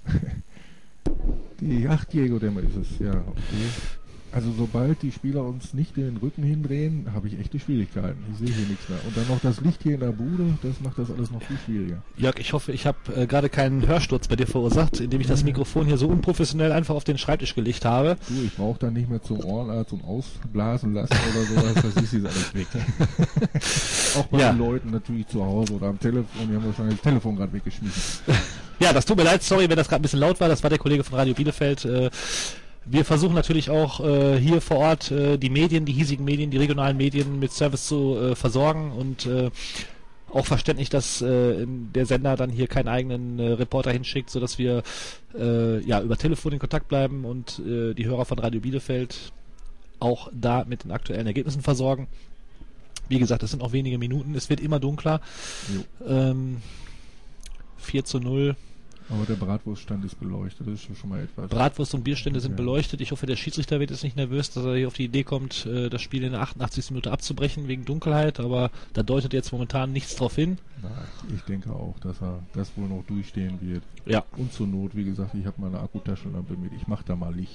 Diego Demmer ist es, ja, okay. Also sobald die Spieler uns nicht den Rücken hindrehen, habe ich echte Schwierigkeiten. Ich sehe hier nichts mehr. Und dann noch das Licht hier in der Bude, das macht das alles noch viel schwieriger. Jörg, ich hoffe, ich habe gerade keinen Hörsturz bei dir verursacht, indem ich das Mikrofon hier so unprofessionell einfach auf den Schreibtisch gelegt habe. Du, ich brauche dann nicht mehr zum Ohrenarzt und ausblasen lassen oder sowas, das ist jetzt alles weg. Auch bei den Leuten natürlich zu Hause oder am Telefon, die haben wahrscheinlich das Telefon gerade weggeschmissen. Ja, das tut mir leid, sorry, wenn das gerade ein bisschen laut war, das war der Kollege von Radio Bielefeld. Wir versuchen natürlich auch hier vor Ort die Medien, die hiesigen Medien, die regionalen Medien mit Service zu versorgen und auch verständlich, dass der Sender dann hier keinen eigenen Reporter hinschickt, sodass wir über Telefon in Kontakt bleiben und die Hörer von Radio Bielefeld auch da mit den aktuellen Ergebnissen versorgen. Wie gesagt, es sind noch wenige Minuten, es wird immer dunkler. 4:0. Aber der Bratwurststand ist beleuchtet, das ist schon mal etwas. Bratwurst und Bierstände sind beleuchtet. Ich hoffe, der Schiedsrichter wird jetzt nicht nervös, dass er hier auf die Idee kommt, das Spiel in der 88. Minute abzubrechen wegen Dunkelheit, aber da deutet jetzt momentan nichts drauf hin. Na, ich denke auch, dass er das wohl noch durchstehen wird. Ja. Und zur Not, wie gesagt, ich habe meine Akkutaschenlampe mit, ich mache da mal Licht.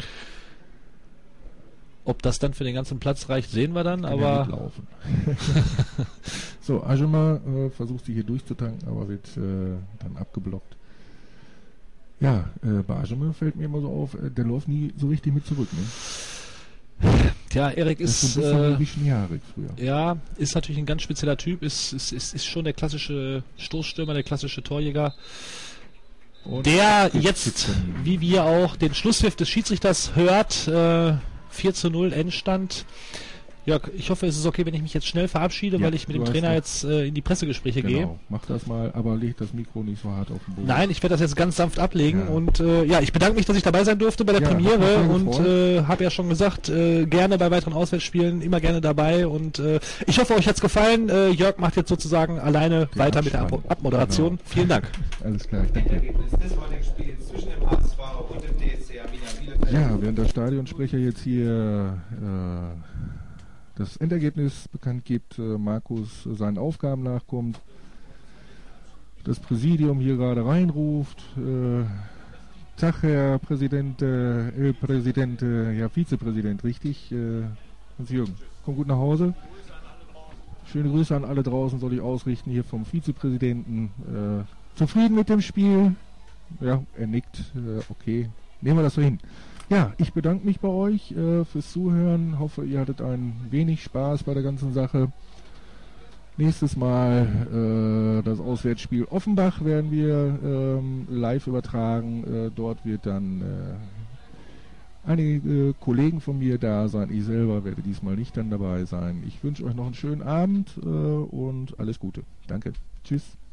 Ob das dann für den ganzen Platz reicht, sehen wir dann, Kann aber... ja mitlaufen. So, Ajuma versucht sich hier durchzutanken, aber wird dann abgeblockt. Ja, bei Ajuma fällt mir immer so auf, der läuft nie so richtig mit zurück, ne? Tja, Erik ist... ein bisschen jahrig früher. Ja, ist natürlich ein ganz spezieller Typ, ist schon der klassische Stoßstürmer, der klassische Torjäger, Und der jetzt, wie wir auch, den Schlusspfiff des Schiedsrichters hört, 4:0 Endstand. Jörg, ich hoffe, es ist okay, wenn ich mich jetzt schnell verabschiede, Ja, weil ich mit dem du hast Trainer noch- jetzt in die Pressegespräche gehe. Genau, mach das mal, aber leg das Mikro nicht so hart auf den Boden. Nein, ich werde das jetzt ganz sanft ablegen Ja. und ich bedanke mich, dass ich dabei sein durfte bei der Ja, hat mich Premiere sehr und gefreut. habe ja schon gesagt, gerne bei weiteren Auswärtsspielen, immer gerne dabei und ich hoffe, euch hat's gefallen. Jörg macht jetzt sozusagen alleine Den weiter mit der Abspann. Abmoderation. Genau. Vielen Dank. Alles klar, ich danke. Endergebnis des heutigen Spiels zwischen dem HSV und dem DSC Arminia Bielefeld. Ja, während der Stadionsprecher jetzt hier das Endergebnis bekannt gibt, Markus seinen Aufgaben nachkommt, das Präsidium hier gerade reinruft, Tag, Herr Präsident, El Präsidente, ja, Vizepräsident, richtig, Hans-Jürgen, komm gut nach Hause. Schöne Grüße an alle draußen soll ich ausrichten, hier vom Vizepräsidenten. Zufrieden mit dem Spiel? Ja, er nickt, okay, nehmen wir das so hin. Ja, ich bedanke mich bei euch fürs Zuhören. Hoffe, ihr hattet ein wenig Spaß bei der ganzen Sache. Nächstes Mal das Auswärtsspiel Offenbach werden wir live übertragen. Dort wird dann einige Kollegen von mir da sein. Ich selber werde diesmal nicht dann dabei sein. Ich wünsche euch noch einen schönen Abend und alles Gute. Danke. Tschüss.